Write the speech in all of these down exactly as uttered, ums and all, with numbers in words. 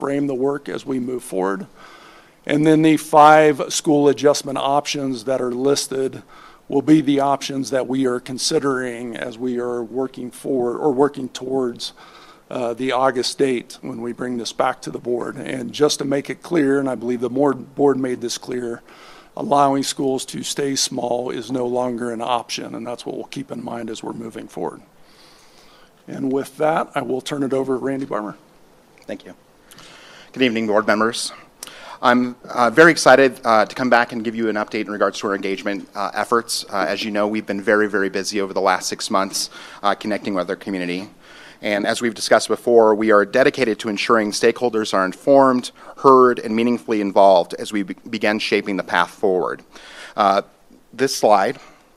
frame the work as we move forward. And then the five school adjustment options that are listed will be the options that we are considering as we are working for or working towards uh, the August date when we bring this back to the board. And just to make it clear, and I believe the board, board made this clear, allowing schools to stay small is no longer an option, and that's what we'll keep in mind as we're moving forward. And with that, I will turn it over to Randy Barmer. Thank you. Good evening, board members. I'm uh, very excited uh, to come back and give you an update in regards to our engagement uh, efforts. Uh, as you know, we've been very, very busy over the last six months uh, connecting with our community. And as we've discussed before, we are dedicated to ensuring stakeholders are informed, heard, and meaningfully involved as we be begin shaping the path forward. Uh, this slide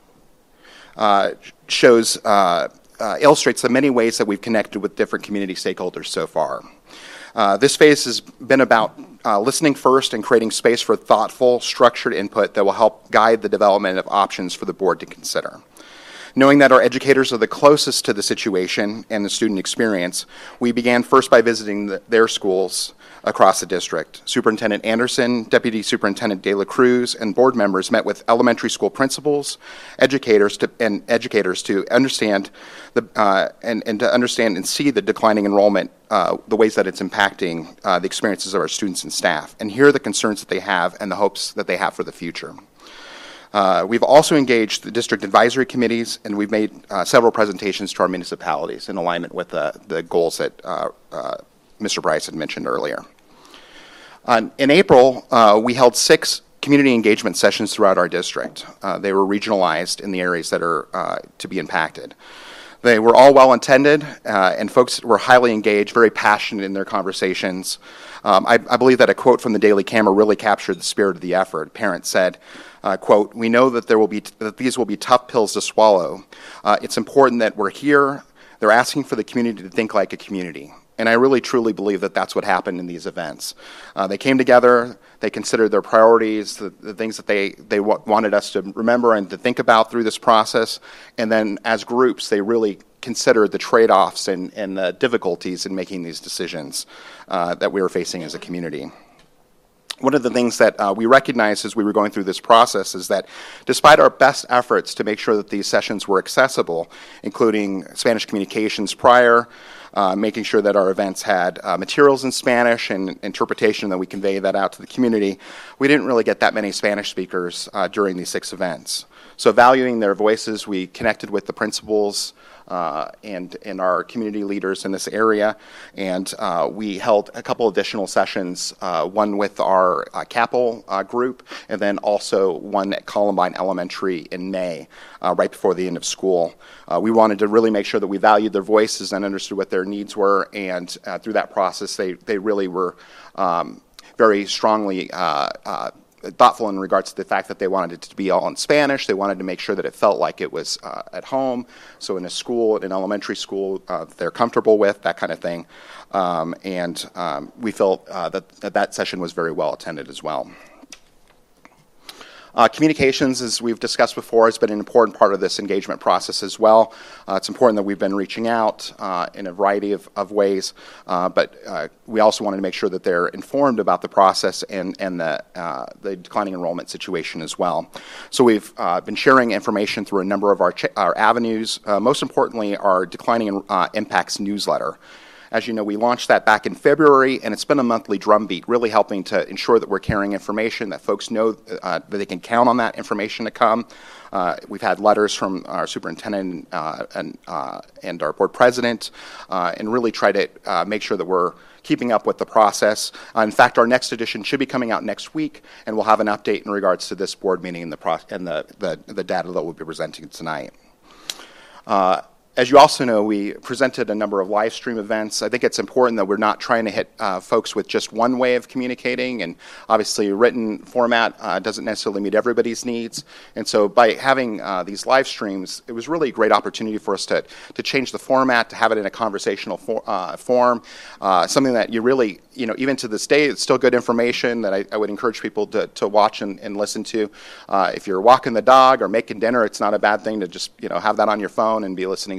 uh, shows, uh, uh, illustrates the many ways that we've connected with different community stakeholders so far. Uh, this phase has been about uh, listening first and creating space for thoughtful, structured input that will help guide the development of options for the board to consider. Knowing that our educators are the closest to the situation and the student experience, we began first by visiting the, their schools across the district. Superintendent Anderson, Deputy Superintendent De La Cruz, and board members met with elementary school principals, educators, to, and educators to understand the uh, and, and to understand and see the declining enrollment, uh, the ways that it's impacting uh, the experiences of our students and staff, and hear the concerns that they have and the hopes that they have for the future. Uh, we've also engaged the district advisory committees, and we've made uh, several presentations to our municipalities in alignment with the, the goals that uh, uh, Mister Bryce had mentioned earlier. Uh, in April, uh, we held six community engagement sessions throughout our district. Uh, they were regionalized in the areas that are uh, to be impacted. They were all well intended, uh, and folks were highly engaged, very passionate in their conversations. Um, I, I believe that a quote from the Daily Camera really captured the spirit of the effort. Parents said, uh, quote, "We know that there will be t that these will be tough pills to swallow. Uh, it's important that we're here. They're asking for the community to think like a community." And I really truly believe that that's what happened in these events. Uh, they came together, they considered their priorities, the, the things that they, they w wanted us to remember and to think about through this process, and then as groups, they really considered the trade-offs and, and the difficulties in making these decisions uh, that we were facing as a community. One of the things that uh, we recognized as we were going through this process is that despite our best efforts to make sure that these sessions were accessible, including Spanish communications prior, Uh, making sure that our events had uh, materials in Spanish and interpretation, that we convey that out to the community, we didn't really get that many Spanish speakers uh, during these six events. So valuing their voices, we connected with the principals uh, and, and our community leaders in this area, and uh, we held a couple additional sessions, uh, one with our uh, CAPEL uh, group, and then also one at Columbine Elementary in May, uh, right before the end of school. Uh, we wanted to really make sure that we valued their voices and understood what their needs were, and uh, through that process, they, they really were um, very strongly uh, uh, thoughtful in regards to the fact that they wanted it to be all in Spanish. They wanted to make sure that it felt like it was uh, at home, so in a school, in an elementary school, uh, they're comfortable with, that kind of thing. Um, and um, we felt uh, that, that that session was very well attended as well. Uh, communications, as we've discussed before, has been an important part of this engagement process as well. Uh, it's important that we've been reaching out uh, in a variety of, of ways, uh, but uh, we also wanted to make sure that they're informed about the process and, and the, uh, the declining enrollment situation as well. So we've uh, been sharing information through a number of our, ch our avenues, uh, most importantly our Declining uh, Impacts newsletter. As you know, we launched that back in February, and it's been a monthly drumbeat, really helping to ensure that we're carrying information, that folks know uh, that they can count on that information to come. Uh, we've had letters from our superintendent uh, and, uh, and our board president, uh, and really try to uh, make sure that we're keeping up with the process. Uh, in fact, our next edition should be coming out next week, and we'll have an update in regards to this board meeting and the, pro and the, the, the data that we'll be presenting tonight. Uh, As you also know, we presented a number of live stream events. I think it's important that we're not trying to hit uh, folks with just one way of communicating, and obviously written format uh, doesn't necessarily meet everybody's needs. And so by having uh, these live streams, it was really a great opportunity for us to, to change the format, to have it in a conversational for, uh, form, uh, something that you really, you know, even to this day, it's still good information that I, I would encourage people to, to watch and, and listen to. Uh, if you're walking the dog or making dinner, it's not a bad thing to just, you know, have that on your phone and be listening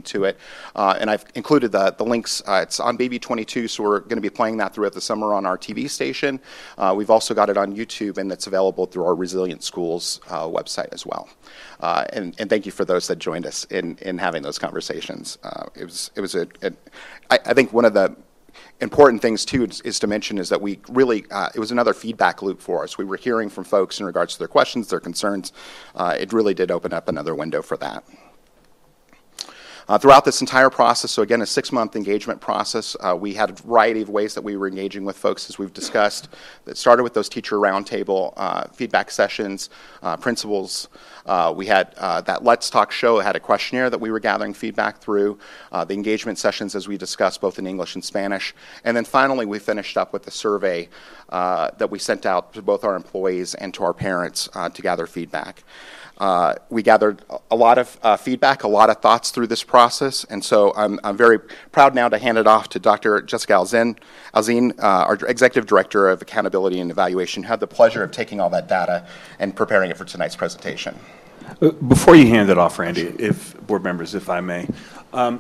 to it. Uh, and I've included the, the links. Uh, it's on Baby twenty-two, so we're going to be playing that throughout the summer on our T V station. Uh, we've also got it on YouTube, and it's available through our Resilient Schools uh, website as well. Uh, and, and thank you for those that joined us in, in having those conversations. Uh, it was, it was a, a I, I think one of the important things, too, is, is to mention is that we really, uh, it was another feedback loop for us. We were hearing from folks in regards to their questions, their concerns. Uh, it really did open up another window for that. Uh, throughout this entire process, so again, a six-month engagement process, uh, we had a variety of ways that we were engaging with folks, as we've discussed. That started with those teacher roundtable uh, feedback sessions, uh, principals. Uh, we had uh, that Let's Talk show, had a questionnaire that we were gathering feedback through, uh, the engagement sessions as we discussed both in English and Spanish, and then finally we finished up with the survey uh, that we sent out to both our employees and to our parents uh, to gather feedback. Uh, we gathered a lot of uh, feedback, a lot of thoughts through this process, and so I'm, I'm very proud now to hand it off to Doctor Jessica Alzin, Alzin uh, our Executive Director of Accountability and Evaluation, who had the pleasure of taking all that data and preparing it for tonight's presentation. Before you hand it off, Randy, if board members, if I may, um,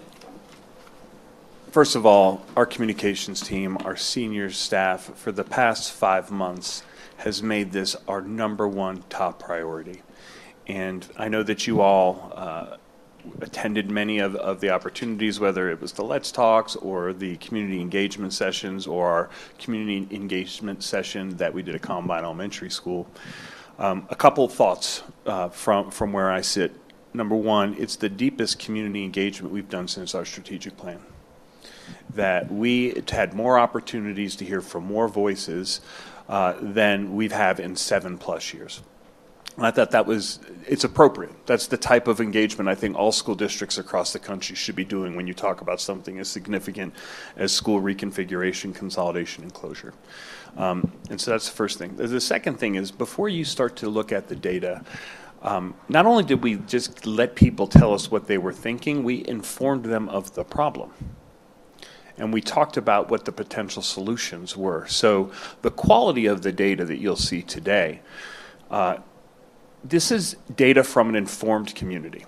first of all, our communications team, our senior staff, for the past five months has made this our number one top priority. And I know that you all uh, attended many of, of the opportunities, whether it was the Let's Talks or the community engagement sessions or our community engagement session that we did at Columbine Elementary School. Um, a couple thoughts uh, from, from where I sit. Number one, it's the deepest community engagement we've done since our strategic plan. That we had more opportunities to hear from more voices uh, than we've had in seven plus years. And I thought that was, it's appropriate. That's the type of engagement I think all school districts across the country should be doing when you talk about something as significant as school reconfiguration, consolidation, and closure. Um, and so that's the first thing. The second thing is, before you start to look at the data, um, not only did we just let people tell us what they were thinking, we informed them of the problem. And we talked about what the potential solutions were. So the quality of the data that you'll see today, uh, this is data from an informed community.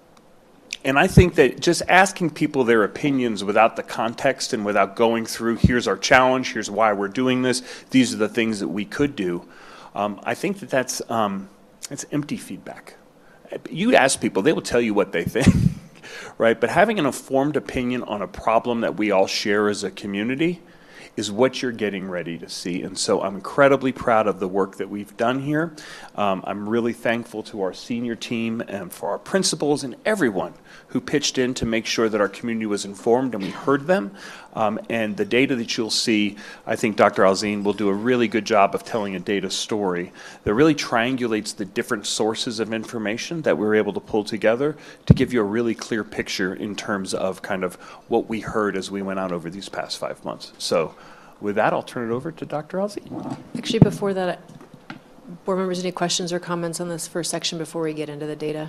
And I think that just asking people their opinions without the context and without going through, here's our challenge, here's why we're doing this, these are the things that we could do, um, I think that that's, um, that's empty feedback. You ask people, they will tell you what they think, right? But having an informed opinion on a problem that we all share as a community is what you're getting ready to see. And so I'm incredibly proud of the work that we've done here. Um, I'm really thankful to our senior team and for our principals and everyone who pitched in to make sure that our community was informed and we heard them. Um, and the data that you'll see, I think Doctor Alzin will do a really good job of telling a data story that really triangulates the different sources of information that we were able to pull together to give you a really clear picture in terms of kind of what we heard as we went out over these past five months. So with that, I'll turn it over to Doctor Alzin. Actually, before that, board members, any questions or comments on this first section before we get into the data?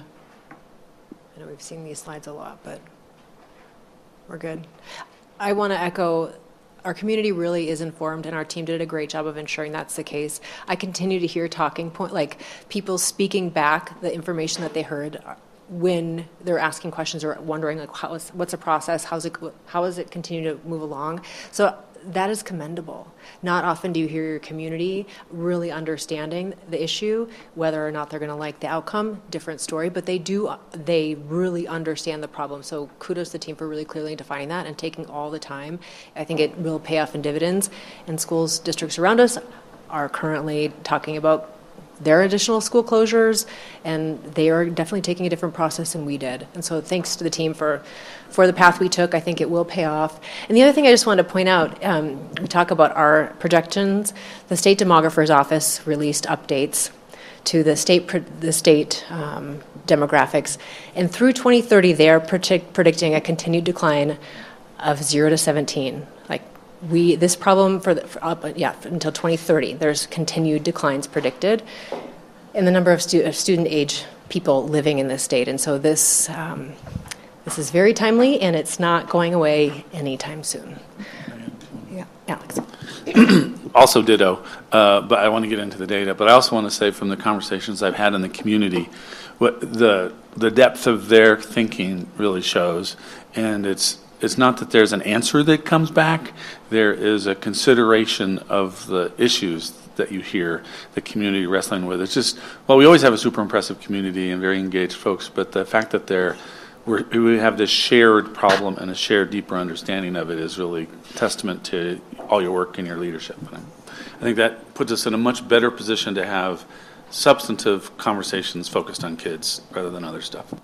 I know we've seen these slides a lot, but we're good. I want to echo, our community really is informed, and our team did a great job of ensuring that's the case. I continue to hear talking point, like people speaking back the information that they heard when they're asking questions or wondering, like, how is, what's the process? How's it, how does it continue to move along? So that is commendable. Not often do you hear your community really understanding the issue, whether or not they're going to like the outcome, different story, but they do, they really understand the problem. So kudos to the team for really clearly defining that and taking all the time. I think it will pay off in dividends. And schools, districts around us are currently talking about their additional school closures, and they are definitely taking a different process than we did. And so thanks to the team for, for the path we took. I think it will pay off. And the other thing I just wanted to point out, um, we talk about our projections. The State Demographer's Office released updates to the state the state um, demographics. And through twenty thirty, they're predict, predicting a continued decline of zero to seventeen. Like we, this problem for, the, for up, yeah, until twenty thirty, there's continued declines predicted in the number of, stu of student age people living in this state. And so this, um, this is very timely, and it's not going away anytime soon. Yeah, Alex. Also ditto, uh, but I want to get into the data. But I also want to say from the conversations I've had in the community, what the the depth of their thinking really shows. And it's it's not that there's an answer that comes back. There is a consideration of the issues that you hear the community wrestling with. It's just, well, we always have a super impressive community and very engaged folks, but the fact that they're we're, we have this shared problem and a shared deeper understanding of it is really testament to all your work and your leadership. And I think that puts us in a much better position to have substantive conversations focused on kids rather than other stuff.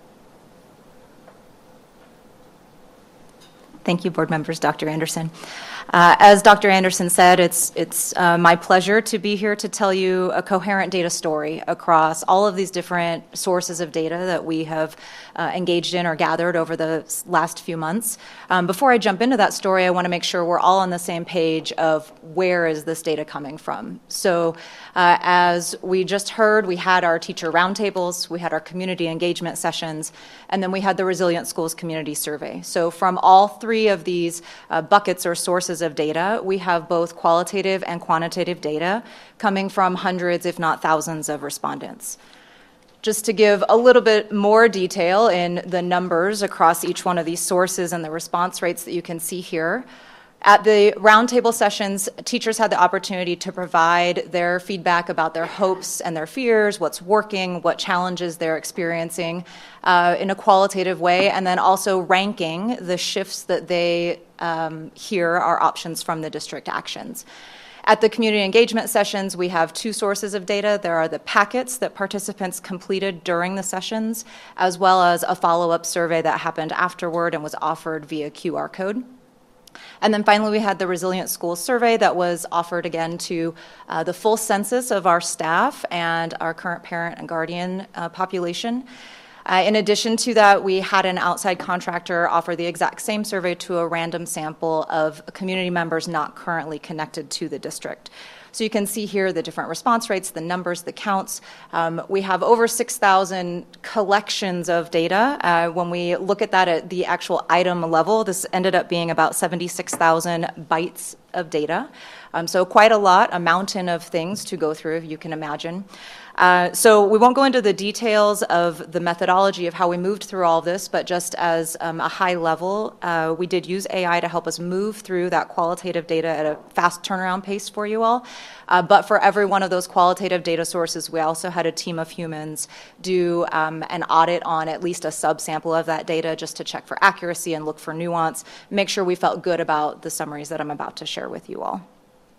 Thank you, board members. Doctor Anderson. Uh, as Doctor Anderson said, it's it's uh, my pleasure to be here to tell you a coherent data story across all of these different sources of data that we have uh, engaged in or gathered over the last few months. Um, before I jump into that story, I want to make sure we're all on the same page of where is this data coming from. So uh, as we just heard, we had our teacher roundtables, we had our community engagement sessions, and then we had the Resilient Schools Community Survey. So from all three of these uh, buckets or sources of data, we have both qualitative and quantitative data coming from hundreds, if not thousands, of respondents. Just to give a little bit more detail in the numbers across each one of these sources and the response rates that you can see here. At the roundtable sessions, teachers had the opportunity to provide their feedback about their hopes and their fears, what's working, what challenges they're experiencing uh, in a qualitative way, and then also ranking the shifts that they um, hear are options from the district actions. At the community engagement sessions, we have two sources of data. There are the packets that participants completed during the sessions, as well as a follow-up survey that happened afterward and was offered via Q R code. And then finally, we had the Resilient Schools Survey that was offered again to uh, the full census of our staff and our current parent and guardian uh, population. Uh, in addition to that, we had an outside contractor offer the exact same survey to a random sample of community members not currently connected to the district. So you can see here the different response rates, the numbers, the counts. Um, we have over six thousand collections of data. Uh, when we look at that at the actual item level, this ended up being about seventy-six thousand bytes of data. Um, so quite a lot, a mountain of things to go through, if you can imagine. Uh, so we won't go into the details of the methodology of how we moved through all of this, but just as um, a high level, uh, we did use A I to help us move through that qualitative data at a fast turnaround pace for you all. Uh, but for every one of those qualitative data sources, we also had a team of humans do um, an audit on at least a subsample of that data just to check for accuracy and look for nuance, make sure we felt good about the summaries that I'm about to share with you all.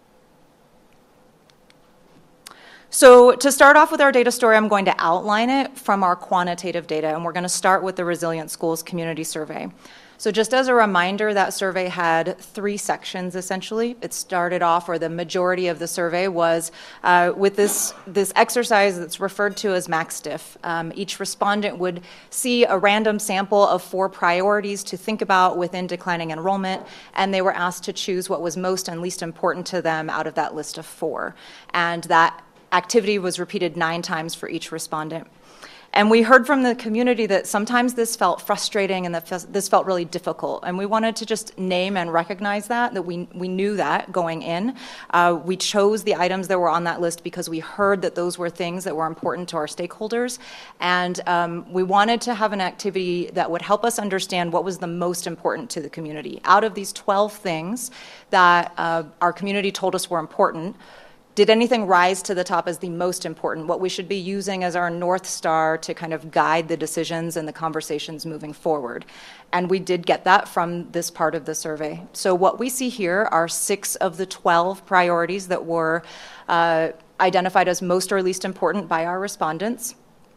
So to start off with our data story, I'm going to outline it from our quantitative data, and we're going to start with the Resilient Schools Community Survey. So just as a reminder, that survey had three sections, essentially. It started off, or the majority of the survey was uh, with this, this exercise that's referred to as MaxDiff. Um, each respondent would see a random sample of four priorities to think about within declining enrollment, and they were asked to choose what was most and least important to them out of that list of four. And that activity was repeated nine times for each respondent. And we heard from the community that sometimes this felt frustrating and that this felt really difficult. And we wanted to just name and recognize that, that we, we knew that going in. Uh, we chose the items that were on that list because we heard that those were things that were important to our stakeholders. And um, we wanted to have an activity that would help us understand what was the most important to the community. Out of these twelve things that uh, our community told us were important, did anything rise to the top as the most important, what we should be using as our North Star to kind of guide the decisions and the conversations moving forward? And we did get that from this part of the survey. So what we see here are six of the twelve priorities that were uh, identified as most or least important by our respondents.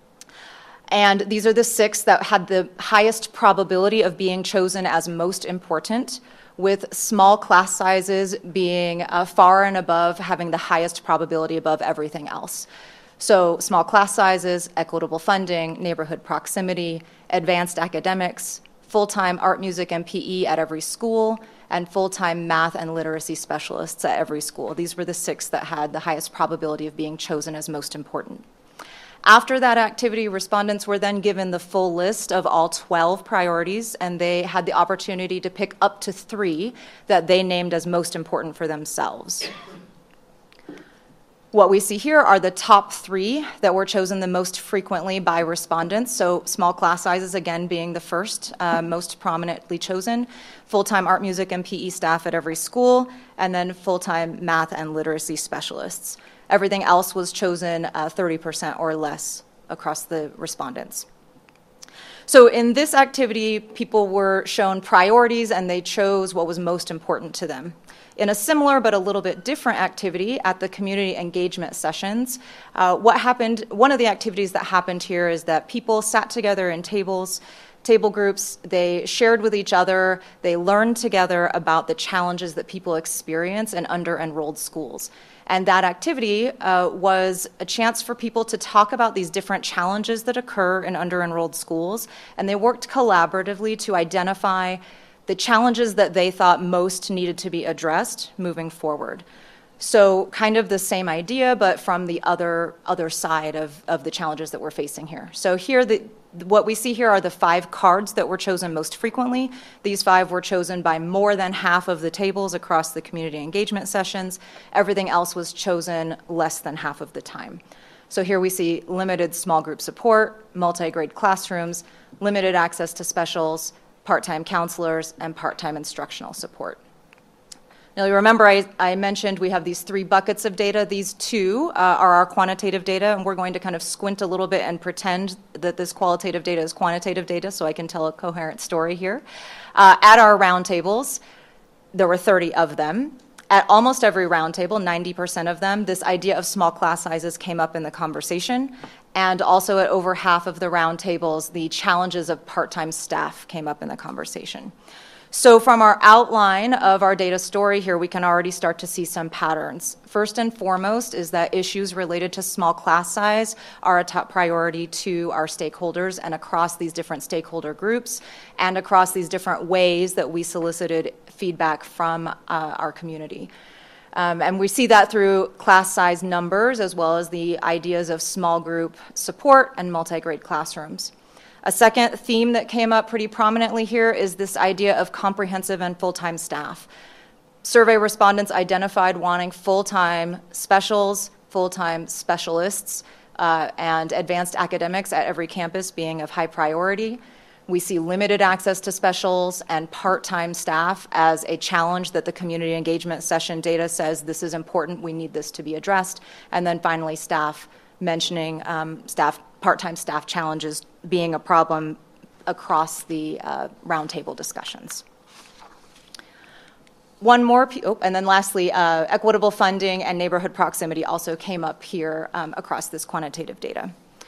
And these are the six that had the highest probability of being chosen as most important, with small class sizes being uh, far and above, having the highest probability above everything else. So small class sizes, equitable funding, neighborhood proximity, advanced academics, full-time art, music, and P E at every school, and full-time math and literacy specialists at every school. These were the six that had the highest probability of being chosen as most important. After that activity, respondents were then given the full list of all twelve priorities, and they had the opportunity to pick up to three that they named as most important for themselves. What we see here are the top three that were chosen the most frequently by respondents. So small class sizes, again, being the first, uh, most prominently chosen. Full-time art, music, and P E staff at every school, and then full-time math and literacy specialists. Everything else was chosen uh, thirty percent or less across the respondents. So in this activity, people were shown priorities and they chose what was most important to them. In a similar but a little bit different activity at the community engagement sessions, uh, what happened, one of the activities that happened here is that people sat together in tables, table groups, they shared with each other, they learned together about the challenges that people experience in under-enrolled schools. And that activity uh, was a chance for people to talk about these different challenges that occur in under-enrolled schools, and they worked collaboratively to identify the challenges that they thought most needed to be addressed moving forward. So kind of the same idea, but from the other, other side of, of the challenges that we're facing here. So here, the, what we see here are the five cards that were chosen most frequently. These five were chosen by more than half of the tables across the community engagement sessions. Everything else was chosen less than half of the time. So here we see limited small group support, multi-grade classrooms, limited access to specials, part-time counselors, and part-time instructional support. Now, you remember I, I mentioned we have these three buckets of data. These two uh, are our quantitative data, and we're going to kind of squint a little bit and pretend that this qualitative data is quantitative data so I can tell a coherent story here. Uh, at our roundtables, there were thirty of them. At almost every roundtable, ninety percent of them, this idea of small class sizes came up in the conversation. And also at over half of the roundtables, the challenges of part-time staff came up in the conversation. So from our outline of our data story here, we can already start to see some patterns. First and foremost is that issues related to small class size are a top priority to our stakeholders and across these different stakeholder groups and across these different ways that we solicited feedback from uh, our community. Um, and we see that through class size numbers as well as the ideas of small group support and multi-grade classrooms. A second theme that came up pretty prominently here is this idea of comprehensive and full-time staff. Survey respondents identified wanting full-time specials, full-time specialists, uh, and advanced academics at every campus being of high priority. We see limited access to specials and part-time staff as a challenge that the community engagement session data says this is important, we need this to be addressed. And then finally, staff mentioning um, staff, part-time staff challenges being a problem across the uh, roundtable discussions. One more, oh, and then lastly, uh, equitable funding and neighborhood proximity also came up here um, across this quantitative data.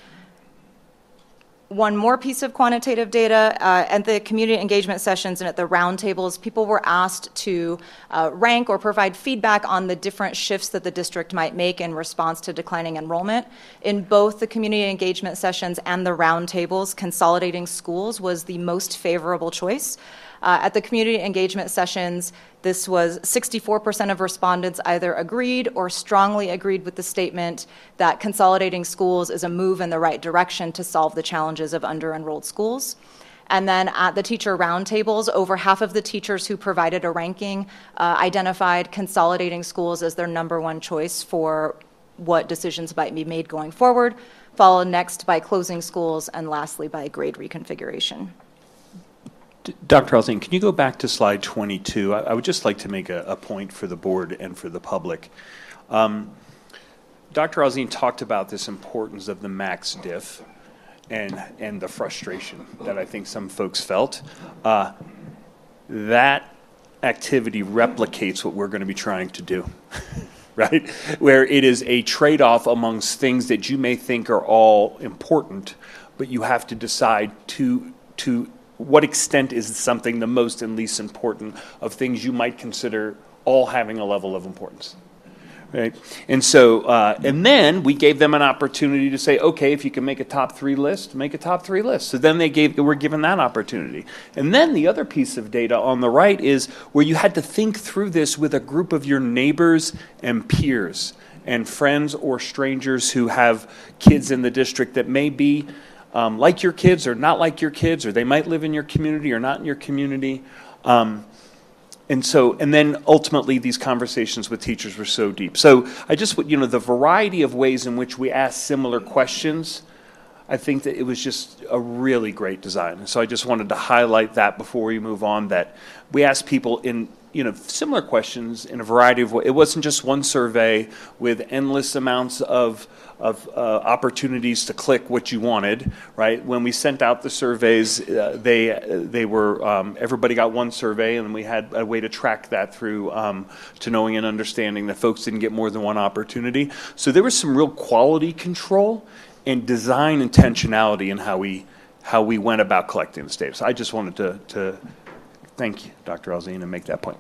One more piece of quantitative data, uh, at the community engagement sessions and at the roundtables, people were asked to uh, rank or provide feedback on the different shifts that the district might make in response to declining enrollment. In both the community engagement sessions and the roundtables, consolidating schools was the most favorable choice. Uh, at the community engagement sessions, this was sixty-four percent of respondents either agreed or strongly agreed with the statement that consolidating schools is a move in the right direction to solve the challenges of under-enrolled schools. And then at the teacher roundtables, over half of the teachers who provided a ranking uh, identified consolidating schools as their number one choice for what decisions might be made going forward, followed next by closing schools, and lastly by grade reconfiguration. Doctor Alzine, can you go back to slide twenty-two? I, I would just like to make a, a point for the board and for the public. Um, Doctor Alzine talked about this importance of the max diff and, and the frustration that I think some folks felt. Uh, that activity replicates what we're going to be trying to do, right? Where it is a trade-off amongst things that you may think are all important, but you have to decide to to what extent is something the most and least important of things you might consider all having a level of importance, right? And so, uh, and then we gave them an opportunity to say, okay, if you can make a top three list, make a top three list. So then they gave, they were given that opportunity. And then the other piece of data on the right is where you had to think through this with a group of your neighbors and peers and friends or strangers who have kids in the district that may be Um, like your kids or not like your kids, or they might live in your community or not in your community. Um, And so, and then ultimately, these conversations with teachers were so deep. So I just, would- you know, the variety of ways in which we asked similar questions, I think that it was just a really great design. And so I just wanted to highlight that before we move on, that we asked people in, you know, similar questions in a variety of ways. It wasn't just one survey with endless amounts of of uh, opportunities to click what you wanted, right? When we sent out the surveys, uh, they they were um, everybody got one survey, and we had a way to track that through um, to knowing and understanding that folks didn't get more than one opportunity. So there was some real quality control and design intentionality in how we how we went about collecting this data. So I just wanted to to thank you, Doctor Alzine, and make that point.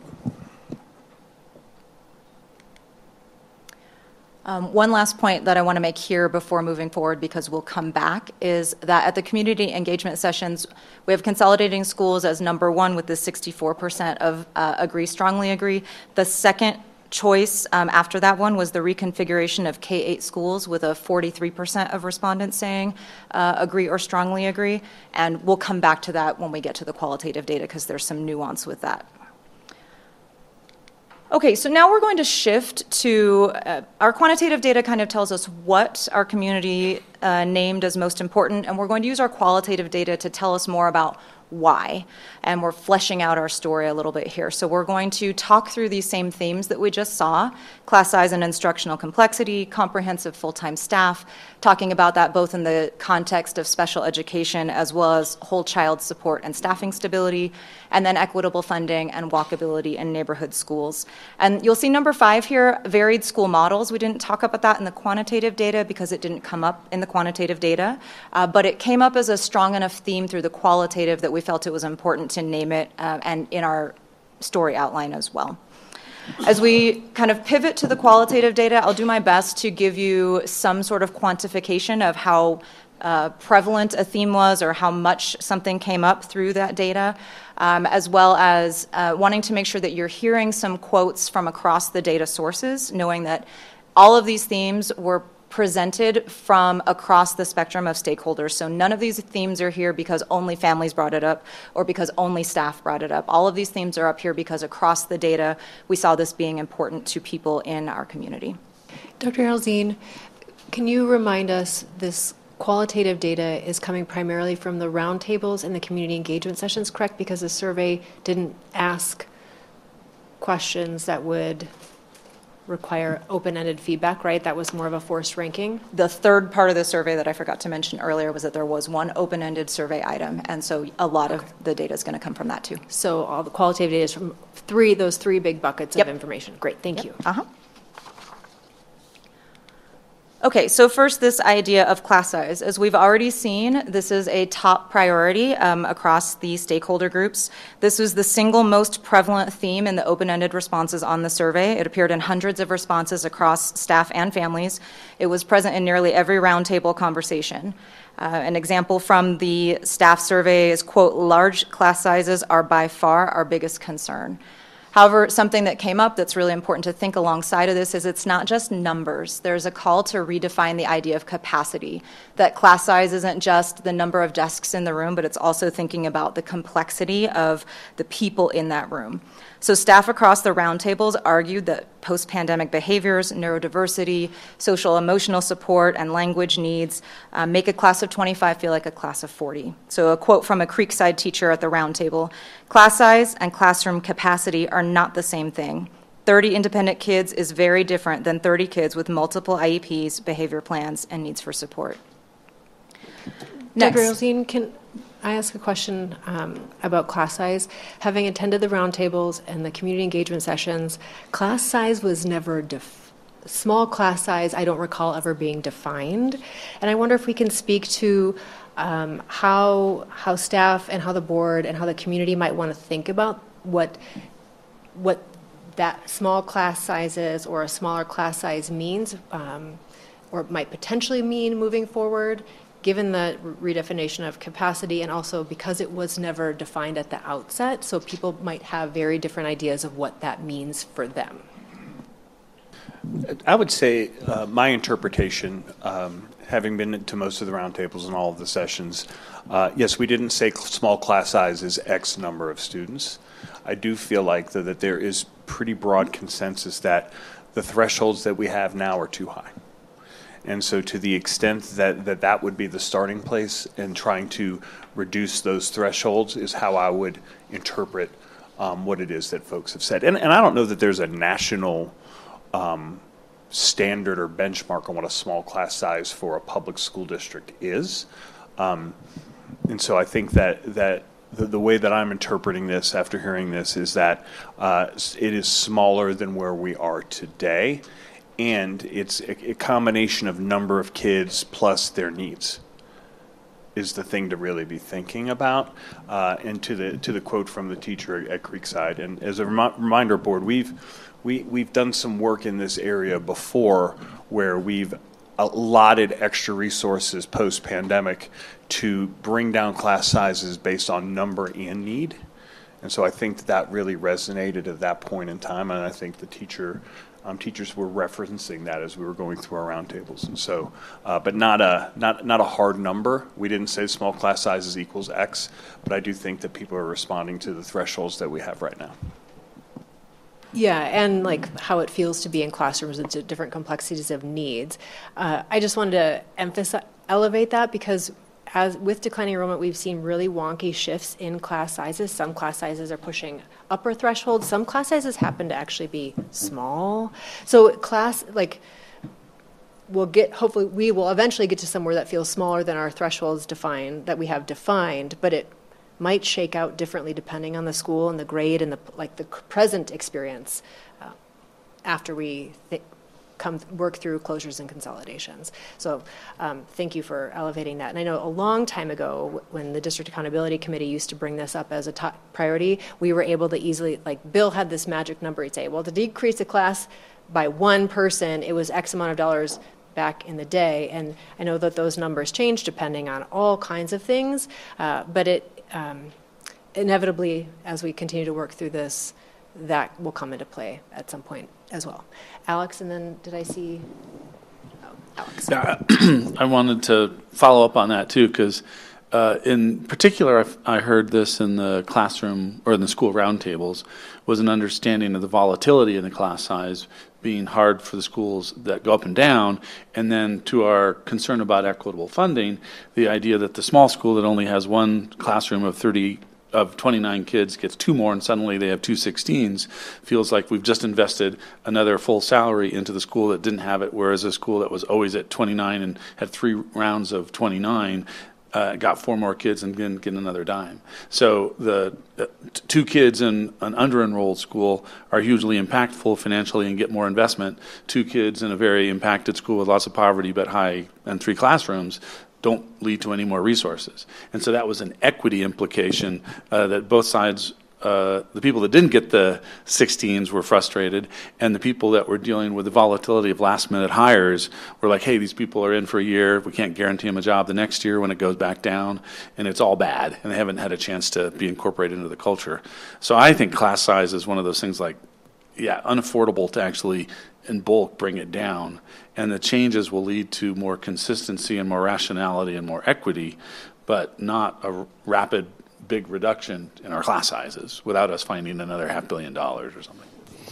Um, one last point that I want to make here before moving forward, because we'll come back, is that at the community engagement sessions, we have consolidating schools as number one with the sixty-four percent of uh, agree, strongly agree. The second choice um, after that one was the reconfiguration of K eight schools with a forty-three percent of respondents saying uh, agree or strongly agree. And we'll come back to that when we get to the qualitative data, because there's some nuance with that. Okay, so now we're going to shift to uh, our quantitative data kind of tells us what our community uh, named as most important, and we're going to use our qualitative data to tell us more about why. And we're fleshing out our story a little bit here. So we're going to talk through these same themes that we just saw: class size and instructional complexity, comprehensive full-time staff, talking about that both in the context of special education as well as whole child support and staffing stability, and then equitable funding and walkability in neighborhood schools. And you'll see number five here, varied school models. We didn't talk about that in the quantitative data because it didn't come up in the quantitative data, uh, but it came up as a strong enough theme through the qualitative that we felt it was important to name it uh, and in our story outline as well. As we kind of pivot to the qualitative data, I'll do my best to give you some sort of quantification of how uh, prevalent a theme was or how much something came up through that data, um, as well as uh, wanting to make sure that you're hearing some quotes from across the data sources, knowing that all of these themes were presented from across the spectrum of stakeholders. So none of these themes are here because only families brought it up or because only staff brought it up. All of these themes are up here because across the data, we saw this being important to people in our community. Doctor Alzine, can you remind us this qualitative data is coming primarily from the roundtables and the community engagement sessions, correct? Because the survey didn't ask questions that would require open-ended feedback, right? That was more of a forced ranking. The third part of the survey that I forgot to mention earlier was that there was one open-ended survey item, and so a lot okay. of the data is going to come from that too. So all the qualitative data is from three, those three big buckets yep. of information. Great, thank yep. you. Uh-huh. Okay, so first, this idea of class size. As we've already seen, this is a top priority um, across the stakeholder groups. This was the single most prevalent theme in the open-ended responses on the survey. It appeared in hundreds of responses across staff and families. It was present in nearly every roundtable conversation. Uh, an example from the staff survey is, quote, large class sizes are by far our biggest concern. However, something that came up that's really important to think alongside of this is it's not just numbers. There's a call to redefine the idea of capacity, that class size isn't just the number of desks in the room, but it's also thinking about the complexity of the people in that room. So staff across the roundtables argued that post-pandemic behaviors, neurodiversity, social emotional support, and language needs uh, make a class of twenty-five feel like a class of forty. So a quote from a Creekside teacher at the roundtable: class size and classroom capacity are not the same thing. thirty independent kids is very different than thirty kids with multiple I E Ps, behavior plans, and needs for support. Next. Doctor Alzine, can I ask a question um, about class size? Having attended the roundtables and the community engagement sessions, class size was never def- small class size. I don't recall ever being defined, and I wonder if we can speak to um, how how staff and how the board and how the community might want to think about what what that small class size is or a smaller class size means, um, or might potentially mean moving forward, given the redefinition of capacity, and also because it was never defined at the outset, so people might have very different ideas of what that means for them. I would say uh, my interpretation, um, having been to most of the roundtables and all of the sessions, uh, yes, we didn't say cl- small class size is X number of students. I do feel like though, that there is pretty broad consensus that the thresholds that we have now are too high. And so to the extent that, that that would be the starting place and trying to reduce those thresholds is how I would interpret um, what it is that folks have said. And, and I don't know that there's a national um, standard or benchmark on what a small class size for a public school district is. Um, and so I think that, that the, the way that I'm interpreting this after hearing this is that uh, it is smaller than where we are today. And it's a, a combination of number of kids plus their needs is the thing to really be thinking about. Uh, and to the to the quote from the teacher at Creekside, and as a remi- reminder, board, we've we we've done some work in this area before, where we've allotted extra resources post pandemic to bring down class sizes based on number and need. And so I think that, that really resonated at that point in time, and I think the teacher. Um, teachers were referencing that as we were going through our roundtables, and so, uh, but not a not not a hard number. We didn't say small class sizes equals X, but I do think that people are responding to the thresholds that we have right now. Yeah, and like how it feels to be in classrooms with different complexities of needs. Uh, I just wanted to emphasize, elevate that because. As with declining enrollment, we've seen really wonky shifts in class sizes. Some class sizes are pushing upper thresholds. Some class sizes happen to actually be small. So class, like, we'll get, hopefully, we will eventually get to somewhere that feels smaller than our thresholds defined, that we have defined, but it might shake out differently depending on the school and the grade and the, like, the present experience uh, after we th- come work through closures and consolidations. So um, thank you for elevating that. And I know a long time ago when the District Accountability Committee used to bring this up as a top priority, we were able to easily, like Bill had this magic number, he'd say, well, to decrease a class by one person, it was X amount of dollars back in the day. And I know that those numbers change depending on all kinds of things, uh, but it um, inevitably, as we continue to work through this, that will come into play at some point as well. Alex, and then did I see, oh, Alex. Yeah, I wanted to follow up on that too, because uh, in particular, I've, I heard this in the classroom or in the school roundtables, was an understanding of the volatility in the class size being hard for the schools that go up and down, and then to our concern about equitable funding, the idea that the small school that only has one classroom of thirty of twenty-nine kids gets two more and suddenly they have two sixteens, feels like we've just invested another full salary into the school that didn't have it, whereas a school that was always at twenty-nine and had three rounds of twenty-nine uh, got four more kids and didn't get another dime. So the uh, t- two kids in an under-enrolled school are hugely impactful financially and get more investment. Two kids in a very impacted school with lots of poverty but high and three classrooms don't lead to any more resources. And so that was an equity implication uh, that both sides, uh, the people that didn't get the sixteens were frustrated, and the people that were dealing with the volatility of last-minute hires were like, hey, these people are in for a year, we can't guarantee them a job the next year when it goes back down, and it's all bad, and they haven't had a chance to be incorporated into the culture. So I think class size is one of those things like, yeah, unaffordable to actually in bulk bring it down, and the changes will lead to more consistency and more rationality and more equity, but not a rapid big reduction in our class sizes without us finding another half billion dollars or something.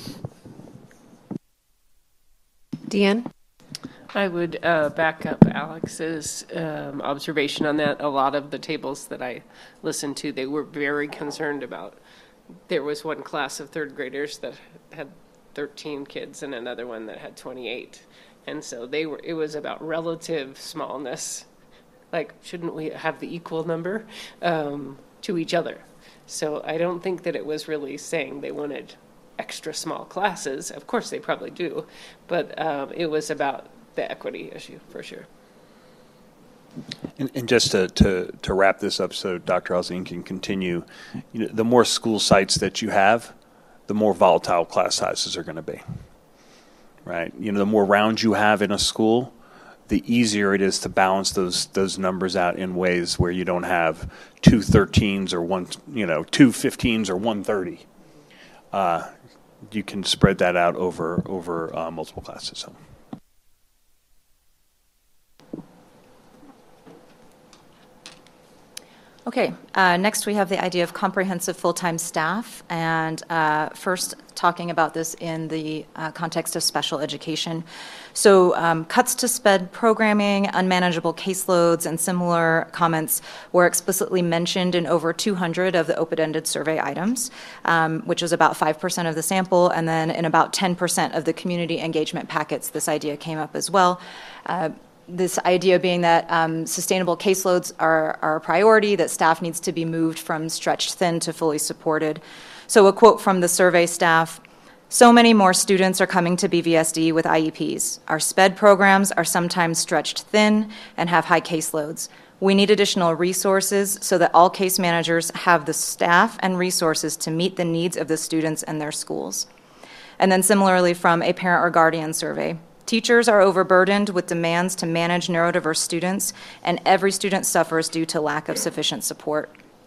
Deanne? I would uh, back up Alex's um, observation on that. A lot of the tables that I listened to, they were very concerned about. There was one class of third graders that had thirteen kids and another one that had twenty-eight. And so they were, it was about relative smallness. Like, shouldn't we have the equal number um, to each other? So I don't think that it was really saying they wanted extra small classes. Of course they probably do, but um, it was about the equity issue for sure. And, and just to, to, to wrap this up so Doctor Alzine can continue, you know, the more school sites that you have, the more volatile class sizes are going to be, right? You know, the more rounds you have in a school, the easier it is to balance those those numbers out in ways where you don't have two thirteens or one, you know, two fifteens or one thirty. Uh, you can spread that out over, over uh, multiple classes. So. Okay, uh, next we have the idea of comprehensive full-time staff, and uh, first talking about this in the uh, context of special education. So um, cuts to SPED programming, unmanageable caseloads, and similar comments were explicitly mentioned in over two hundred of the open-ended survey items, um, which was about five percent of the sample, and then in about ten percent of the community engagement packets, this idea came up as well. Uh, This idea being that um, sustainable caseloads are, are a priority, that staff needs to be moved from stretched thin to fully supported. So a quote from the survey staff: "So many more students are coming to B V S D with I E Ps. Our SPED programs are sometimes stretched thin and have high caseloads. We need additional resources so that all case managers have the staff and resources to meet the needs of the students and their schools." And then similarly from a parent or guardian survey: "Teachers are overburdened with demands to manage neurodiverse students, and every student suffers due to lack of sufficient support."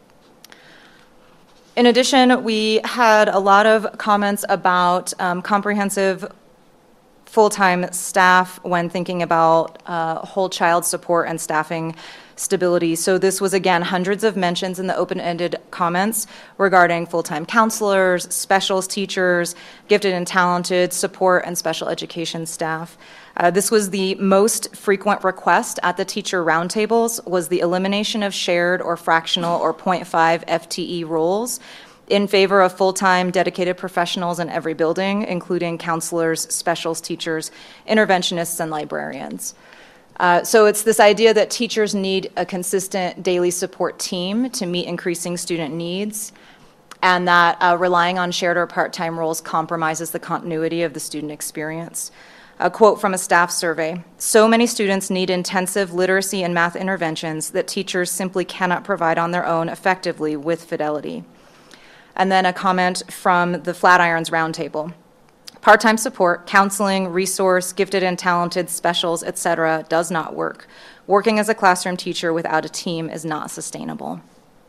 In addition, we had a lot of comments about um, comprehensive full-time staff when thinking about uh, whole child support and staffing stability. So this was, again, hundreds of mentions in the open-ended comments regarding full-time counselors, specials teachers, gifted and talented support and special education staff. Uh, this was the most frequent request at the teacher roundtables, was the elimination of shared or fractional or zero point five F T E roles in favor of full-time dedicated professionals in every building, including counselors, specials teachers, interventionists, and librarians. Uh, so it's this idea that teachers need a consistent daily support team to meet increasing student needs, and that uh, relying on shared or part-time roles compromises the continuity of the student experience. A quote from a staff survey: "So many students need intensive literacy and math interventions that teachers simply cannot provide on their own effectively with fidelity." And then a comment from the Flatirons Roundtable: "Part-time support, counseling, resource, gifted and talented, specials, et cetera does not work. Working as a classroom teacher without a team is not sustainable."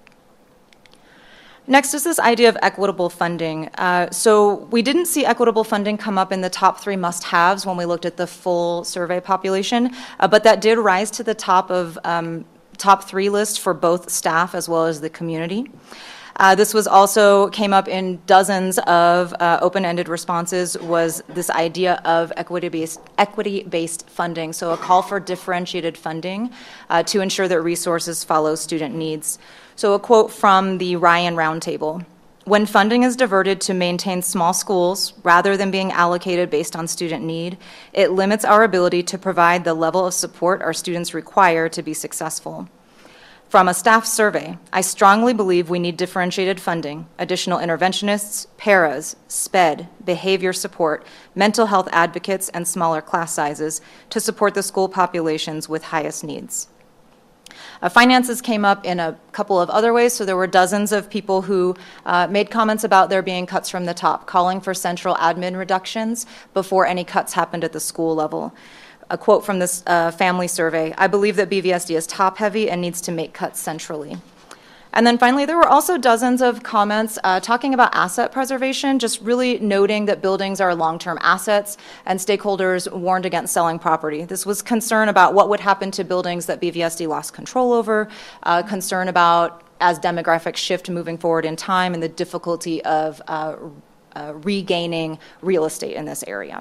Next is this idea of equitable funding. Uh, so we didn't see equitable funding come up in the top three must-haves when we looked at the full survey population, uh, but that did rise to the top of um, top three list for both staff as well as the community. Uh, this was also came up in dozens of uh, open-ended responses, was this idea of equity-based equity-based funding, so a call for differentiated funding uh, to ensure that resources follow student needs. So a quote from the Ryan Roundtable: "When funding is diverted to maintain small schools rather than being allocated based on student need, it limits our ability to provide the level of support our students require to be successful." From a staff survey: "I strongly believe we need differentiated funding, additional interventionists, paras, SPED, behavior support, mental health advocates, and smaller class sizes to support the school populations with highest needs." Uh, finances came up in a couple of other ways. So there were dozens of people who uh, made comments about there being cuts from the top, calling for central admin reductions before any cuts happened at the school level. A quote from this uh, family survey: "I believe that B V S D is top-heavy and needs to make cuts centrally." And then finally, there were also dozens of comments uh, talking about asset preservation, just really noting that buildings are long-term assets, and stakeholders warned against selling property. This was concern about what would happen to buildings that B V S D lost control over, uh, concern about as demographics shift moving forward in time, and the difficulty of uh, uh, regaining real estate in this area.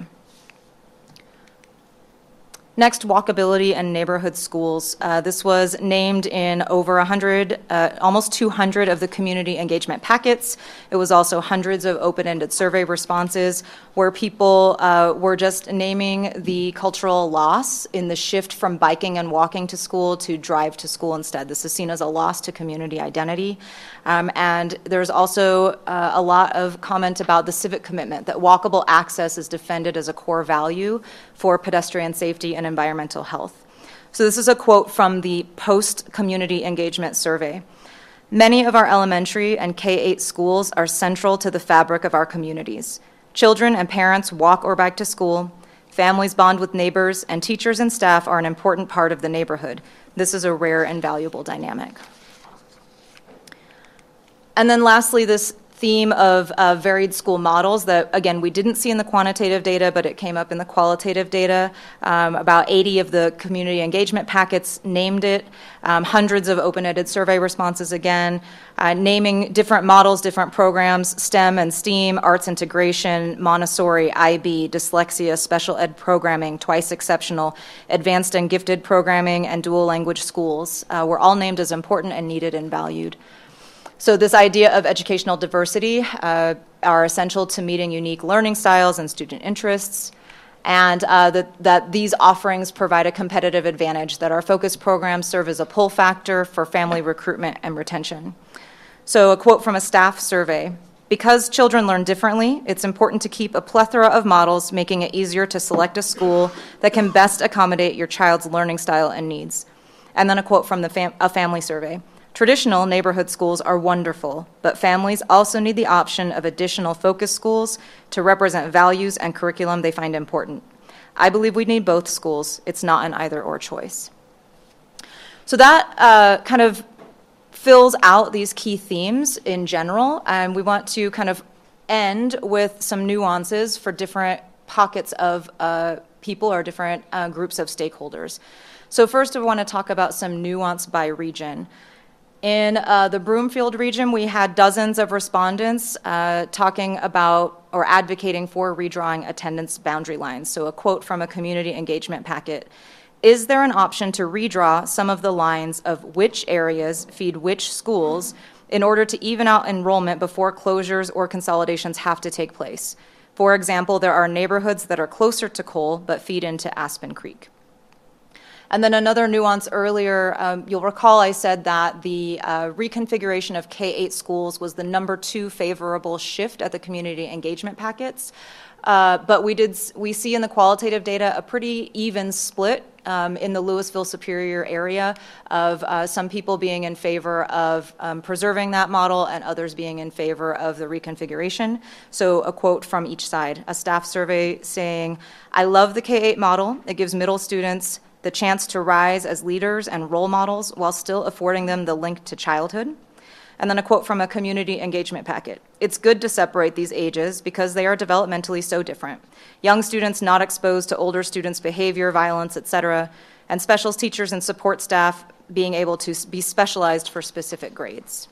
Next, walkability and neighborhood schools. Uh, this was named in over one hundred, uh, almost two hundred of the community engagement packets. It was also hundreds of open-ended survey responses where people uh, were just naming the cultural loss in the shift from biking and walking to school to drive to school instead. This is seen as a loss to community identity. Um, and there's also uh, a lot of comment about the civic commitment, that walkable access is defended as a core value for pedestrian safety and environmental health. So this is a quote from the post-community engagement survey: "Many of our elementary and K eight schools are central to the fabric of our communities. Children and parents walk or bike to school, families bond with neighbors, and teachers and staff are an important part of the neighborhood. This is a rare and valuable dynamic." And then lastly, this theme of uh, varied school models that, again, we didn't see in the quantitative data, but it came up in the qualitative data. Um, about eighty of the community engagement packets named it, um, hundreds of open-ended survey responses again, uh, naming different models, different programs, STEM and STEAM, arts integration, Montessori, I B, dyslexia, special ed programming, twice exceptional, advanced and gifted programming, and dual language schools uh, were all named as important and needed and valued. So this idea of educational diversity uh, are essential to meeting unique learning styles and student interests, and uh, that, that these offerings provide a competitive advantage, that our focus programs serve as a pull factor for family recruitment and retention. So a quote from a staff survey: "Because children learn differently, it's important to keep a plethora of models, making it easier to select a school that can best accommodate your child's learning style and needs." And then a quote from the fam- a family survey: "Traditional neighborhood schools are wonderful, but families also need the option of additional focus schools to represent values and curriculum they find important. I believe we need both schools. It's not an either-or choice." So that uh, kind of fills out these key themes in general, and we want to kind of end with some nuances for different pockets of uh, people or different uh, groups of stakeholders. So first, I want to talk about some nuance by region. In uh, the Broomfield region, we had dozens of respondents uh, talking about or advocating for redrawing attendance boundary lines. So a quote from a community engagement packet: "Is there an option to redraw some of the lines of which areas feed which schools in order to even out enrollment before closures or consolidations have to take place? For example, there are neighborhoods that are closer to Cole but feed into Aspen Creek." And then another nuance earlier, um, you'll recall I said that the uh, reconfiguration of K eight schools was the number two favorable shift at the community engagement packets. Uh, but we did we see in the qualitative data a pretty even split um, in the Louisville Superior area of uh, some people being in favor of um, preserving that model and others being in favor of the reconfiguration. So a quote from each side: a staff survey saying, "I love the K eight model. It gives middle students the chance to rise as leaders and role models while still affording them the link to childhood." And then a quote from a community engagement packet: "It's good to separate these ages because they are developmentally so different. Young students not exposed to older students' behavior, violence, et cetera, and special teachers and support staff being able to be specialized for specific grades."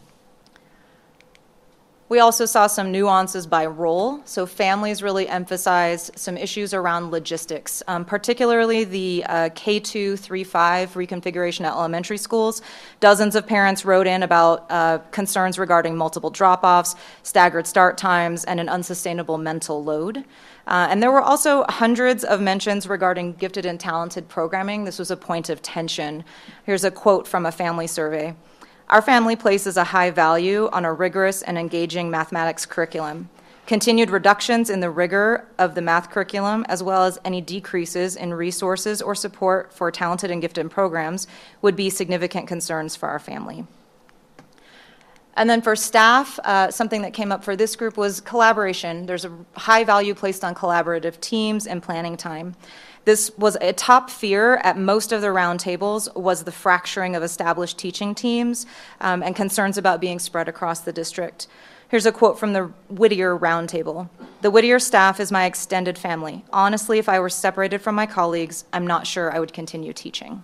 We also saw some nuances by role. So families really emphasized some issues around logistics, um, particularly the uh, K two through five reconfiguration at elementary schools. Dozens of parents wrote in about uh, concerns regarding multiple drop-offs, staggered start times, and an unsustainable mental load. Uh, and there were also hundreds of mentions regarding gifted and talented programming. This was a point of tension. Here's a quote from a family survey: "Our family places a high value on a rigorous and engaging mathematics curriculum. Continued reductions in the rigor of the math curriculum, as well as any decreases in resources or support for talented and gifted programs, would be significant concerns for our family." And then for staff, uh, something that came up for this group was collaboration. There's a high value placed on collaborative teams and planning time. This was a top fear at most of the roundtables, was the fracturing of established teaching teams um, and concerns about being spread across the district. Here's a quote from the Whittier roundtable: "The Whittier staff is my extended family. Honestly, if I were separated from my colleagues, I'm not sure I would continue teaching."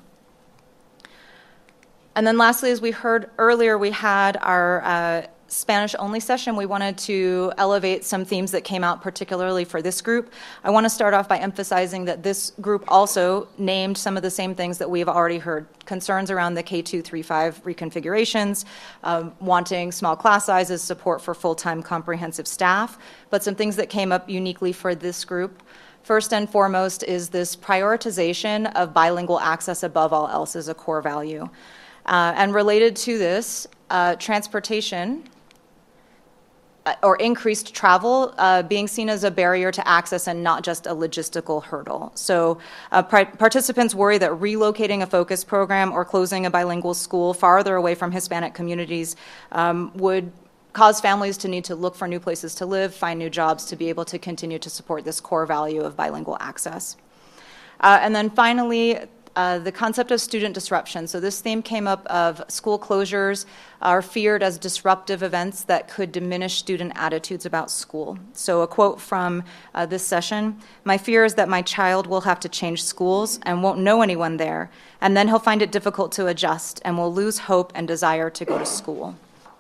And then lastly, as we heard earlier, we had our uh, Spanish-only session. We wanted to elevate some themes that came out particularly for this group. I want to start off by emphasizing that this group also named some of the same things that we've already heard: concerns around the K two through five reconfigurations, um, wanting small class sizes, support for full-time comprehensive staff, but some things that came up uniquely for this group. First and foremost is this prioritization of bilingual access above all else is a core value. Uh, and related to this, uh, transportation uh, or increased travel uh, being seen as a barrier to access and not just a logistical hurdle. So uh, pri- participants worry that relocating a focus program or closing a bilingual school farther away from Hispanic communities um, would cause families to need to look for new places to live, find new jobs to be able to continue to support this core value of bilingual access. Uh, and then finally, uh, the concept of student disruption. So this theme came up of school closures are feared as disruptive events that could diminish student attitudes about school. So a quote from uh, this session, "My fear is that my child will have to change schools and won't know anyone there, and then he'll find it difficult to adjust and will lose hope and desire to go to school."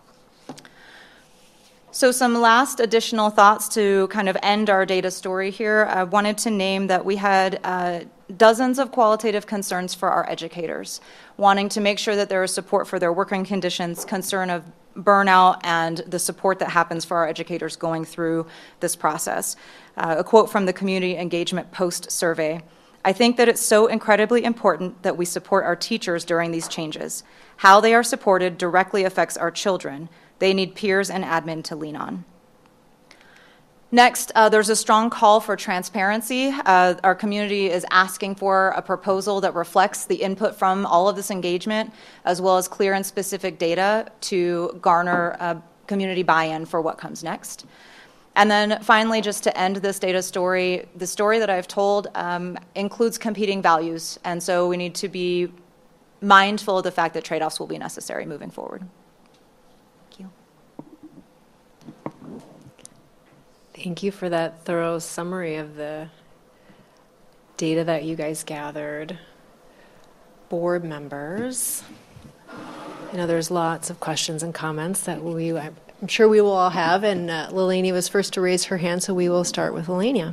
So some last additional thoughts to kind of end our data story here. I wanted to name that we had uh, dozens of qualitative concerns for our educators, wanting to make sure that there is support for their working conditions, concern of burnout, and the support that happens for our educators going through this process. Uh, a quote from the Community Engagement Post survey. "I think that it's so incredibly important that we support our teachers during these changes. How they are supported directly affects our children. They need peers and admin to lean on." Next, uh, there's a strong call for transparency. Uh, our community is asking for a proposal that reflects the input from all of this engagement, as well as clear and specific data to garner uh, community buy-in for what comes next. And then finally, just to end this data story, the story that I've told um, includes competing values, and so we need to be mindful of the fact that trade-offs will be necessary moving forward. Thank you for that thorough summary of the data that you guys gathered. Board members, I know there's lots of questions and comments that we, I'm sure we will all have, and uh, Lelania was first to raise her hand, so we will start with Lelania.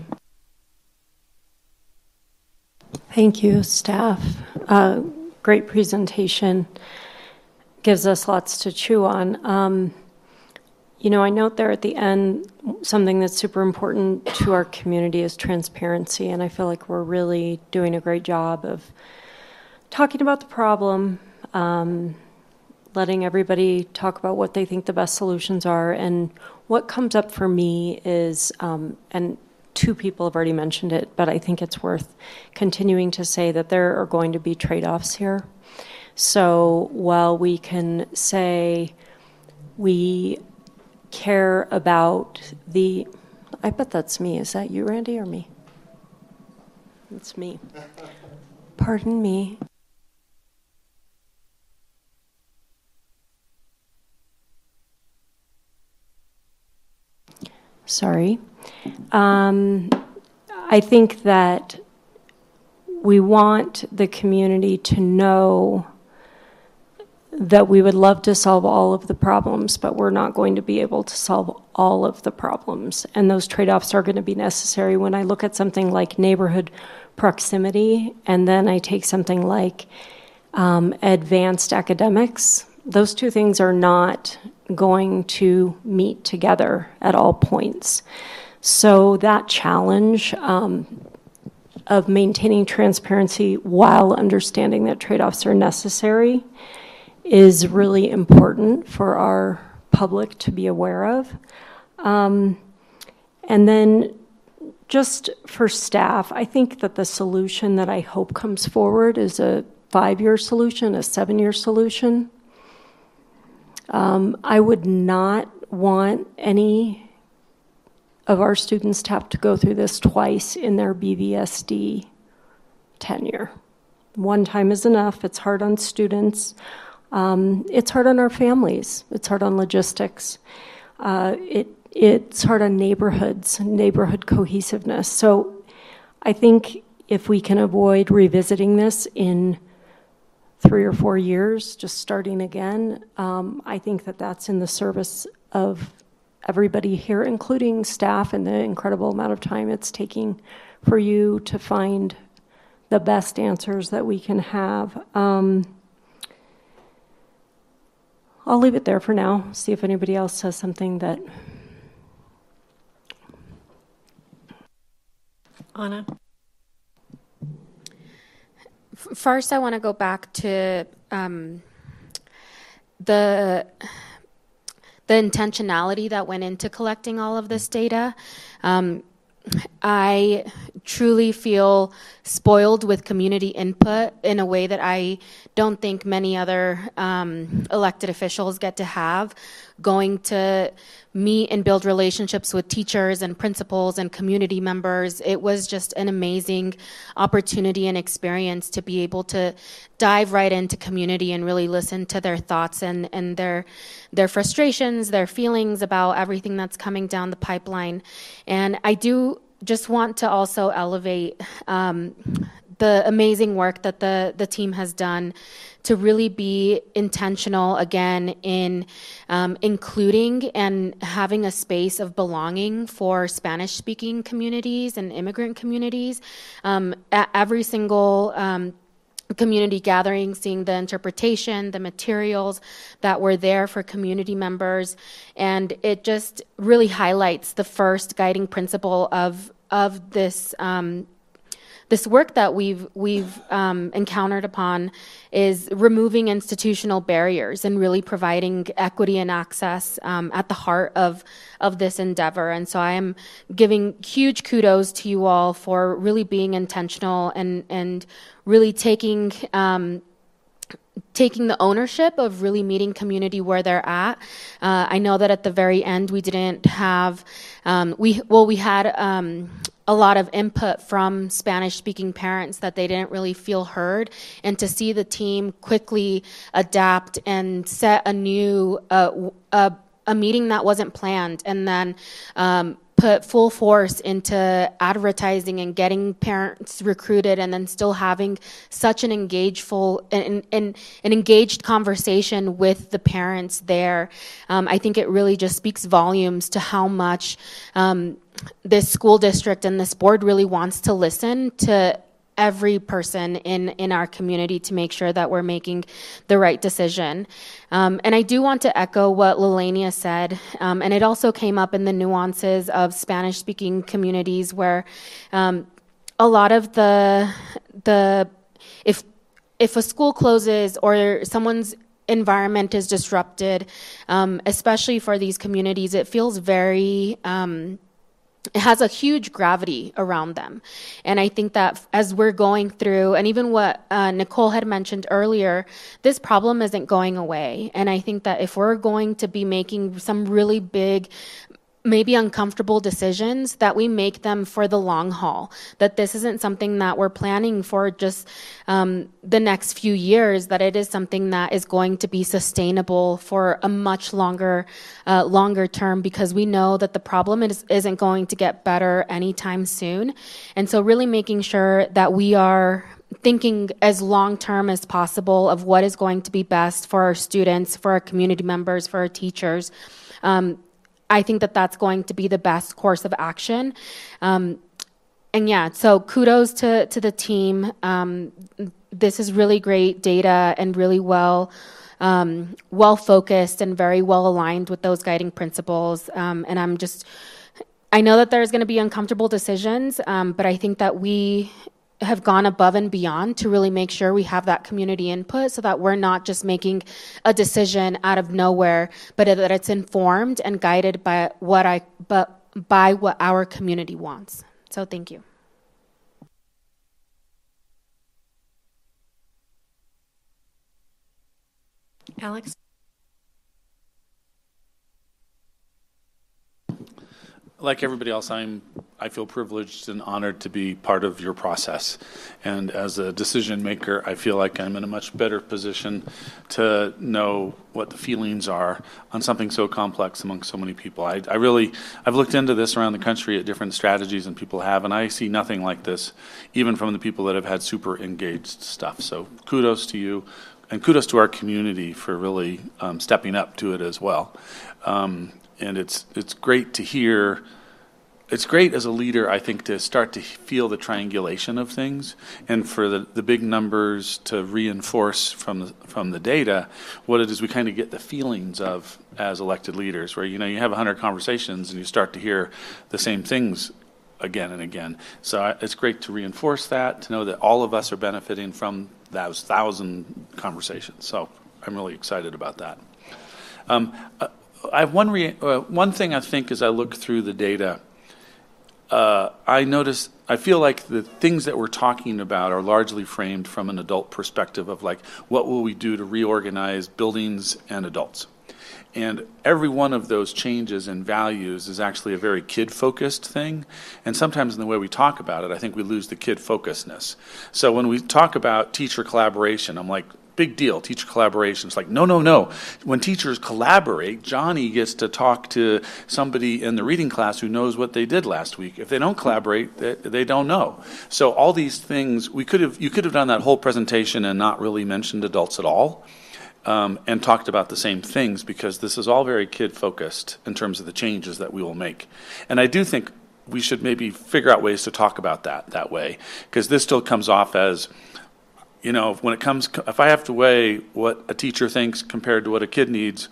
Thank you, staff. Uh, great presentation. Gives us lots to chew on. Um, You know, I note there at the end, something that's super important to our community is transparency, and I feel like we're really doing a great job of talking about the problem, um, letting everybody talk about what they think the best solutions are, and what comes up for me is, um, and two people have already mentioned it, but I think it's worth continuing to say that there are going to be trade-offs here. So while we can say we care about the, I bet that's me. Is that you, Randy, or me? It's me. Pardon me. Sorry. Um, I think that we want the community to know that we would love to solve all of the problems, but we're not going to be able to solve all of the problems. And those trade-offs are going to be necessary. When I look at something like neighborhood proximity, and then I take something like um, advanced academics, those two things are not going to meet together at all points. So that challenge um, of maintaining transparency while understanding that trade-offs are necessary is really important for our public to be aware of. Um, and then just for staff, I think that the solution that I hope comes forward is a five-year solution, a seven-year solution. Um, I would not want any of our students to have to go through this twice in their B V S D tenure. One time is enough. It's hard on students. Um, it's hard on our families. It's hard on logistics. Uh, it it's hard on neighborhoods, neighborhood cohesiveness. So I think if we can avoid revisiting this in three or four years, just starting again, um, I think that that's in the service of everybody here, including staff, and the incredible amount of time it's taking for you to find the best answers that we can have. Um, I'll leave it there for now, see if anybody else says something that... Anna? First, I want to go back to um, the the intentionality that went into collecting all of this data. Um, I truly feel spoiled with community input in a way that I don't think many other um, elected officials get to have. going to meet and build relationships with teachers and principals and community members. It was just an amazing opportunity and experience to be able to dive right into community and really listen to their thoughts and, and their their frustrations, their feelings about everything that's coming down the pipeline. And I do just want to also elevate um, the amazing work that the, the team has done to really be intentional, again, in um, including and having a space of belonging for Spanish-speaking communities and immigrant communities. Um, at every single um, community gathering, seeing the interpretation, the materials that were there for community members, and it just really highlights the first guiding principle of of this um, this work that we've we've um, encountered upon is removing institutional barriers and really providing equity and access um, at the heart of of this endeavor. And so I am giving huge kudos to you all for really being intentional and and really taking um, taking the ownership of really meeting community where they're at. Uh, I know that at the very end we didn't have um, we well we had. Um, a lot of input from Spanish-speaking parents that they didn't really feel heard, and to see the team quickly adapt and set a new uh, a, a meeting that wasn't planned, and then um, put full force into advertising and getting parents recruited, and then still having such an engageful and, and an engaged conversation with the parents there. Um, I think it really just speaks volumes to how much um, this school district and this board really wants to listen to every person in, in our community to make sure that we're making the right decision. Um, and I do want to echo what Lelania said, um, and it also came up in the nuances of Spanish-speaking communities where um, a lot of the, the if if a school closes or someone's environment is disrupted, um, especially for these communities, it feels very... Um, it has a huge gravity around them. And I think that as we're going through, and even what uh, Nicole had mentioned earlier, this problem isn't going away. And I think that if we're going to be making some really big, maybe uncomfortable decisions, that we make them for the long haul, that this isn't something that we're planning for just um, the next few years, that it is something that is going to be sustainable for a much longer uh, longer term, because we know that the problem is, isn't going to get better anytime soon. And so really making sure that we are thinking as long-term as possible of what is going to be best for our students, for our community members, for our teachers. Um, I think that that's going to be the best course of action. Um, and yeah, so kudos to, to the team. Um, this is really great data and really well um, well focused and very well aligned with those guiding principles. Um, and I'm just, I know that there's going to be uncomfortable decisions, um, but I think that we have gone above and beyond to really make sure we have that community input so that we're not just making a decision out of nowhere, but that it's informed and guided by what I but by what our community wants. So thank you. Alex? Like everybody else, I'm, I feel privileged and honored to be part of your process. And as a decision maker, I feel like I'm in a much better position to know what the feelings are on something so complex among so many people. I, I really, I've looked into this around the country at different strategies and people have, and I see nothing like this, even from the people that have had super engaged stuff. So kudos to you, and kudos to our community for really um, stepping up to it as well. Um, And it's it's great to hear, it's great as a leader, I think, to start to feel the triangulation of things, and for the, the big numbers to reinforce from the, from the data what it is we kind of get the feelings of as elected leaders, where, you know, you have one hundred conversations and you start to hear the same things again and again. So I, it's great to reinforce that, to know that all of us are benefiting from those thousand conversations. So I'm really excited about that. Um, uh, I have one re- uh, one thing I think as I look through the data, uh, I notice, I feel like the things that we're talking about are largely framed from an adult perspective of, like, what will we do to reorganize buildings and adults? And every one of those changes in values is actually a very kid-focused thing. And sometimes in the way we talk about it, I think we lose the kid-focusedness. So when we talk about teacher collaboration, I'm like, big deal, teacher collaboration. It's like, no, no, no. When teachers collaborate, Johnny gets to talk to somebody in the reading class who knows what they did last week. If they don't collaborate, they, they don't know. So all these things, we could have, you could have done that whole presentation and not really mentioned adults at all. Um, and talked about the same things, because this is all very kid-focused in terms of the changes that we will make. And I do think we should maybe figure out ways to talk about that that way, because this still comes off as, you know, when it comes, if I have to weigh what a teacher thinks compared to what a kid needs,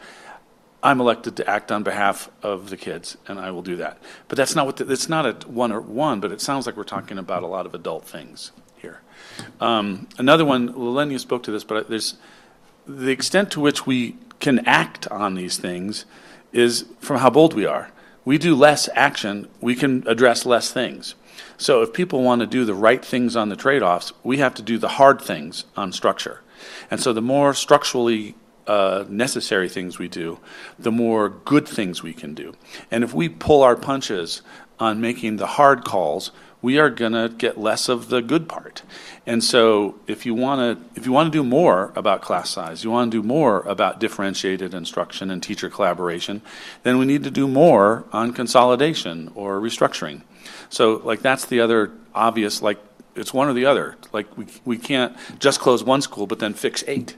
I'm elected to act on behalf of the kids, and I will do that. But that's not what, the, it's not a one or one, but it sounds like we're talking about a lot of adult things here. Um, another one, Lelenia spoke to this, but there's, the extent to which we can act on these things is from how bold we are. We do less action, we can address less things. So if people want to do the right things on the trade-offs, we have to do the hard things on structure. And so the more structurally uh, necessary things we do, the more good things we can do. And if we pull our punches on making the hard calls, we are going to get less of the good part. And so if you want to if you want to do more about class size, you want to do more about differentiated instruction and teacher collaboration, then we need to do more on consolidation or restructuring. So like that's the other obvious, like it's one or the other. Like we we can't just close one school but then fix eight.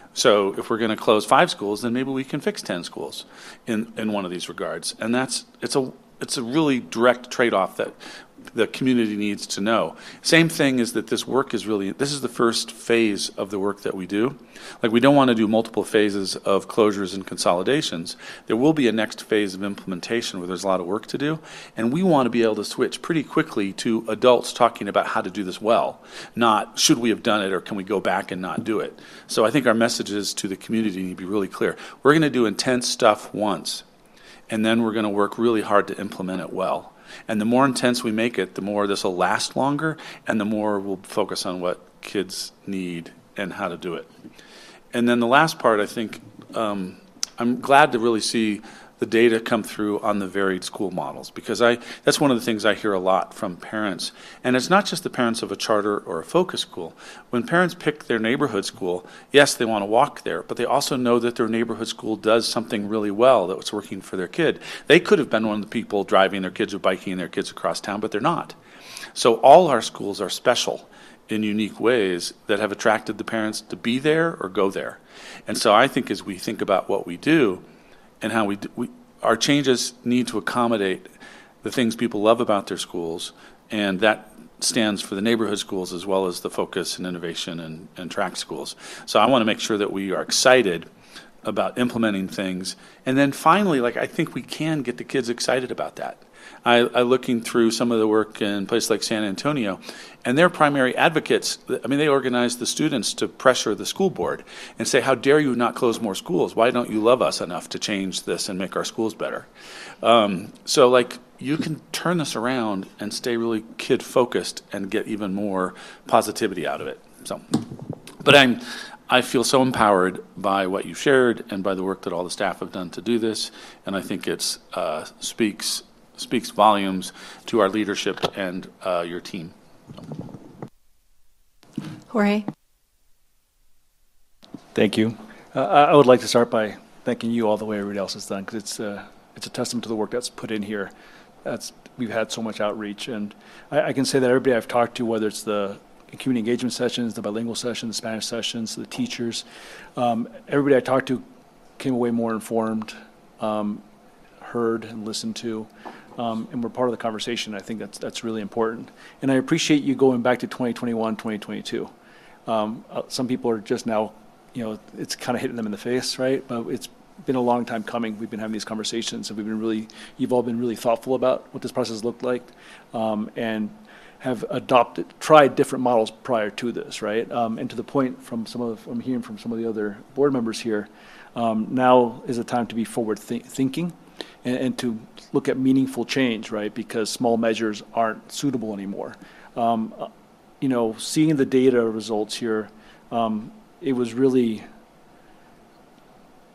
So if we're going to close five schools, then maybe we can fix ten schools in, in one of these regards. And that's it's a it's a really direct trade-off that the community needs to know. Same thing is that this work is really, this is the first phase of the work that we do. Like we don't want to do multiple phases of closures and consolidations. There will be a next phase of implementation where there's a lot of work to do, and we want to be able to switch pretty quickly to adults talking about how to do this well, not should we have done it or can we go back and not do it. So I think our messages to the community need to be really clear. We're going to do intense stuff once, and then we're going to work really hard to implement it well. And the more intense we make it, the more this will last longer, and the more we'll focus on what kids need and how to do it. And then the last part, I think, um, I'm glad to really see the data come through on the varied school models, because I that's one of the things I hear a lot from parents. And it's not just the parents of a charter or a focus school. When parents pick their neighborhood school, yes, they want to walk there, but they also know that their neighborhood school does something really well that's working for their kid. They could have been one of the people driving their kids or biking their kids across town, but they're not. So all our schools are special in unique ways that have attracted the parents to be there or go there. And so I think as we think about what we do, and how we, do, we our changes need to accommodate the things people love about their schools, and that stands for the neighborhood schools as well as the focus and innovation and, and track schools. So I want to make sure that we are excited about implementing things. And then finally, like I think we can get the kids excited about that. I, I looking through some of the work in places like San Antonio, and their primary advocates, I mean, they organize the students to pressure the school board and say, how dare you not close more schools? Why don't you love us enough to change this and make our schools better? Um, so, like, you can turn this around and stay really kid-focused and get even more positivity out of it. So, but I'm, I feel so empowered by what you shared and by the work that all the staff have done to do this, and I think it's uh, speaks speaks volumes to our leadership and uh, your team. Jorge? Thank you. Uh, I would like to start by thanking you all the way everybody else has done, because it's, uh, it's a testament to the work that's put in here. That's, we've had so much outreach, and I, I can say that everybody I've talked to, whether it's the community engagement sessions, the bilingual sessions, the Spanish sessions, the teachers, um, everybody I talked to came away more informed, um, heard and listened to. Um, and we're part of the conversation. I think that's that's really important. And I appreciate you going back to twenty twenty-one, twenty twenty-two. Um, uh, some people are just now, you know, it's kind of hitting them in the face, right? But it's been a long time coming. We've been having these conversations, and we've been really, you've all been really thoughtful about what this process looked like, um, and have adopted, tried different models prior to this, right? Um, and to the point from some of, I'm hearing from some of the other board members here, um, now is a time to be forward th- thinking. And, and to look at meaningful change, right? Because small measures aren't suitable anymore. Um, uh, you know, seeing the data results here, um, it was really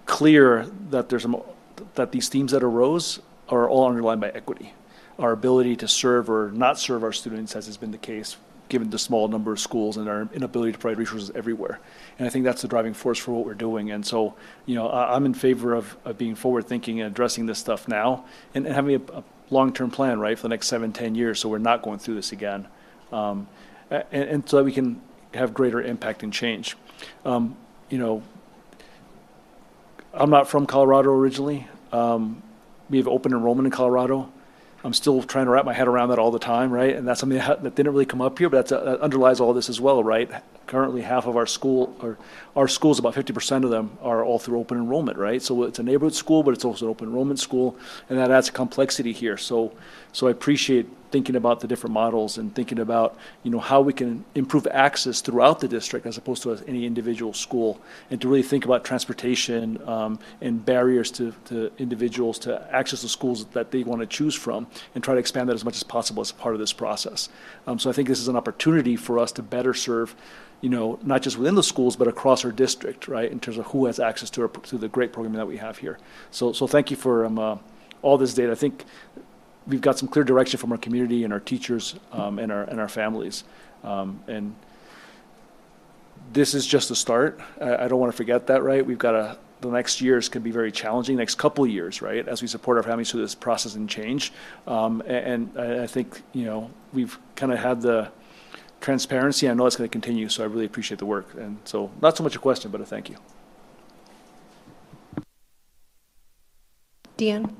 clear that there's a, that these themes that arose are all underlined by equity. Our ability to serve or not serve our students, as has been the case, given the small number of schools and our inability to provide resources everywhere. And I think that's the driving force for what we're doing. And so, you know, I, I'm in favor of, of being forward-thinking and addressing this stuff now and, and having a, a long-term plan, right, for the next seven, ten years, so we're not going through this again. Um, and, and so that we can have greater impact and change. Um, you know, I'm not from Colorado originally. Um, we have open enrollment in Colorado. I'm still trying to wrap my head around that all the time, right? And that's something that, that didn't really come up here, but that's a, that underlies all this as well, right? Currently, half of our school, or our schools, about fifty percent of them are all through open enrollment, right? So it's a neighborhood school, but it's also an open enrollment school, and that adds complexity here. So, so I appreciate thinking about the different models and thinking about, you know, how we can improve access throughout the district as opposed to any individual school, and to really think about transportation um, and barriers to, to individuals to access the schools that they want to choose from, and try to expand that as much as possible as a part of this process. Um, so I think this is an opportunity for us to better serve, you know, not just within the schools, but across our district, right, in terms of who has access to, our, to the great programming that we have here. So, so thank you for um, uh, all this data. I think we've got some clear direction from our community and our teachers um, and our and our families. Um, and this is just a start. I, I don't want to forget that, right? We've got a, the next years can be very challenging, next couple of years, right, as we support our families through this process and change. Um, and, and I think, you know, we've kind of had the transparency. I know it's going to continue, so I really appreciate the work. And so not so much a question, but a thank you. Deanne?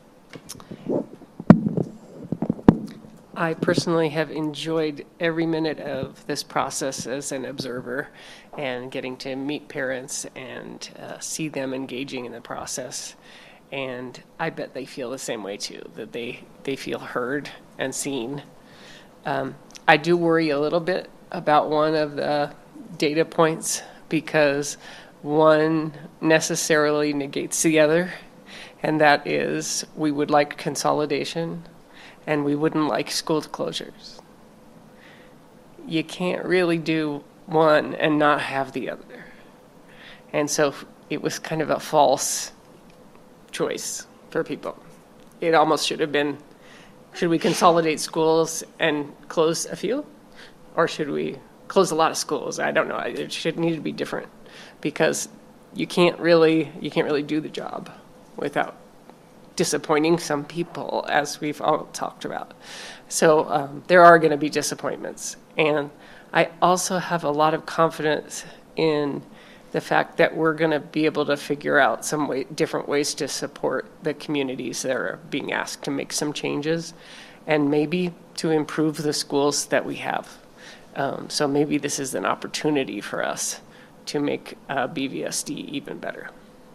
I personally have enjoyed every minute of this process as an observer and getting to meet parents and uh, see them engaging in the process. And I bet they feel the same way too, that they, they feel heard and seen. Um, I do worry a little bit about one of the data points because one necessarily negates the other, and that is we would like consolidation and we wouldn't like school closures. You can't really do one and not have the other. And so it was kind of a false choice for people. It almost should have been, should we consolidate schools and close a few? Or should we close a lot of schools? I don't know. It should need to be different because you can't really, you can't really do the job without disappointing some people, as we've all talked about. So um, there are going to be disappointments. And I also have a lot of confidence in the fact that we're going to be able to figure out some way, different ways to support the communities that are being asked to make some changes and maybe to improve the schools that we have. Um, so maybe this is an opportunity for us to make uh, B V S D even better.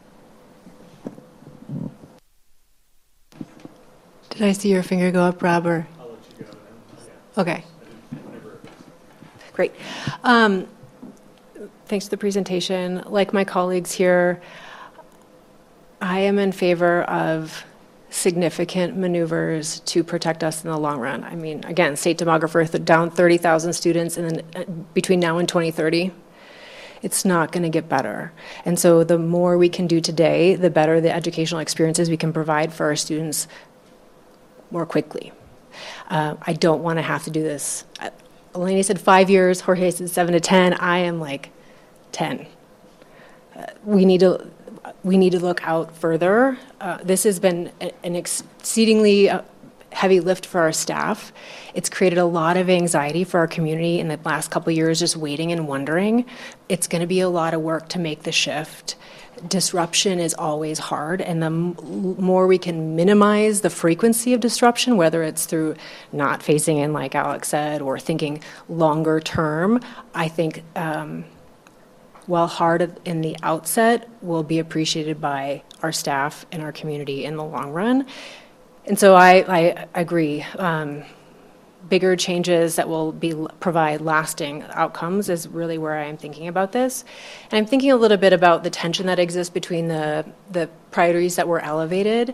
Did I see your finger go up, Rob? Or? I'll let you go. Okay. Great. Um, thanks for the presentation. Like my colleagues here, I am in favor of significant maneuvers to protect us in the long run. I mean, again, state demographer th- down thirty thousand students in the, uh, between now and twenty thirty. It's not going to get better. And so the more we can do today, the better the educational experiences we can provide for our students more quickly. Uh, I don't want to have to do this. Uh, Eleni said five years, Jorge said seven to ten. I am like ten. Uh, we need to we need to look out further. Uh, this has been a, an exceedingly uh, heavy lift for our staff. It's created a lot of anxiety for our community in the last couple of years, just waiting and wondering. It's going to be a lot of work to make the shift. Disruption is always hard, and the m- more we can minimize the frequency of disruption, whether it's through not phasing in, like Alex said, or thinking longer term, I think um, while hard in the outset, will be appreciated by our staff and our community in the long run. And so I, I agree. Um, bigger changes that will be provide lasting outcomes is really where I am thinking about this. And I'm thinking a little bit about the tension that exists between the, the priorities that were elevated.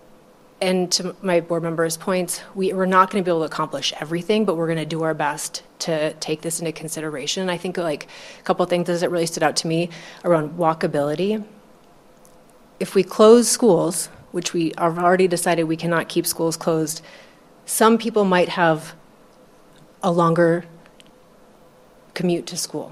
And to my board members' points, we, we're not going to be able to accomplish everything, but we're going to do our best to take this into consideration. I think like a couple of things that really stood out to me around walkability. If we close schools, which we have already decided we cannot keep schools closed, some people might have a longer commute to school.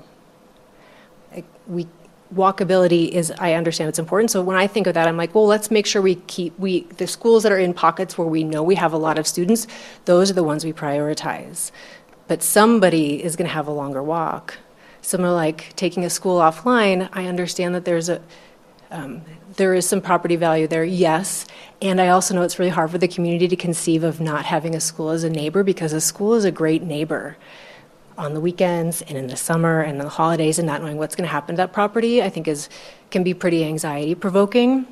Like we walkability is, I understand it's important. So when I think of that, I'm like, well, let's make sure we keep, we the schools that are in pockets where we know we have a lot of students, those are the ones we prioritize. But somebody is going to have a longer walk. Similar like taking a school offline, I understand that there's a, um, there is some property value there, yes. And I also know it's really hard for the community to conceive of not having a school as a neighbor, because a school is a great neighbor on the weekends and in the summer and the holidays, and not knowing what's going to happen to that property, I think is can be pretty anxiety provoking.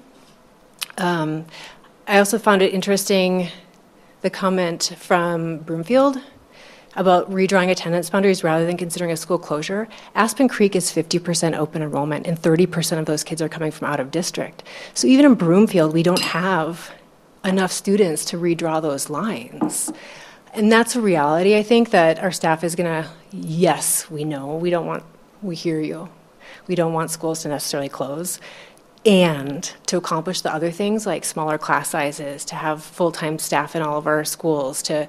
Um, I also found it interesting, the comment from Broomfield about redrawing attendance boundaries rather than considering a school closure. Aspen Creek is fifty percent open enrollment, and thirty percent of those kids are coming from out of district. So even in Broomfield, we don't have enough students to redraw those lines. And that's a reality, I think, that our staff is going to, yes, we know, we don't want, we hear you. We don't want schools to necessarily close. And to accomplish the other things like smaller class sizes, to have full-time staff in all of our schools, to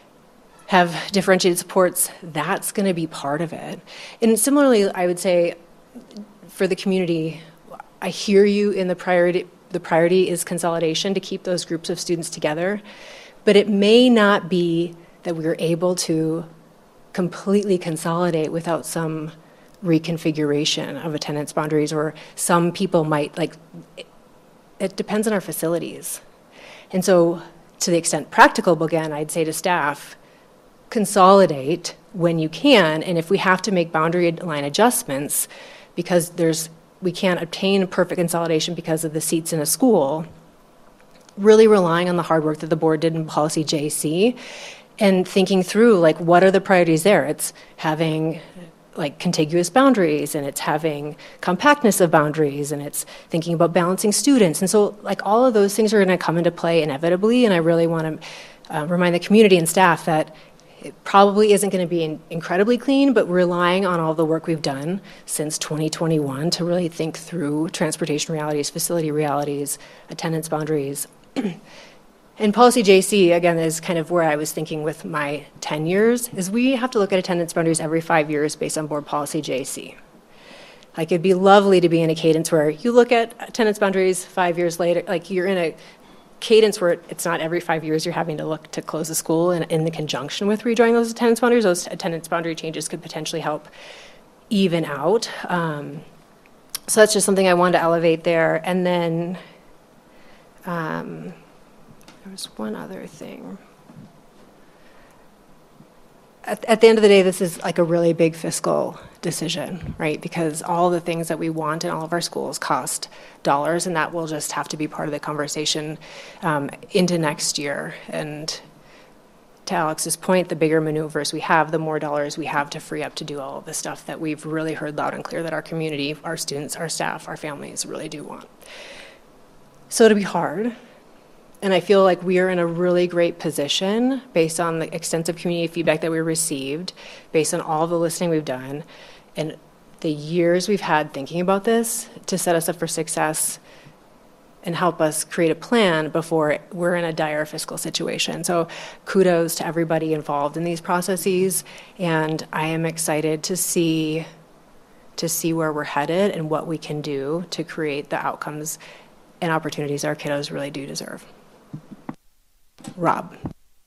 have differentiated supports, that's going to be part of it. And similarly, I would say for the community, I hear you in the priority, the priority is consolidation to keep those groups of students together. But it may not be that we're able to completely consolidate without some reconfiguration of attendance boundaries, or some people might, like, it, it depends on our facilities. And so to the extent practicable, again, I'd say to staff, consolidate when you can, and if we have to make boundary line adjustments because there's we can't obtain perfect consolidation because of the seats in a school, really relying on the hard work that the board did in policy J C and thinking through, like, what are the priorities there? It's having like contiguous boundaries, and it's having compactness of boundaries, and it's thinking about balancing students. And so like all of those things are going to come into play inevitably, and I really want to uh, remind the community and staff that it probably isn't going to be in, incredibly clean, but relying on all the work we've done since twenty twenty-one to really think through transportation realities, facility realities, attendance boundaries. And policy J C, again, is kind of where I was thinking with my ten years, is we have to look at attendance boundaries every five years based on board policy J C. Like, it'd be lovely to be in a cadence where you look at attendance boundaries five years later, like you're in a cadence where it's not every five years you're having to look to close a school, and in the conjunction with redrawing those attendance boundaries, those attendance boundary changes could potentially help even out. Um, so that's just something I wanted to elevate there. And then um, there was one other thing. At, at the end of the day, this is like a really big fiscal decision, right? Because all the things that we want in all of our schools cost dollars, and that will just have to be part of the conversation um, into next year. And to Alex's point, the bigger maneuvers we have, the more dollars we have to free up to do all of the stuff that we've really heard loud and clear that our community, our students, our staff, our families really do want. So it'll be hard. And I feel like we are in a really great position based on the extensive community feedback that we received, based on all the listening we've done, and the years we've had thinking about this to set us up for success and help us create a plan before we're in a dire fiscal situation. So kudos to everybody involved in these processes, and I am excited to see, to see where we're headed and what we can do to create the outcomes and opportunities our kiddos really do deserve. Rob.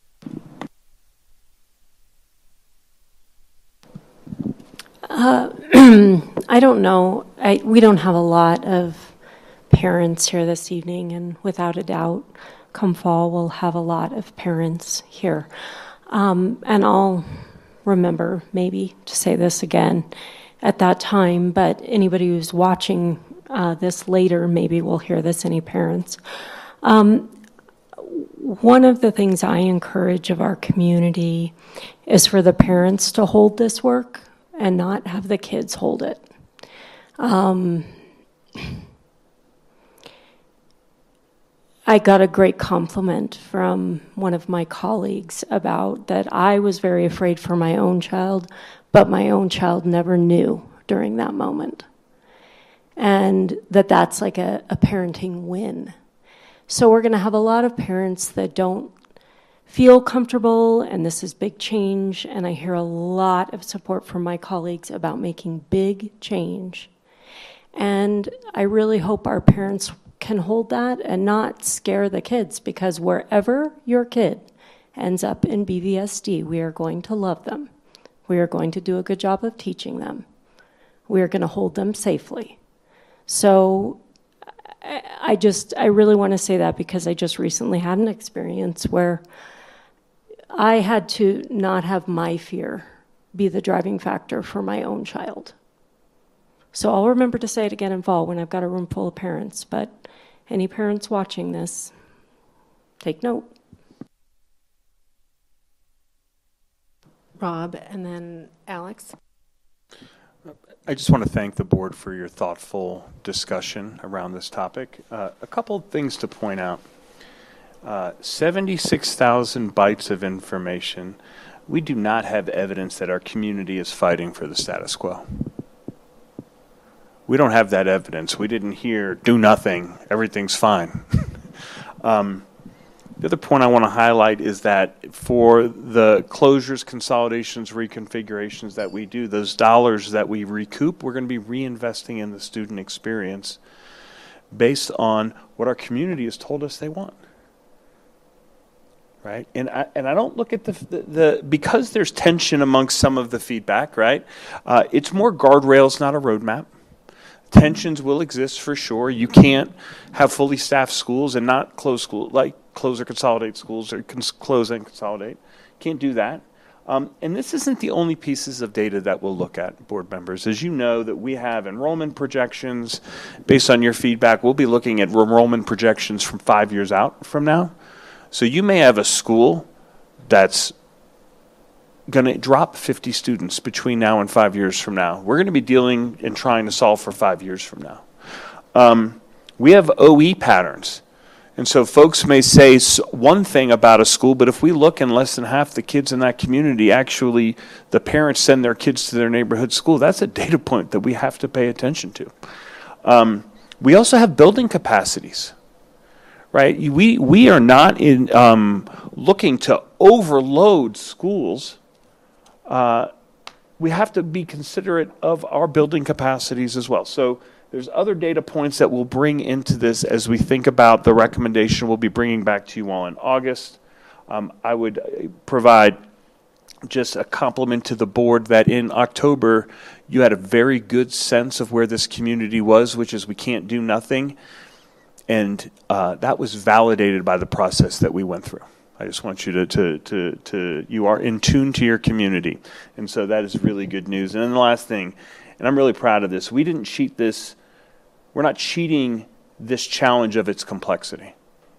Uh, I don't know. I, we don't have a lot of parents here this evening, and without a doubt, come fall, we'll have a lot of parents here. Um, and I'll remember maybe to say this again at that time, but anybody who's watching uh, this later maybe will hear this, any parents. Um, One of the things I encourage of our community is for the parents to hold this work and not have the kids hold it. Um, I got a great compliment from one of my colleagues about that I was very afraid for my own child, but my own child never knew during that moment. And that that's like a, a parenting win. So we're going to have a lot of parents that don't feel comfortable, and this is big change, and I hear a lot of support from my colleagues about making big change. And I really hope our parents can hold that and not scare the kids, because wherever your kid ends up in B V S D, we are going to love them. We are going to do a good job of teaching them. We are going to hold them safely. So I, I just, I really want to say that because I just recently had an experience where I had to not have my fear be the driving factor for my own child. So I'll remember to say it again in fall when I've got a room full of parents, but any parents watching this, take note. Rob, and then Alex. I just want to thank the board for your thoughtful discussion around this topic. Uh, a couple of things to point out. Uh, seventy-six thousand bytes of information. We do not have evidence that our community is fighting for the status quo. We don't have that evidence. We didn't hear, do nothing, everything's fine. um, the other point I want to highlight is that for the closures, consolidations, reconfigurations that we do, those dollars that we recoup, we're going to be reinvesting in the student experience based on what our community has told us they want. Right, and I and I don't look at the the, the because there's tension amongst some of the feedback. Right, uh, it's more guardrails, not a roadmap. Tensions will exist for sure. You can't have fully staffed schools and not close school, like close or consolidate schools, or cons- close and consolidate. Can't do that. Um, and this isn't the only pieces of data that we'll look at, board members. As you know, that we have enrollment projections. Based on your feedback, we'll be looking at enrollment projections from five years out from now. So you may have a school that's going to drop fifty students between now and five years from now. We're going to be dealing and trying to solve for five years from now. Um, we have O E patterns. And so folks may say one thing about a school, but if we look and less than half the kids in that community, actually the parents send their kids to their neighborhood school, that's a data point that we have to pay attention to. Um, we also have building capacities. Right, we we are not in um, looking to overload schools. Uh, we have to be considerate of our building capacities as well. So there's other data points that we'll bring into this as we think about the recommendation we'll be bringing back to you all in August. Um, I would provide just a compliment to the board that in October you had a very good sense of where this community was, which is we can't do nothing. And uh, that was validated by the process that we went through. I just want you to, to, to, to, you are in tune to your community. And so that is really good news. And then the last thing, and I'm really proud of this, we didn't cheat this, we're not cheating this challenge of its complexity.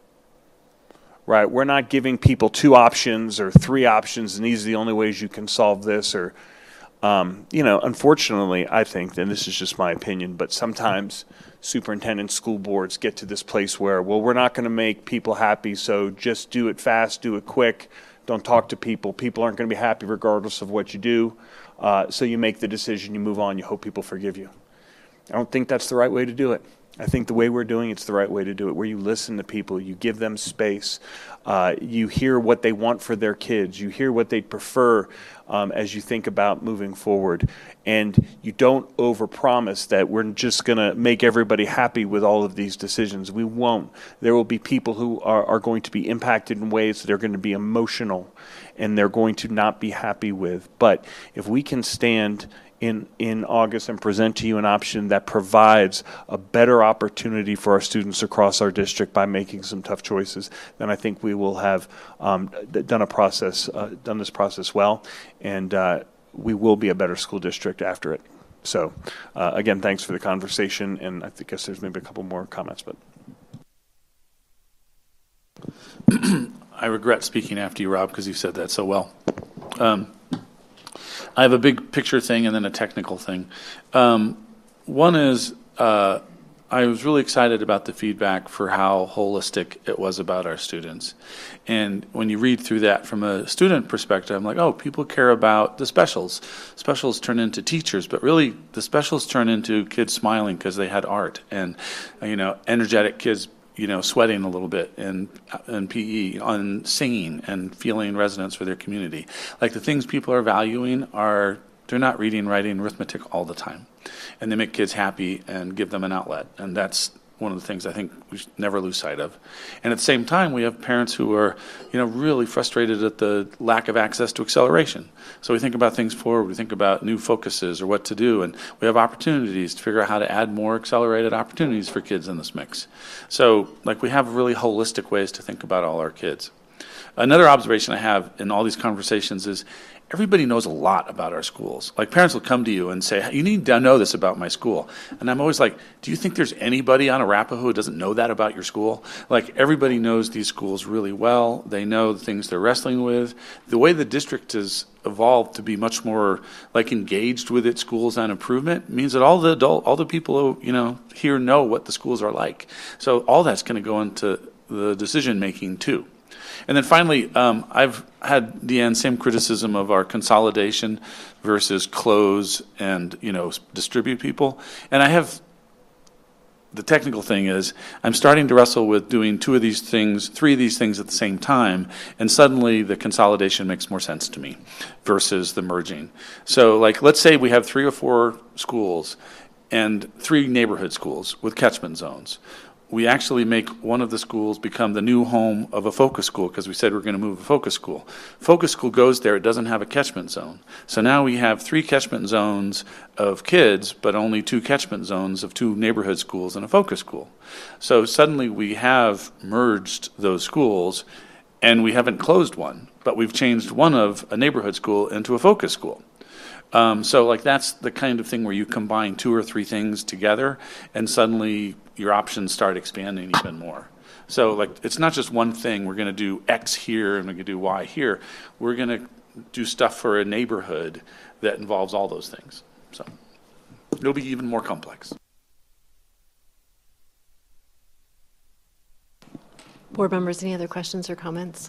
Right? We're not giving people two options or three options and these are the only ways you can solve this or, um, you know, unfortunately, I think, and this is just my opinion, but sometimes superintendents, school boards get to this place where, well, we're not going to make people happy, so just do it fast, do it quick, don't talk to people. People aren't going to be happy regardless of what you do. Uh, so you make the decision, you move on, you hope people forgive you. I don't think that's the right way to do it. I think the way we're doing it's the right way to do it, where you listen to people, you give them space, uh, you hear what they want for their kids, you hear what they prefer um, as you think about moving forward, and you don't overpromise that we're just going to make everybody happy with all of these decisions. We won't. There will be people who are, are going to be impacted in ways that are going to be emotional and they're going to not be happy with. But if we can stand in in August and present to you an option that provides a better opportunity for our students across our district by making some tough choices, then I think we will have um, done a process, uh, done this process well, and uh, we will be a better school district after it. So, uh, again, thanks for the conversation, and I think, guess there's maybe a couple more comments, but. I regret speaking after you, Rob, because you said that so well. Um, I have a big picture thing and then a technical thing. Um, one is uh, I was really excited about the feedback for how holistic it was about our students. And when you read through that from a student perspective, I'm like, oh, people care about the specials. Specials turn into teachers, but really the specials turn into kids smiling because they had art, and, you know, energetic kids, you know, sweating a little bit in, in P E, on singing and feeling resonance for their community. Like, the things people are valuing are, they're not reading, writing, arithmetic all the time. And they make kids happy and give them an outlet. And that's one of the things I think we should never lose sight of. And at the same time, we have parents who are, you know, really frustrated at the lack of access to acceleration. So we think about things forward. We think about new focuses or what to do. And we have opportunities to figure out how to add more accelerated opportunities for kids in this mix. So, like, we have really holistic ways to think about all our kids. Another observation I have in all these conversations is everybody knows a lot about our schools. Like, parents will come to you and say, you need to know this about my school. And I'm always like, do you think there's anybody on Arapahoe who doesn't know that about your school? Like, everybody knows these schools really well. They know the things they're wrestling with. The way the district has evolved to be much more, like, engaged with its schools on improvement means that all the adult, all the people who, you know, here know what the schools are like. So all that's going to go into the decision making too. And then finally, um, I've had, Deanne, same criticism of our consolidation versus close and, you know, distribute people. And I have, the technical thing is, I'm starting to wrestle with doing two of these things, three of these things at the same time, and suddenly the consolidation makes more sense to me versus the merging. So, like, let's say we have three or four schools and three neighborhood schools with catchment zones. We actually make one of the schools become the new home of a focus school because we said we're going to move a focus school. Focus school goes there, it doesn't have a catchment zone. So now we have three catchment zones of kids, but only two catchment zones of two neighborhood schools and a focus school. So suddenly we have merged those schools, and we haven't closed one, but we've changed one of a neighborhood school into a focus school. Um, so, like, that's the kind of thing where you combine two or three things together, and suddenly your options start expanding even more. So, like, it's not just one thing. We're going to do X here and we're going to do Y here. We're going to do stuff for a neighborhood that involves all those things. So it'll be even more complex. Board members, any other questions or comments?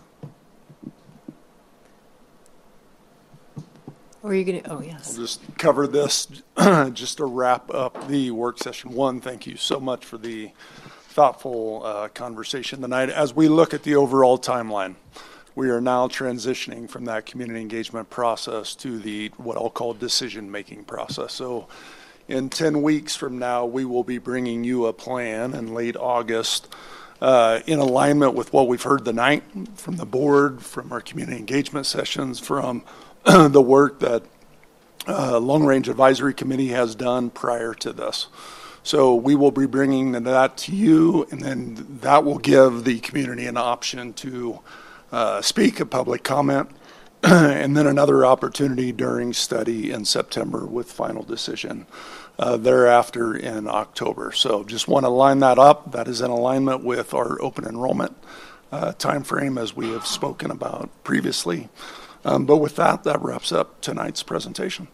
Or are you going to, oh, yes. I'll just cover this just to wrap up the work session. One, thank you so much for the thoughtful uh, conversation tonight. As we look at the overall timeline, we are now transitioning from that community engagement process to the what I'll call decision-making process. So in ten weeks from now, we will be bringing you a plan in late August uh, in alignment with what we've heard tonight from the board, from our community engagement sessions, from the work that uh, Long Range Advisory Committee has done prior to this. So we will be bringing that to you, and then that will give the community an option to uh, speak, a public comment, and then another opportunity during study in September with final decision uh, thereafter in October. So just want to line that up. That is in alignment with our open enrollment uh, timeframe, as we have spoken about previously. Um, but with that, that wraps up tonight's presentation.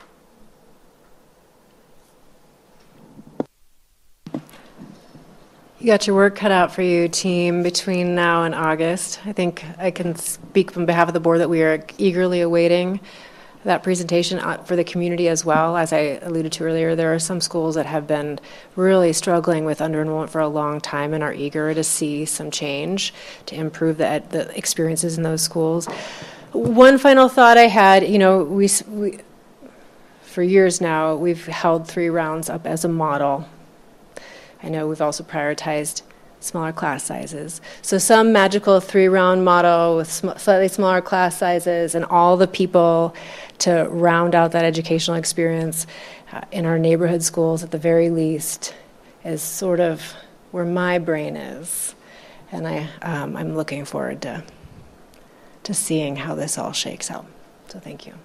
You got your work cut out for you, team, between now and August. I think I can speak on behalf of the board that we are eagerly awaiting that presentation for the community as well. As I alluded to earlier, there are some schools that have been really struggling with under-enrollment for a long time and are eager to see some change to improve the, the experiences in those schools. One final thought I had, you know, we, we for years now, we've held three rounds up as a model. I know we've also prioritized smaller class sizes. So some magical three-round model with sm- slightly smaller class sizes and all the people to round out that educational experience uh, in our neighborhood schools at the very least is sort of where my brain is. And I, um, I'm looking forward to to seeing how this all shakes out. So thank you.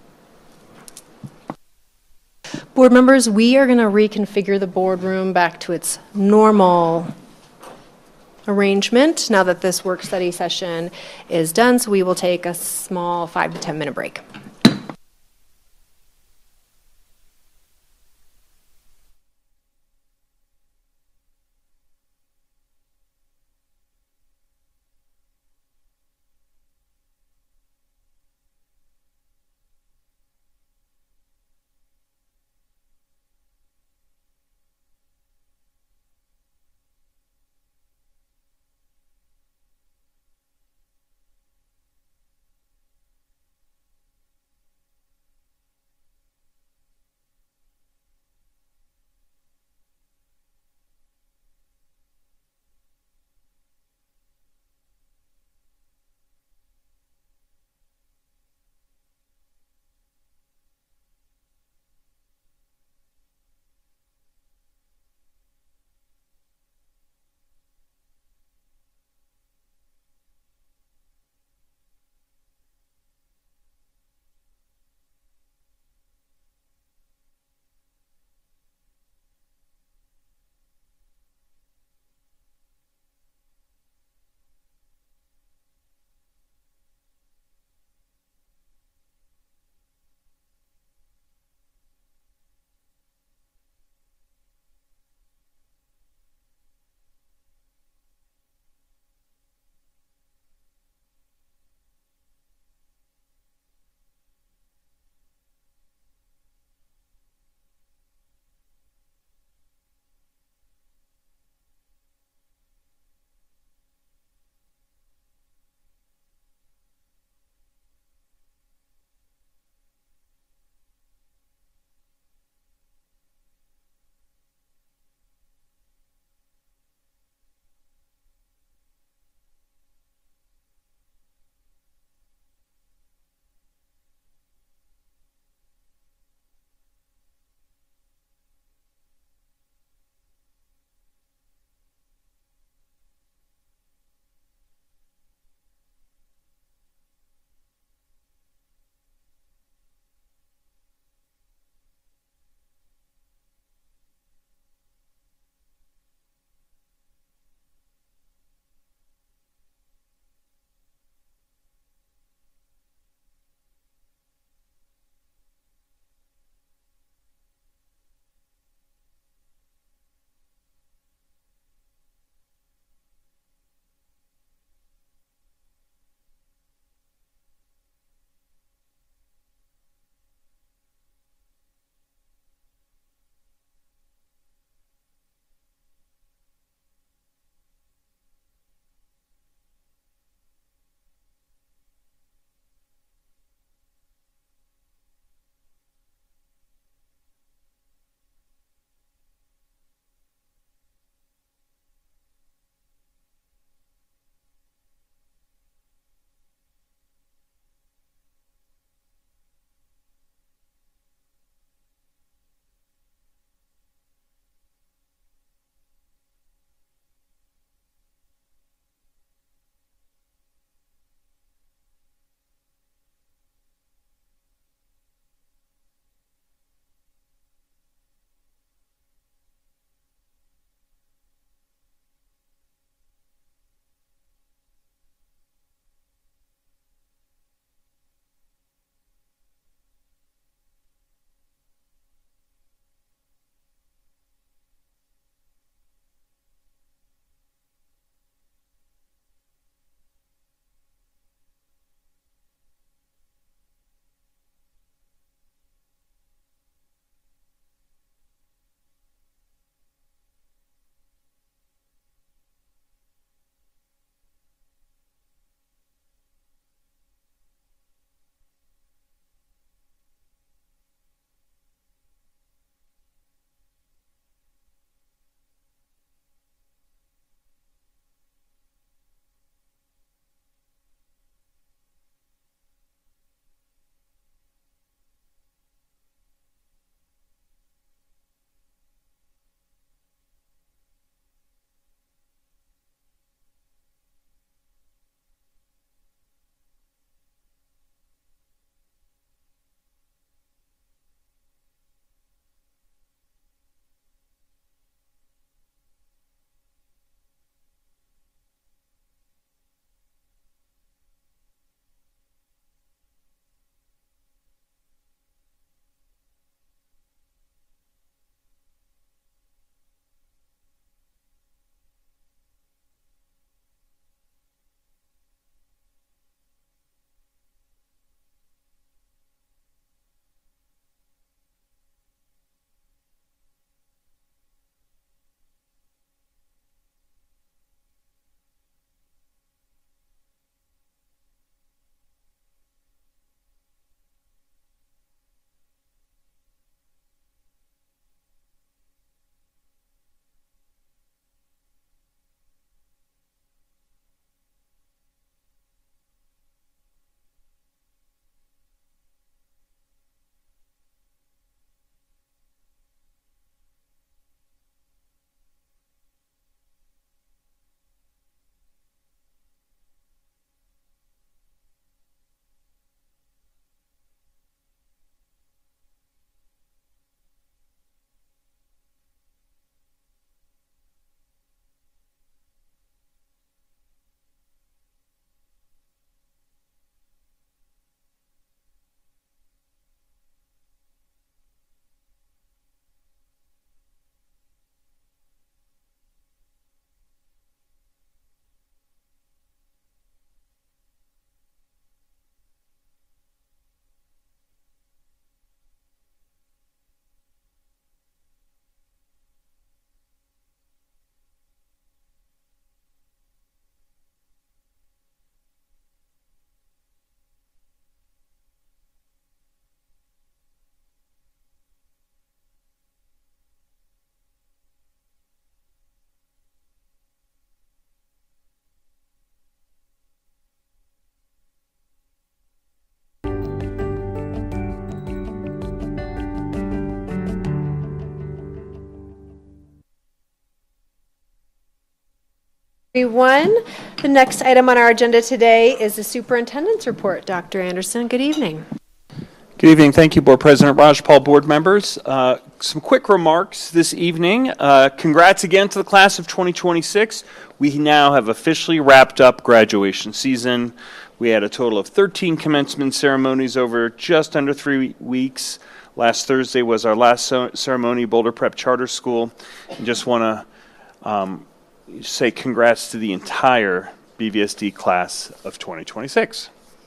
Board members, we are going to reconfigure the boardroom back to its normal arrangement now that this work study session is done. So we will take a small five to ten minute break. Everyone, the next item on our agenda today is the superintendent's report. Doctor Anderson, good evening. Good evening. Thank you, Board President Rajpal, board members. Uh, some quick remarks this evening. Uh, congrats again to the class of twenty twenty-six. We now have officially wrapped up graduation season. We had a total of thirteen commencement ceremonies over just under three weeks. Last Thursday was our last so- ceremony, Boulder Prep Charter School. And just want to um, say congrats to the entire B V S D class of twenty twenty-six.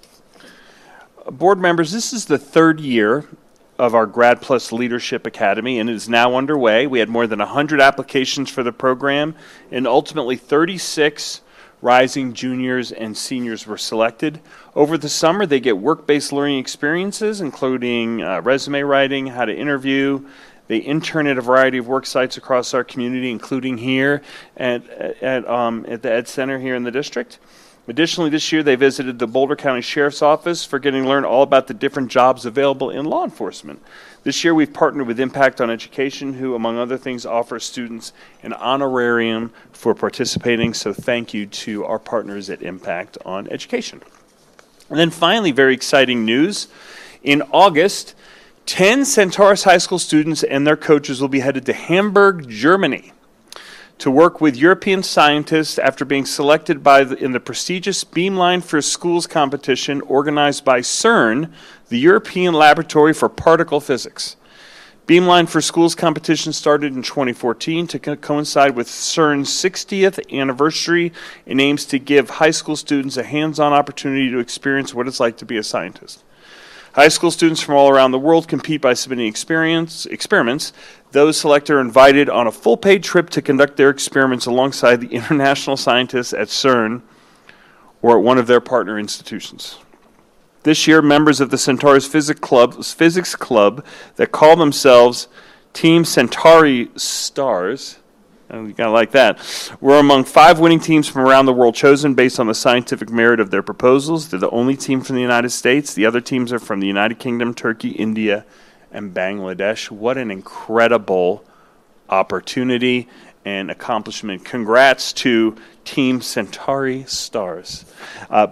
Board members, this is the third year of our Grad Plus Leadership Academy, and it is now underway. We had more than one hundred applications for the program, and ultimately thirty-six rising juniors and seniors were selected. Over the summer, they get work-based learning experiences, including uh, resume writing, how to interview. They intern at a variety of work sites across our community, including here at, at, um, at the Ed Center here in the district. Additionally, this year they visited the Boulder County Sheriff's Office for getting to learn all about the different jobs available in law enforcement. This year we've partnered with Impact on Education, who, among other things, offers students an honorarium for participating, so thank you to our partners at Impact on Education. And then finally, very exciting news. In August, ten Centaurus High School students and their coaches will be headed to Hamburg, Germany, to work with European scientists after being selected by the, in the prestigious Beamline for Schools competition organized by CERN, the European Laboratory for Particle Physics. Beamline for Schools competition started in twenty fourteen to co- coincide with CERN's sixtieth anniversary and aims to give high school students a hands-on opportunity to experience what it's like to be a scientist. High school students from all around the world compete by submitting experience, experiments. Those selected are invited on a full-paid trip to conduct their experiments alongside the international scientists at CERN or at one of their partner institutions. This year, members of the Centaurus Physics Club, Physics Club that call themselves Team Centauri Stars, and you gotta like that, were among five winning teams from around the world chosen based on the scientific merit of their proposals. They're the only team from the United States. The other teams are from the United Kingdom, Turkey, India, and Bangladesh. What an incredible opportunity and accomplishment. Congrats to Team Centauri Stars. Uh,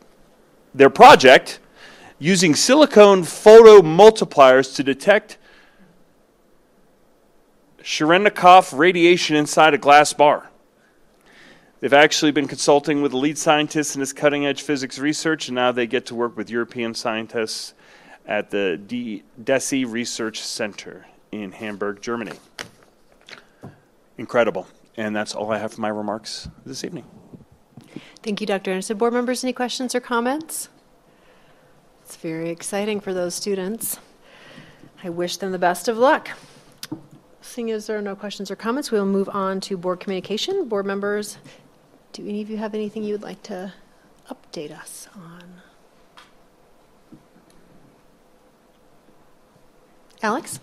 their project, using silicone photomultipliers to detect Cherenkov radiation inside a glass bar. They've actually been consulting with the lead scientist in this cutting-edge physics research, and now they get to work with European scientists at the D- DESI Research Center in Hamburg, Germany. Incredible. And that's all I have for my remarks this evening. Thank you, Doctor Anderson. Board members, any questions or comments? It's very exciting for those students. I wish them the best of luck. Seeing as there are no questions or comments, we'll move on to board communication. Board members, do any of you have anything you would like to update us on? Alex?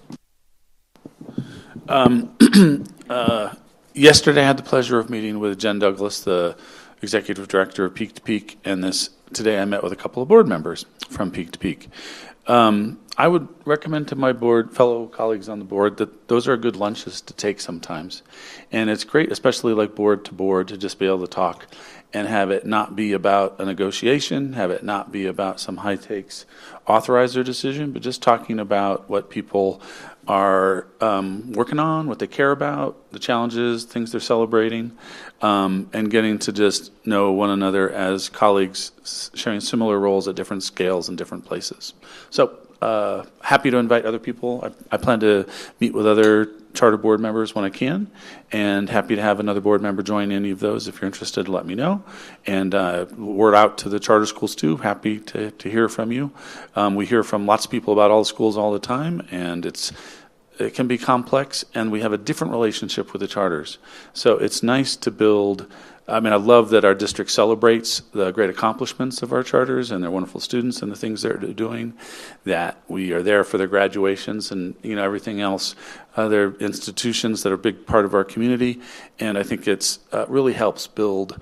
Um, uh, yesterday, I had the pleasure of meeting with Jen Douglas, the executive director of Peak to Peak, and this today I met with a couple of board members from Peak to Peak. Um, I would recommend to my board, fellow colleagues on the board, that those are good lunches to take sometimes. And it's great, especially like board to board, to just be able to talk and have it not be about a negotiation, have it not be about some high takes authorizer decision, but just talking about what people are um, working on, what they care about, the challenges, things they're celebrating, um, and getting to just know one another as colleagues sharing similar roles at different scales and different places. So uh, happy to invite other people. I, I plan to meet with other charter board members when I can, and happy to have another board member join any of those. If you're interested, let me know. And uh, word out to the charter schools too. Happy to, to hear from you. Um, we hear from lots of people about all the schools all the time, and it's it can be complex, and we have a different relationship with the charters. So it's nice to build. I mean, I love that our district celebrates the great accomplishments of our charters and their wonderful students and the things they're doing, that we are there for their graduations and, you know, everything else. Uh, they're institutions that are a big part of our community, and I think it's uh, really helps build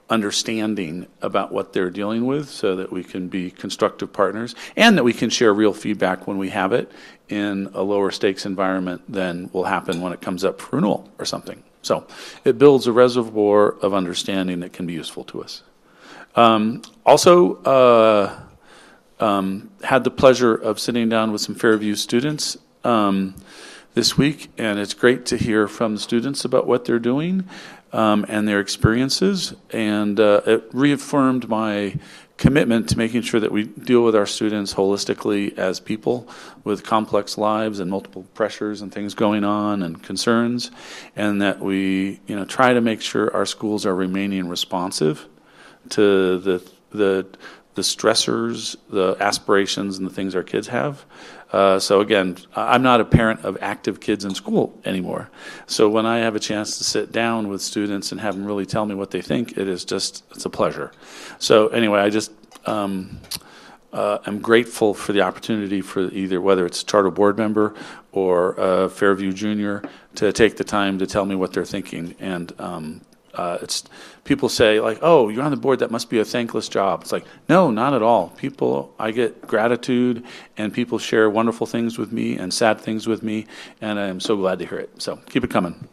understanding about what they're dealing with so that we can be constructive partners and that we can share real feedback when we have it in a lower stakes environment than will happen when it comes up for renewal or something. So it builds a reservoir of understanding that can be useful to us. Um, also, uh, um, had the pleasure of sitting down with some Fairview students um, this week, and it's great to hear from the students about what they're doing um, and their experiences, and uh, it reaffirmed my commitment to making sure that we deal with our students holistically as people with complex lives and multiple pressures and things going on and concerns, and that we, you know, try to make sure our schools are remaining responsive to the the the stressors, the aspirations, and the things our kids have. Uh, so again, I'm not a parent of active kids in school anymore. So when I have a chance to sit down with students and have them really tell me what they think, it is just, it's a pleasure. So anyway, I just um, uh, am grateful for the opportunity for either, whether it's a charter board member or uh, Fairview Junior, to take the time to tell me what they're thinking. And um, uh, it's people say like, oh, you're on the board, that must be a thankless job. It's like, no, not at all. People, I get gratitude, and people share wonderful things with me and sad things with me, and I'm so glad to hear it. So keep it coming.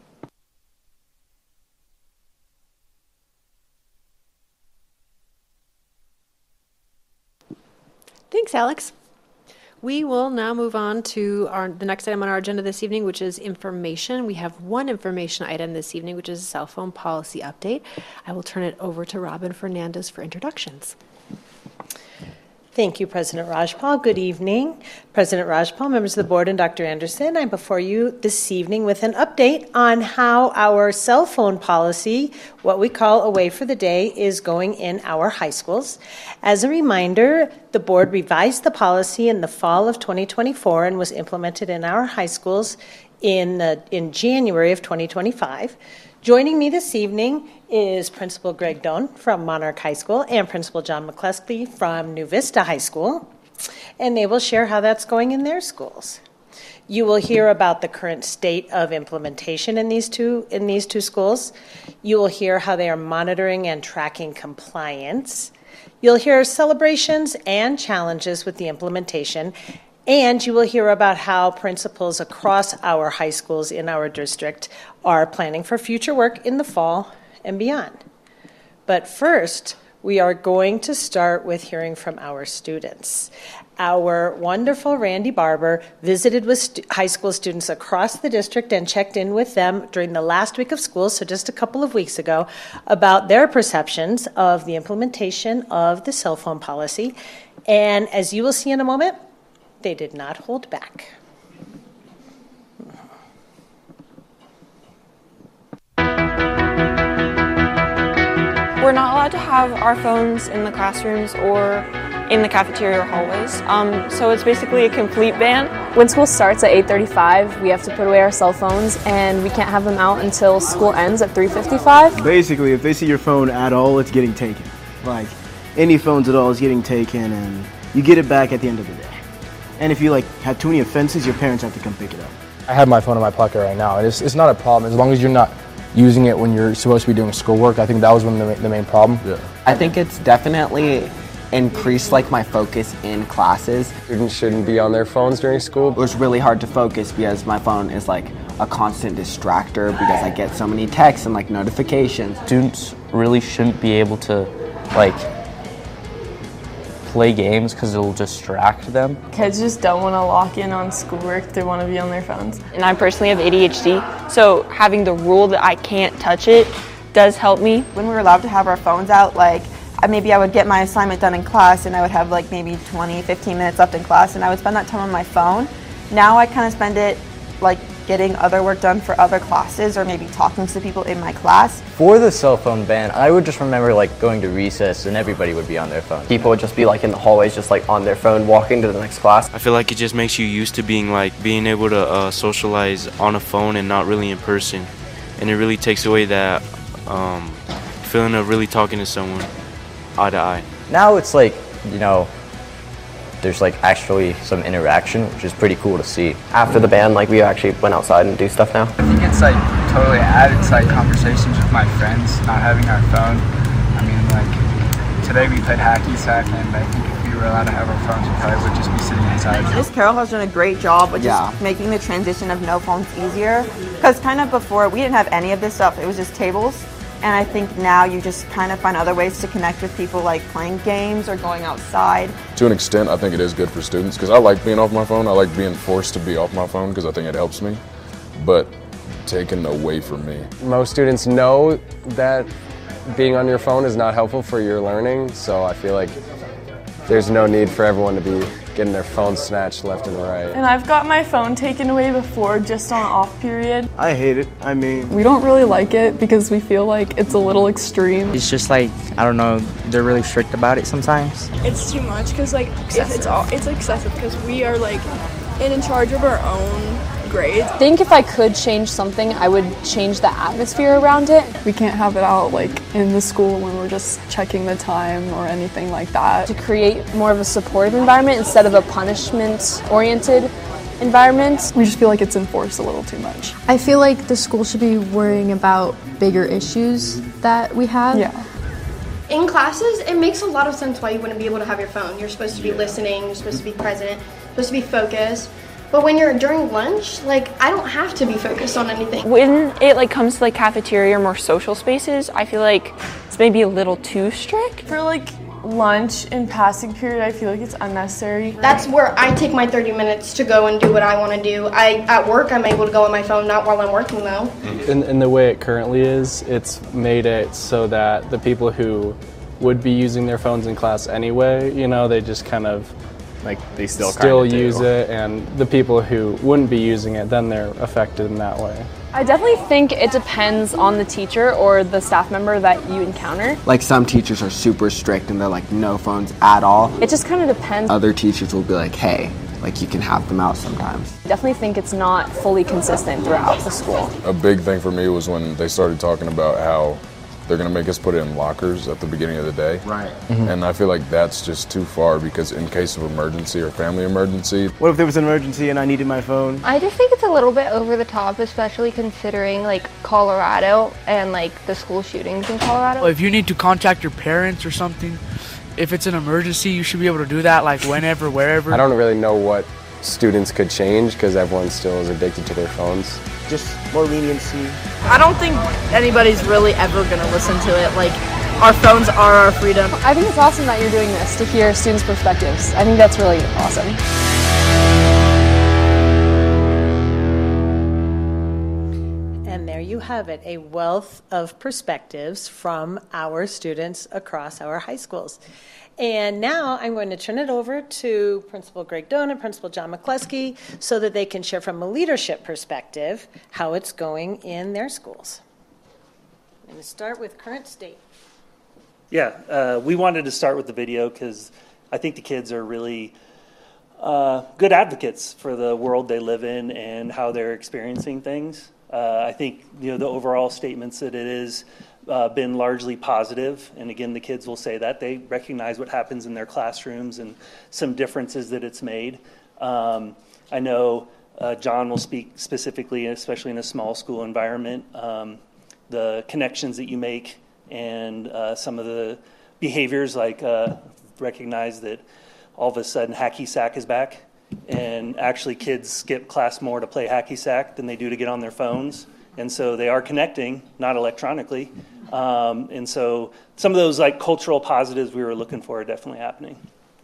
Thanks, Alex. We will now move on to our, the next item on our agenda this evening, which is information. We have one information item this evening, which is a cell phone policy update. I will turn it over to Robin Fernandez for introductions. Thank you, President Rajpal. Good evening. President Rajpal, members of the board, and Doctor Anderson. I'm before you this evening with an update on how our cell phone policy, what we call Away for the Day, is going in our high schools. As a reminder, the board revised the policy in the fall of twenty twenty-four and was implemented in our high schools in, uh, in January of twenty twenty-five. Joining me this evening is Principal Greg Doan from Monarch High School and Principal John McCleskey from New Vista High School, and they will share how that's going in their schools. You will hear about the current state of implementation in these two in these two schools. You will hear how they are monitoring and tracking compliance. You'll hear celebrations and challenges with the implementation. And you will hear about how principals across our high schools in our district are planning for future work in the fall and beyond. But first, we are going to start with hearing from our students. Our wonderful Randy Barber visited with stu- high school students across the district and checked in with them during the last week of school, so just a couple of weeks ago, about their perceptions of the implementation of the cell phone policy. And as you will see in a moment, they did not hold back. We're not allowed to have our phones in the classrooms or in the cafeteria or hallways. Um, so it's basically a complete ban. When school starts at eight thirty-five, we have to put away our cell phones, and we can't have them out until school ends at three fifty-five. Basically, if they see your phone at all, it's getting taken. Like, any phones at all is getting taken, and you get it back at the end of the day. And if you like have too many offenses, your parents have to come pick it up. I have my phone in my pocket right now, and it's, it's not a problem as long as you're not using it when you're supposed to be doing schoolwork. I think that was one of the, the main problem. Yeah. I think it's definitely increased like my focus in classes. Students shouldn't be on their phones during school. It was really hard to focus because my phone is like a constant distractor because I get so many texts and like notifications. Students really shouldn't be able to like play games because it'll distract them. Kids just don't want to lock in on schoolwork. They want to be on their phones. And I personally have A D H D, so having the rule that I can't touch it does help me. When we were allowed to have our phones out, like maybe I would get my assignment done in class and I would have like maybe twenty, fifteen minutes left in class and I would spend that time on my phone. Now I kind of spend it like getting other work done for other classes or maybe talking to people in my class. For the cell phone ban, I would just remember like going to recess and everybody would be on their phone. People would just be like in the hallways just like on their phone walking to the next class. I feel like it just makes you used to being like being able to uh, socialize on a phone and not really in person. And it really takes away that um, feeling of really talking to someone eye to eye. Now it's like, you know, there's like actually some interaction, which is pretty cool to see. After the ban, like we actually went outside and do stuff now. I think it's like totally added to like conversations with my friends, not having our phone. I mean, like, today we played hacky sack, and I think if we were allowed to have our phones, we probably would just be sitting inside. Miz Carroll has done a great job with Yeah. just making the transition of no phones easier. Because kind of before, we didn't have any of this stuff. It was just tables. And I think now you just kind of find other ways to connect with people, like playing games or going outside. To an extent, I think it is good for students because I like being off my phone. I like being forced to be off my phone because I think it helps me. But taken away from me. Most students know that being on your phone is not helpful for your learning, so I feel like there's no need for everyone to be getting their phone snatched left and right. And I've got my phone taken away before just on off period. I hate it. I mean, We don't really like it because we feel like it's a little extreme. It's just like, I don't know, they're really strict about it sometimes. It's too much because like if it's all it's excessive because we are like in, in charge of our own grades. I think if I could change something, I would change the atmosphere around it. We can't have it out like in the school when we're just checking the time or anything like that. To create more of a supportive environment instead of a punishment-oriented environment. We just feel like it's enforced a little too much. I feel like the school should be worrying about bigger issues that we have. Yeah. In classes, it makes a lot of sense why you wouldn't be able to have your phone. You're supposed to be listening, you're supposed to be present, you're supposed to be focused. But when you're during lunch, like, I don't have to be focused on anything. When it like comes to like cafeteria or more social spaces, I feel like it's maybe a little too strict. For like lunch and passing period, I feel like it's unnecessary. That's where I take my thirty minutes to go and do what I want to do. I At work, I'm able to go on my phone, not while I'm working though. In, in the way it currently is, it's made it so that the people who would be using their phones in class anyway, you know, they just kind of Like they still still kinda use do. it, and the people who wouldn't be using it, then they're affected in that way. I definitely think it depends on the teacher or the staff member that you encounter. Like some teachers are super strict and they're like no phones at all. It just kind of depends. Other teachers will be like, hey, like you can have them out sometimes. I definitely think it's not fully consistent throughout the school. A big thing for me was when they started talking about how they're going to make us put it in lockers at the beginning of the day. Right. Mm-hmm. And I feel like that's just too far because in case of emergency or family emergency. What if there was an emergency and I needed my phone? I just think it's a little bit over the top, especially considering like Colorado and like the school shootings in Colorado. Well, if you need to contact your parents or something, if it's an emergency, you should be able to do that like whenever, wherever. I don't really know what students could change because everyone still is addicted to their phones. Just more leniency. I don't think anybody's really ever going to listen to it. Like, our phones are our freedom. I think it's awesome that you're doing this to hear students' perspectives. I think that's really awesome. And there you have it, a wealth of perspectives from our students across our high schools. And now I'm going to turn it over to Principal Greg Doan and Principal John McCluskey so that they can share from a leadership perspective how it's going in their schools. I'm going to start with current state. Yeah, uh, we wanted to start with the video because I think the kids are really uh, good advocates for the world they live in and how they're experiencing things. Uh, I think, you know, the overall statements that it is Uh, been largely positive, and again, the kids will say that they recognize what happens in their classrooms and some differences that it's made. Um, I know uh, John will speak specifically, especially in a small school environment, um, the connections that you make and uh, some of the behaviors, like uh, recognize that all of a sudden hacky sack is back, and actually kids skip class more to play hacky sack than they do to get on their phones. And so they are connecting, not electronically. Um, and so some of those like cultural positives we were looking for are definitely happening.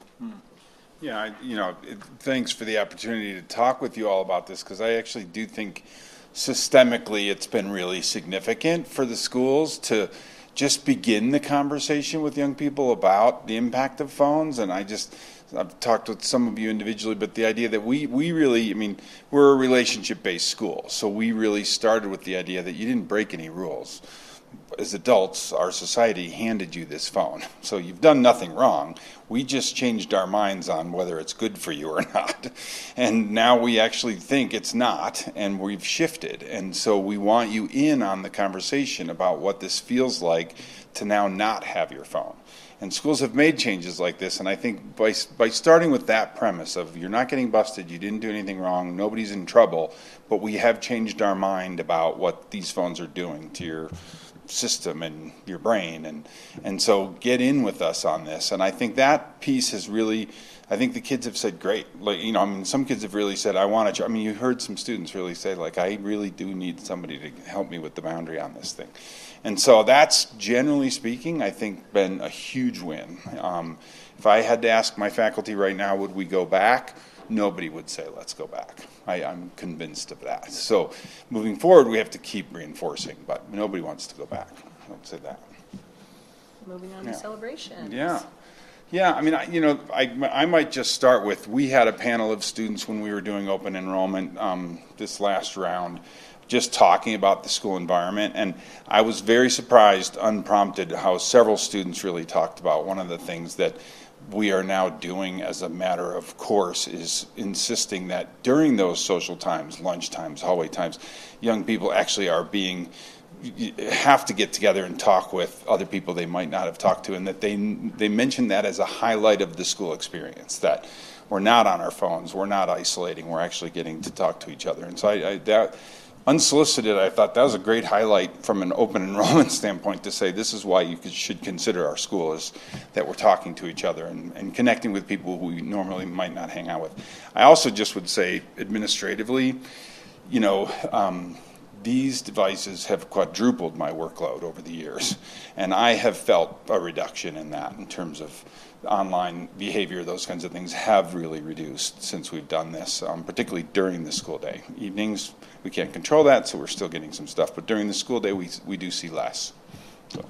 Yeah, I, you know, it, thanks for the opportunity to talk with you all about this, because I actually do think systemically it's been really significant for the schools to just begin the conversation with young people about the impact of phones. And I just, I've talked with some of you individually, but the idea that we, we really, I mean, we're a relationship-based school, so we really started with the idea that you didn't break any rules. As adults, our society handed you this phone, so you've done nothing wrong. We just changed our minds on whether it's good for you or not, and now we actually think it's not, and we've shifted. And so we want you in on the conversation about what this feels like to now not have your phone. And schools have made changes like this, and I think by by starting with that premise of you're not getting busted, you didn't do anything wrong, nobody's in trouble, but we have changed our mind about what these phones are doing to your system and your brain. And, and so get in with us on this. And I think that piece has really, I think the kids have said, great. Like, you know, I mean, some kids have really said, I want to, I mean, you heard some students really say, like, I really do need somebody to help me with the boundary on this thing. And so that's, generally speaking, I think been a huge win. Um, if I had to ask my faculty right now, would we go back? Nobody would say, let's go back. I, I'm convinced of that. So moving forward, we have to keep reinforcing, but nobody wants to go back. I don't say that. Moving on Yeah. to celebrations. Yeah. Yeah, I mean, I, you know, I, I might just start with, we had a panel of students when we were doing open enrollment um, this last round, just talking about the school environment, and I was very surprised, unprompted, how several students really talked about one of the things that we are now doing as a matter of course is insisting that during those social times, lunch times, hallway times, young people actually are being have to get together and talk with other people they might not have talked to, and that they they mentioned that as a highlight of the school experience, that we're not on our phones, we're not isolating, we're actually getting to talk to each other. And so I, I that unsolicited, I thought that was a great highlight from an open enrollment standpoint to say this is why you could, should consider our school, is that we're talking to each other and, and connecting with people who we normally might not hang out with. I also just would say administratively, you know, um, these devices have quadrupled my workload over the years, and I have felt a reduction in that in terms of online behavior. Those kinds of things have really reduced since we've done this, um, particularly during the school day. Evenings, we can't control that, so we're still getting some stuff, but during the school day, we, we do see less. So.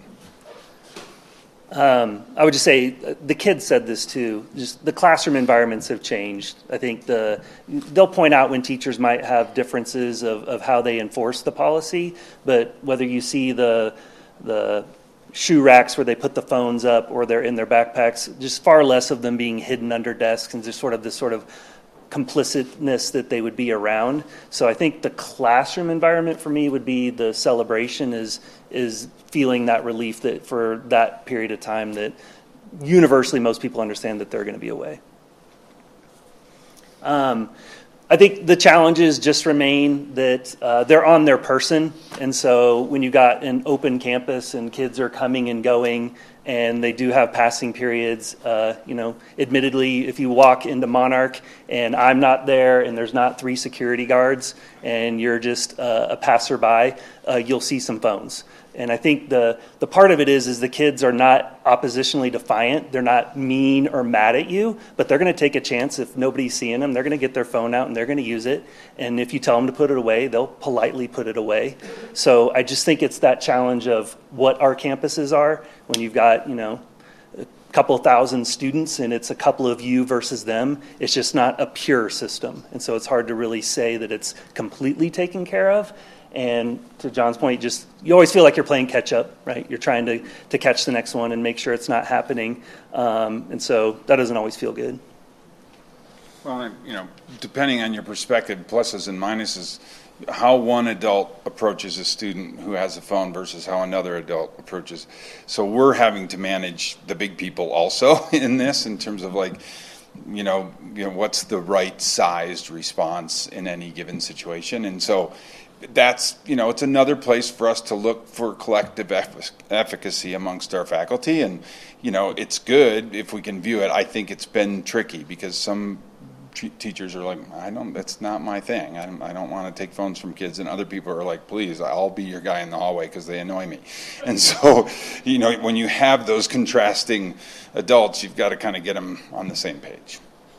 Um, I would just say the kids said this too. Just the classroom environments have changed. I think the they'll point out when teachers might have differences of, of how they enforce the policy, but whether you see the the shoe racks where they put the phones up or they're in their backpacks, just far less of them being hidden under desks and just sort of this sort of complicitness that they would be around. So I think the classroom environment for me would be the celebration is is feeling that relief that for that period of time that universally most people understand that they're going to be away. Um, I think the challenges just remain that uh, they're on their person. And so when you got an open campus and kids are coming and going and they do have passing periods, uh, you know, admittedly, if you walk into Monarch and I'm not there and there's not three security guards and you're just uh, a passerby, uh, you'll see some phones. And I think the, the part of it is, is the kids are not oppositionally defiant. They're not mean or mad at you, but they're going to take a chance if nobody's seeing them. They're going to get their phone out and they're going to use it. And if you tell them to put it away, they'll politely put it away. So I just think it's that challenge of what our campuses are when you've got, you know, a couple thousand students and it's a couple of you versus them. It's just not a pure system. And so it's hard to really say that it's completely taken care of. And to John's point, just you always feel like you're playing catch up, right? You're trying to, to catch the next one and make sure it's not happening. Um, and so that doesn't always feel good. Well, you know, depending on your perspective, pluses and minuses, how one adult approaches a student who has a phone versus how another adult approaches. So we're having to manage the big people also in this in terms of like, you know, you know, what's the right sized response in any given situation. And so that's, you know, it's another place for us to look for collective efficacy amongst our faculty. And, you know, it's good if we can view it. I think it's been tricky because some t- teachers are like, I don't, that's not my thing. I don't, I don't want to take phones from kids. And other people are like, please, I'll be your guy in the hallway because they annoy me. And so, you know, when you have those contrasting adults, you've got to kind of get them on the same page.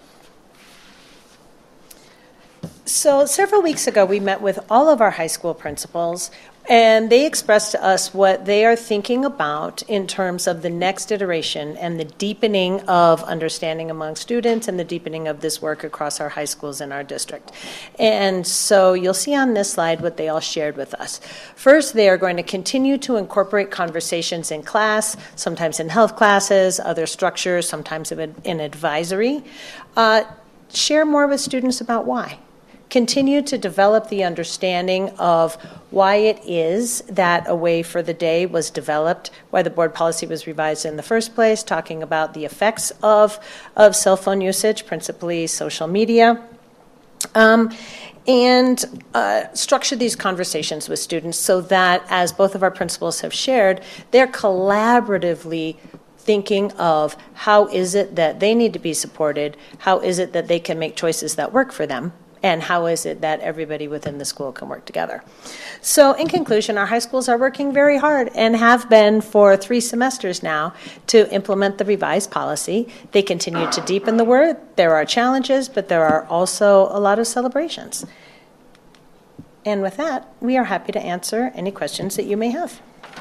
So several weeks ago, we met with all of our high school principals, and they expressed to us what they are thinking about in terms of the next iteration and the deepening of understanding among students and the deepening of this work across our high schools in our district. And so you'll see on this slide what they all shared with us. First, they are going to continue to incorporate conversations in class, sometimes in health classes, other structures, sometimes in advisory. Uh, share more with students about why. Continue to develop the understanding of why it is that A Way for the Day was developed, why the board policy was revised in the first place, talking about the effects of, of cell phone usage, principally social media. Um, and uh, structure these conversations with students so that, as both of our principals have shared, they're collaboratively thinking of how is it that they need to be supported, how is it that they can make choices that work for them, and how is it that everybody within the school can work together. So in conclusion, our high schools are working very hard and have been for three semesters now to implement the revised policy. They continue to deepen the work. There are challenges, but there are also a lot of celebrations. And with that, we are happy to answer any questions that you may have.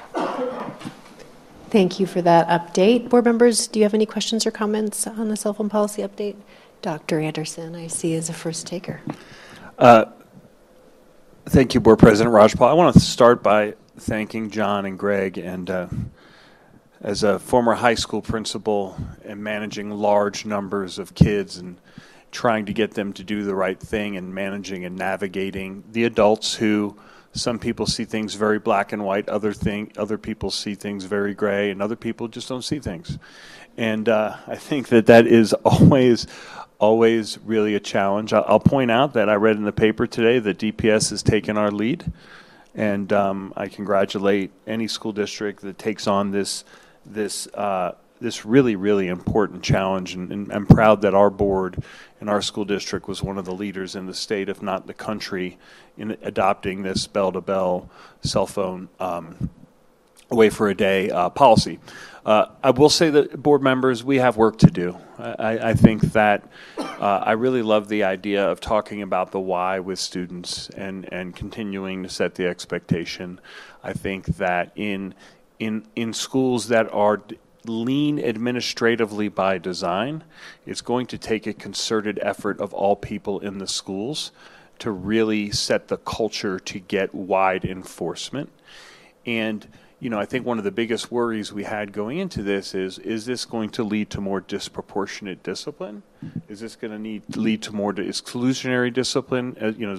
Thank you for that update. Board members, do you have any questions or comments on the cell phone policy update? Doctor Anderson, I see, is a first taker. Uh, thank you, Board President Rajpal. I want to start by thanking John and Greg. And uh, as a former high school principal and managing large numbers of kids and trying to get them to do the right thing and managing and navigating the adults who some people see things very black and white, other thing, other people see things very gray, and other people just don't see things. And uh, I think that that is always, always really a challenge. I'll, I'll point out that I read in the paper today that D P S has taken our lead, and um, I congratulate any school district that takes on this this uh, this really, really important challenge. And, and I'm proud that our board and our school district was one of the leaders in the state, if not the country, in adopting this bell-to-bell cell phone um, away for a day uh, policy. Uh, I will say that, board members, we have work to do. I, I think that uh, I really love the idea of talking about the why with students and, and continuing to set the expectation. I think that in in in schools that are lean administratively by design, it's going to take a concerted effort of all people in the schools to really set the culture to get wide enforcement. And you know, I think one of the biggest worries we had going into this is, is this going to lead to more disproportionate discipline? Is this going to need lead to more exclusionary discipline? Uh, you know,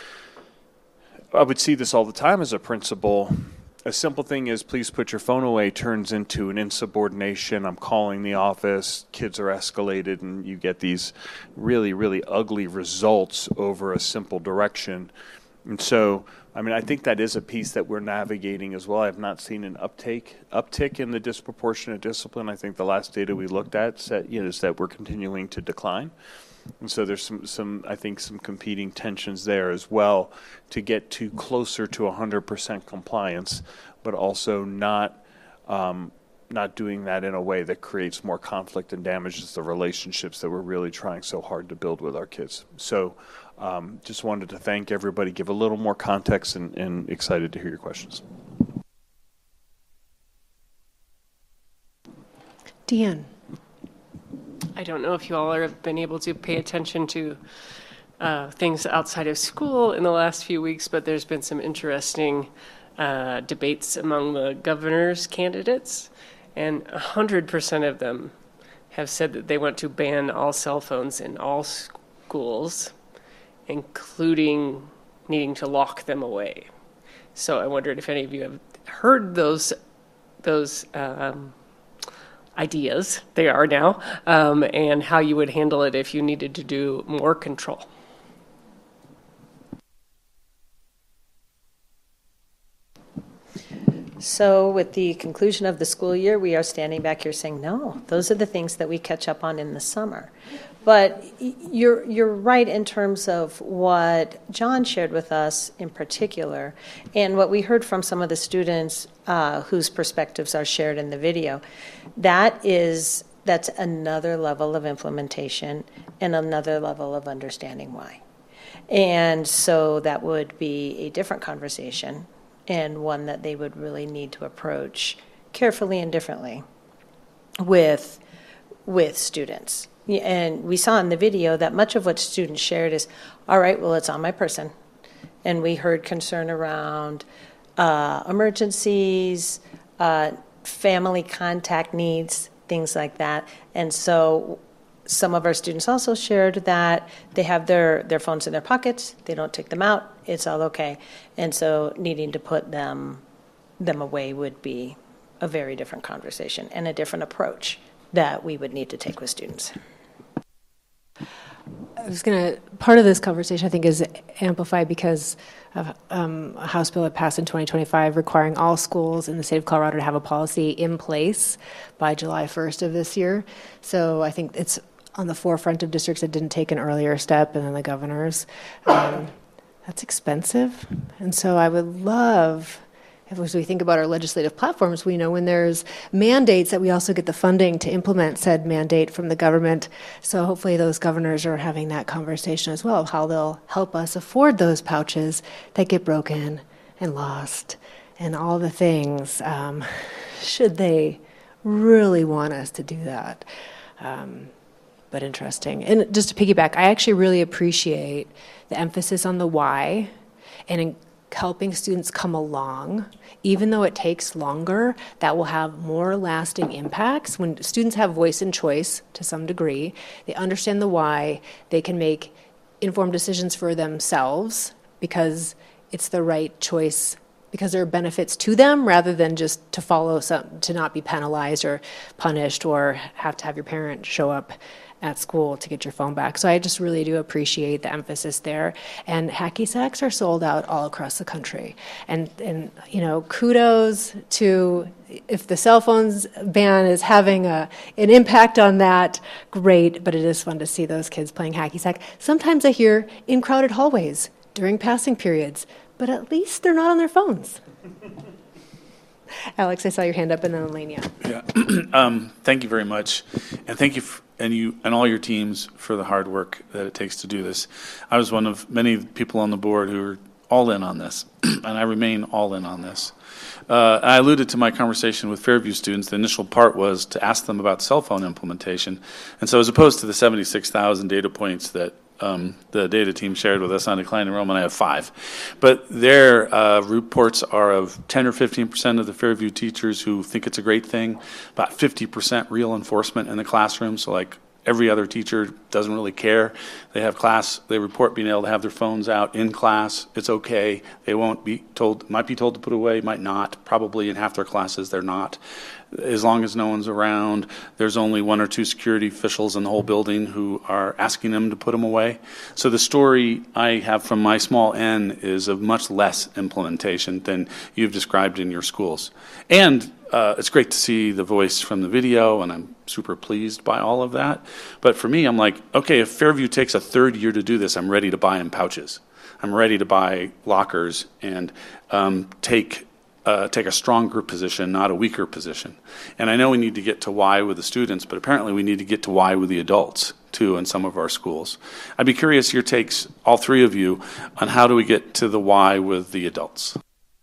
I would see this all the time as a principal. A simple thing is, please put your phone away, turns into an insubordination. I'm calling the office, kids are escalated, and you get these really, really ugly results over a simple direction. And so, I mean, I think that is a piece that we're navigating as well. I have not seen an uptake, uptick in the disproportionate discipline. I think the last data we looked at said, you know, is that we're continuing to decline. And so there's some, some, I think, some competing tensions there as well to get to closer to one hundred percent compliance, but also not um, not doing that in a way that creates more conflict and damages the relationships that we're really trying so hard to build with our kids. So um, just wanted to thank everybody, give a little more context, and, and excited to hear your questions. Deanne. I don't know if you all have been able to pay attention to uh, things outside of school in the last few weeks, but there's been some interesting uh, debates among the governor's candidates, and one hundred percent of them have said that they want to ban all cell phones in all schools, including needing to lock them away. So I wondered if any of you have heard those those um, ideas, they are now, um, and how you would handle it if you needed to do more control. So with the conclusion of the school year, we are standing back here saying, no, those are the things that we catch up on in the summer. But you're you're right in terms of what John shared with us in particular, and what we heard from some of the students uh, whose perspectives are shared in the video. That is, that's another level of implementation and another level of understanding why. And so that would be a different conversation, and one that they would really need to approach carefully and differently with with students. And we saw in the video that much of what students shared is, all right, well, it's on my person. And we heard concern around uh, emergencies, uh, family contact needs, things like that. And so some of our students also shared that they have their, their phones in their pockets, they don't take them out, it's all okay. And so needing to put them them away would be a very different conversation and a different approach that we would need to take with students. I was going to, part of this conversation I think is amplified because of um, a House bill that passed in twenty twenty-five requiring all schools in the state of Colorado to have a policy in place by July first of this year. So I think it's on the forefront of districts that didn't take an earlier step, and then the governors. Um, that's expensive. And so I would love, as we think about our legislative platforms, we know when there's mandates that we also get the funding to implement said mandate from the government. So hopefully those governors are having that conversation as well, how they'll help us afford those pouches that get broken and lost and all the things, um, should they really want us to do that. Um, but interesting. And just to piggyback, I actually really appreciate the emphasis on the why and in helping students come along. Even though it takes longer, that will have more lasting impacts. When students have voice and choice to some degree, they understand the why, they can make informed decisions for themselves because it's the right choice, because there are benefits to them rather than just to follow some, to not be penalized or punished or have to have your parent show up at school to get your phone back. So I just really do appreciate the emphasis there. And hacky sacks are sold out all across the country. And, and you know, kudos to, if the cell phones ban is having a, an impact on that, great, but it is fun to see those kids playing hacky sack. Sometimes I hear in crowded hallways during passing periods, but at least they're not on their phones. Alex, I saw your hand up, and then Elenia. Yeah. um, thank you very much, and thank you, f- and you and all your teams for the hard work that it takes to do this. I was one of many people on the board who were all in on this, and I remain all in on this. Uh, I alluded to my conversation with Fairview students. The initial part was to ask them about cell phone implementation, and so as opposed to the seventy-six thousand data points that Um, the data team shared with us on decline enrollment, I have five. But their uh, reports are of ten or fifteen percent of the Fairview teachers who think it's a great thing, about fifty percent real enforcement in the classroom, so like every other teacher doesn't really care. They have class, they report being able to have their phones out in class. It's okay. They won't be told, might be told to put away, might not. Probably in half their classes they're not. As long as no one's around, there's only one or two security officials in the whole building who are asking them to put them away. So the story I have from my small N is of much less implementation than you've described in your schools. And uh, it's great to see the voice from the video, and I'm super pleased by all of that. But for me, I'm like, okay, if Fairview takes a third year to do this, I'm ready to buy them pouches. I'm ready to buy lockers and um, take Uh, take a stronger position, not a weaker position. And I know we need to get to why with the students, but apparently we need to get to why with the adults, too, in some of our schools. I'd be curious your takes, all three of you, on how do we get to the why with the adults?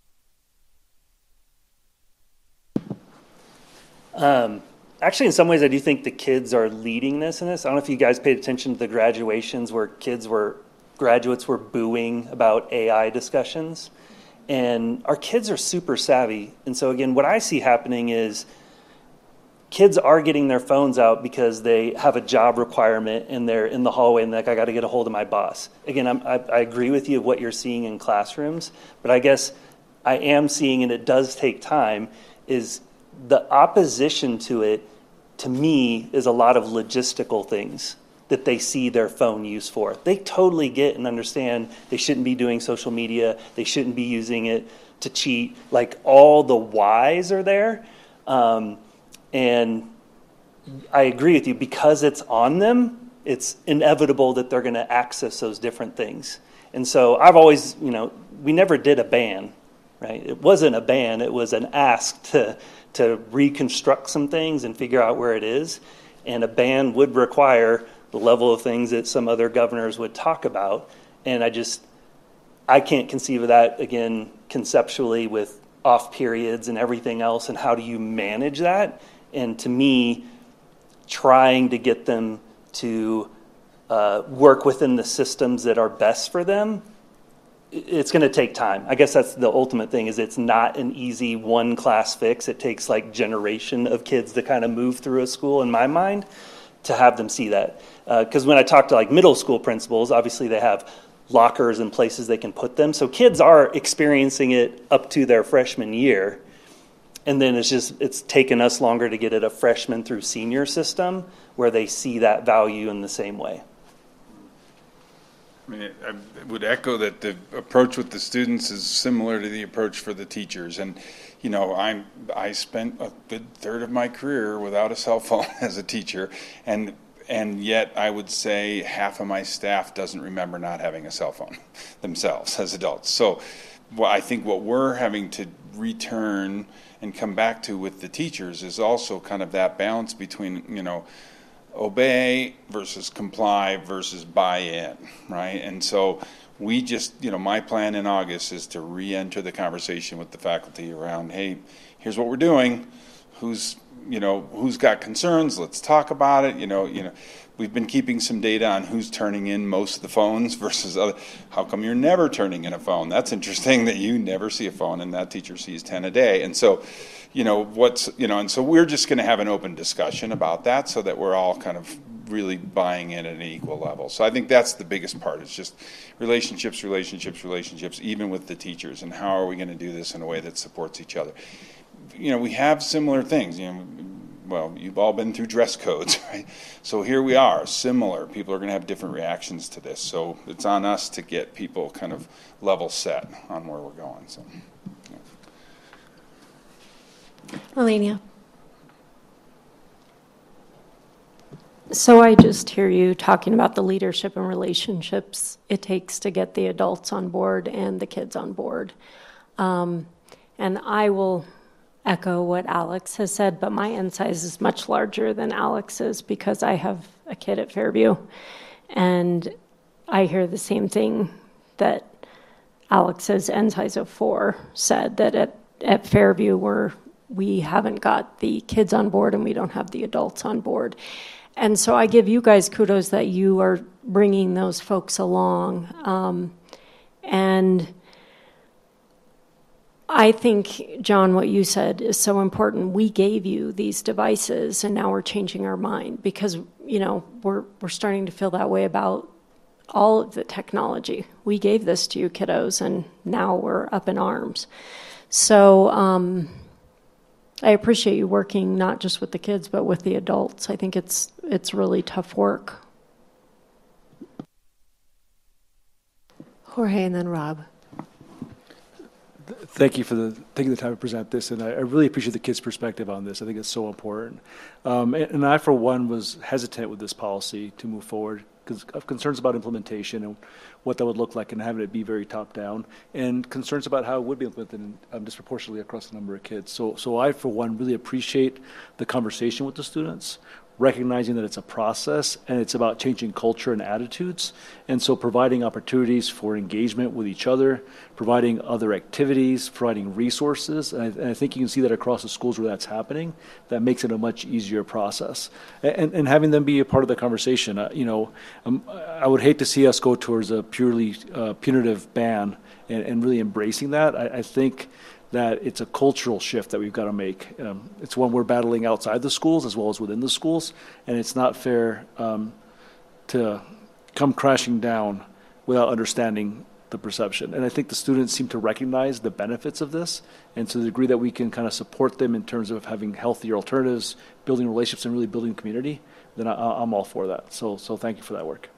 Um, actually, in some ways, I do think the kids are leading this in this. I don't know if you guys paid attention to the graduations where kids were, graduates were booing about A I discussions. And our kids are super savvy. And so, again, what I see happening is kids are getting their phones out because they have a job requirement and they're in the hallway and they're like, I got to get a hold of my boss. Again, I'm, I, I agree with you of what you're seeing in classrooms, but I guess I am seeing, and it does take time, is the opposition to it, to me, is a lot of logistical things that they see their phone use for. They totally get and understand they shouldn't be doing social media, they shouldn't be using it to cheat. Like, all the whys are there. Um, and I agree with you, because it's on them, it's inevitable that they're gonna access those different things. And so I've always, you know, we never did a ban, right? It wasn't a ban, it was an ask to, to reconstruct some things and figure out where it is. And a ban would require the level of things that some other governors would talk about. And I just, I can't conceive of that, again, conceptually, with off periods and everything else, and how do you manage that? And to me, trying to get them to uh, work within the systems that are best for them, it's going to take time. I guess that's the ultimate thing, is it's not an easy one class fix. It takes like generation of kids to kind of move through a school, in my mind, to have them see that. Because uh, when I talk to like middle school principals, obviously they have lockers and places they can put them. So kids are experiencing it up to their freshman year. And then it's just, it's taken us longer to get it a freshman through senior system where they see that value in the same way. I mean, I would echo that the approach with the students is similar to the approach for the teachers. And, you know, I'm, I spent a good third of my career without a cell phone as a teacher. And, and yet I would say half of my staff doesn't remember not having a cell phone themselves as adults. So well, I think what we're having to return and come back to with the teachers is also kind of that balance between, you know, obey versus comply versus buy in, right? And so we just, you know, my plan in August is to re-enter the conversation with the faculty around, hey, here's what we're doing. Who's, you know, who's got concerns? Let's talk about it. You know, you know, we've been keeping some data on who's turning in most of the phones versus other. How come you're never turning in a phone? That's interesting that you never see a phone and that teacher sees ten a day. And so, you know, what's, you know, and so we're just going to have an open discussion about that so that we're all kind of really buying in at an equal level. So I think that's the biggest part. It's just relationships, relationships, relationships, even with the teachers, and how are we going to do this in a way that supports each other. You know, we have similar things, you know, well, you've all been through dress codes, right? So here we are, similar. People are going to have different reactions to this. So it's on us to get people kind of level set on where we're going. So. Elenia. So I just hear you talking about the leadership and relationships it takes to get the adults on board and the kids on board. Um, and I will echo what Alex has said, but my end size is much larger than Alex's because I have a kid at Fairview. And I hear the same thing that Alex's end size of four said, that at, at Fairview we're we haven't got the kids on board and we don't have the adults on board. And so I give you guys kudos that you are bringing those folks along. Um, and I think, John, what you said is so important. We gave you these devices and now we're changing our mind because, you know, we're, we're starting to feel that way about all of the technology. We gave this to you kiddos and now we're up in arms. So, um, I appreciate you working not just with the kids, but with the adults. I think it's it's really tough work. Jorge and then Rob. Thank you for the taking the time to present this, and I, I really appreciate the kids' perspective on this. I think it's so important. Um, and, and I, for one, was hesitant with this policy to move forward because of concerns about implementation and what that would look like and having it be very top-down, and concerns about how it would be implemented um, disproportionately across a number of kids. So, so I, for one, really appreciate the conversation with the students, recognizing that it's a process and it's about changing culture and attitudes. And so providing opportunities for engagement with each other, providing other activities, providing resources. And I, and I think you can see that across the schools where that's happening. That makes it a much easier process. And, and having them be a part of the conversation. Uh, you know, um, I would hate to see us go towards a purely uh, punitive ban and, and really embracing that. I, I think that it's a cultural shift that we've got to make. Um, it's one we're battling outside the schools as well as within the schools, and it's not fair um, to come crashing down without understanding the perception. And I think the students seem to recognize the benefits of this, and to the degree that we can kind of support them in terms of having healthier alternatives, building relationships, and really building community, then I, I'm all for that. So, so thank you for that work.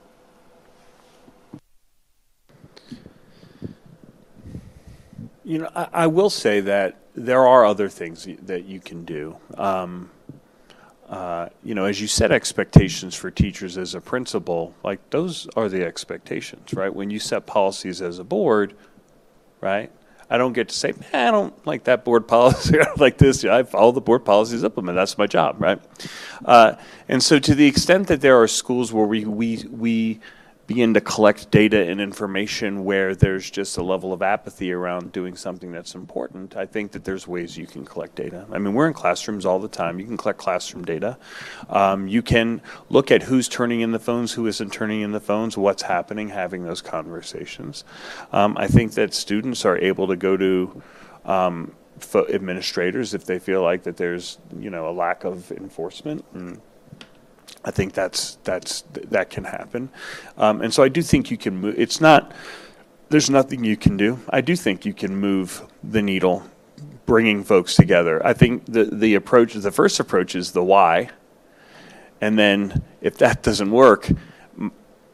You know, I, I will say that there are other things that you can do. Um, uh, you know, as you set expectations for teachers as a principal, like those are the expectations, right? When you set policies as a board, right? I don't get to say, man, I don't like that board policy. I like this. I follow the board policies, implement. That's my job, right? Uh, and so, to the extent that there are schools where we we we begin to collect data and information where there's just a level of apathy around doing something that's important, I think that there's ways you can collect data. I mean, we're in classrooms all the time. You can collect classroom data. Um, you can look at who's turning in the phones, who isn't turning in the phones, what's happening, having those conversations. Um, I think that students are able to go to um, administrators if they feel like that there's, you know, a lack of enforcement, and I think that's that's that can happen, um, and so I do think you can move. It's not there's nothing you can do. I do think you can move the needle, bringing folks together. I think the the approach, the first approach, is the why, and then if that doesn't work,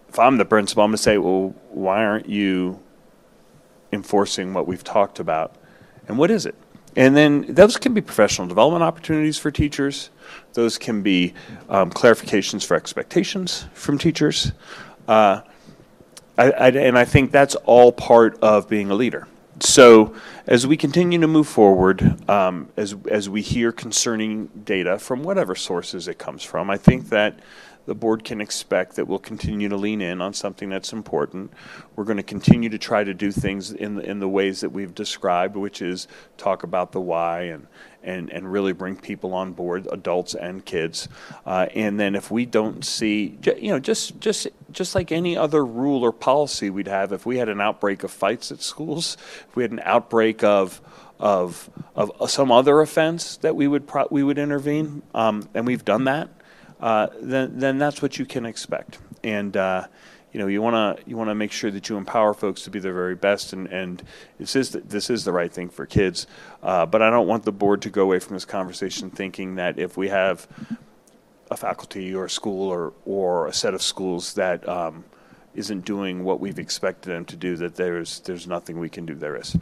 if I'm the principal, I'm going to say, well, why aren't you enforcing what we've talked about? And what is it? And then those can be professional development opportunities for teachers. Those can be um, clarifications for expectations from teachers. Uh, I, I, and I think that's all part of being a leader. So as we continue to move forward, um, as, as we hear concerning data from whatever sources it comes from, I think that the board can expect that we'll continue to lean in on something that's important. We're going to continue to try to do things in the, in the ways that we've described, which is talk about the why and and, and really bring people on board, adults and kids. Uh, and then if we don't see, you know, just just just like any other rule or policy we'd have, if we had an outbreak of fights at schools, if we had an outbreak of of of some other offense, that we would pro- we would intervene, um, and we've done that. Uh, then then that's what you can expect. And uh, you know, you want to you want to make sure that you empower folks to be their very best. And, and this is the, this is the right thing for kids. Uh, but I don't want the board to go away from this conversation thinking that if we have a faculty or a school or or a set of schools that um, isn't doing what we've expected them to do, that there's there's nothing we can do. There is.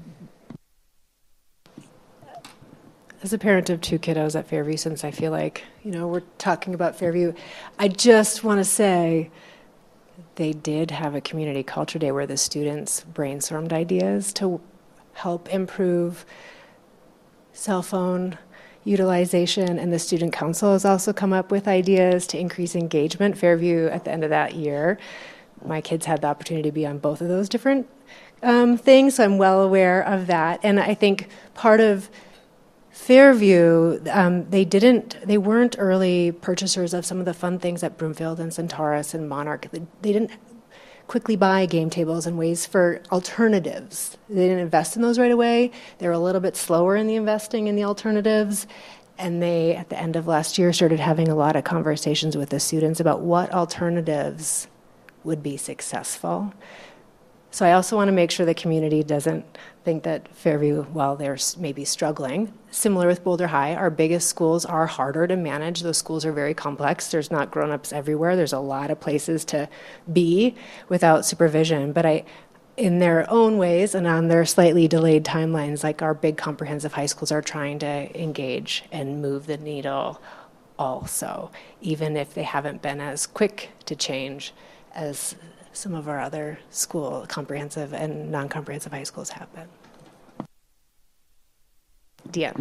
As a parent of two kiddos at Fairview, since I feel like, you know, we're talking about Fairview, I just want to say they did have a community culture day where the students brainstormed ideas to help improve cell phone utilization, and the student council has also come up with ideas to increase engagement. Fairview, at the end of that year, my kids had the opportunity to be on both of those different um, things, so I'm well aware of that. And I think part of Fairview, um, they didn't, they weren't early purchasers of some of the fun things at Broomfield and Centaurus and Monarch. They, they didn't quickly buy game tables and ways for alternatives. They didn't invest in those right away. They were a little bit slower in the investing in the alternatives. And they, at the end of last year, started having a lot of conversations with the students about what alternatives would be successful. So I also want to make sure the community doesn't think that Fairview, while they're maybe struggling, similar with Boulder High, our biggest schools are harder to manage. Those schools are very complex. There's not grown-ups everywhere. There's a lot of places to be without supervision. But I, in their own ways and on their slightly delayed timelines, like our big comprehensive high schools are trying to engage and move the needle also, even if they haven't been as quick to change as some of our other school comprehensive and non-comprehensive high schools have been. Deanne.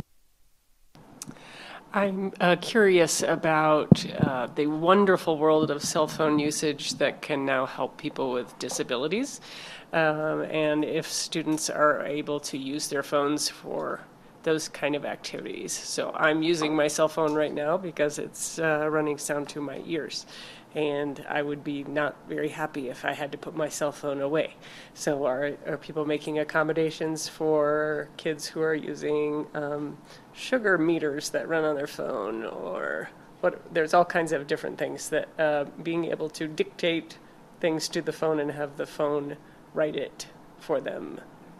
I'm uh, curious about uh, the wonderful world of cell phone usage that can now help people with disabilities, um, and if students are able to use their phones for those kind of activities. So I'm using my cell phone right now because it's uh, running sound to my ears. And I would be not very happy if I had to put my cell phone away. So are, are people making accommodations for kids who are using um, sugar meters that run on their phone, or what? There's all kinds of different things that uh, being able to dictate things to the phone and have the phone write it for them.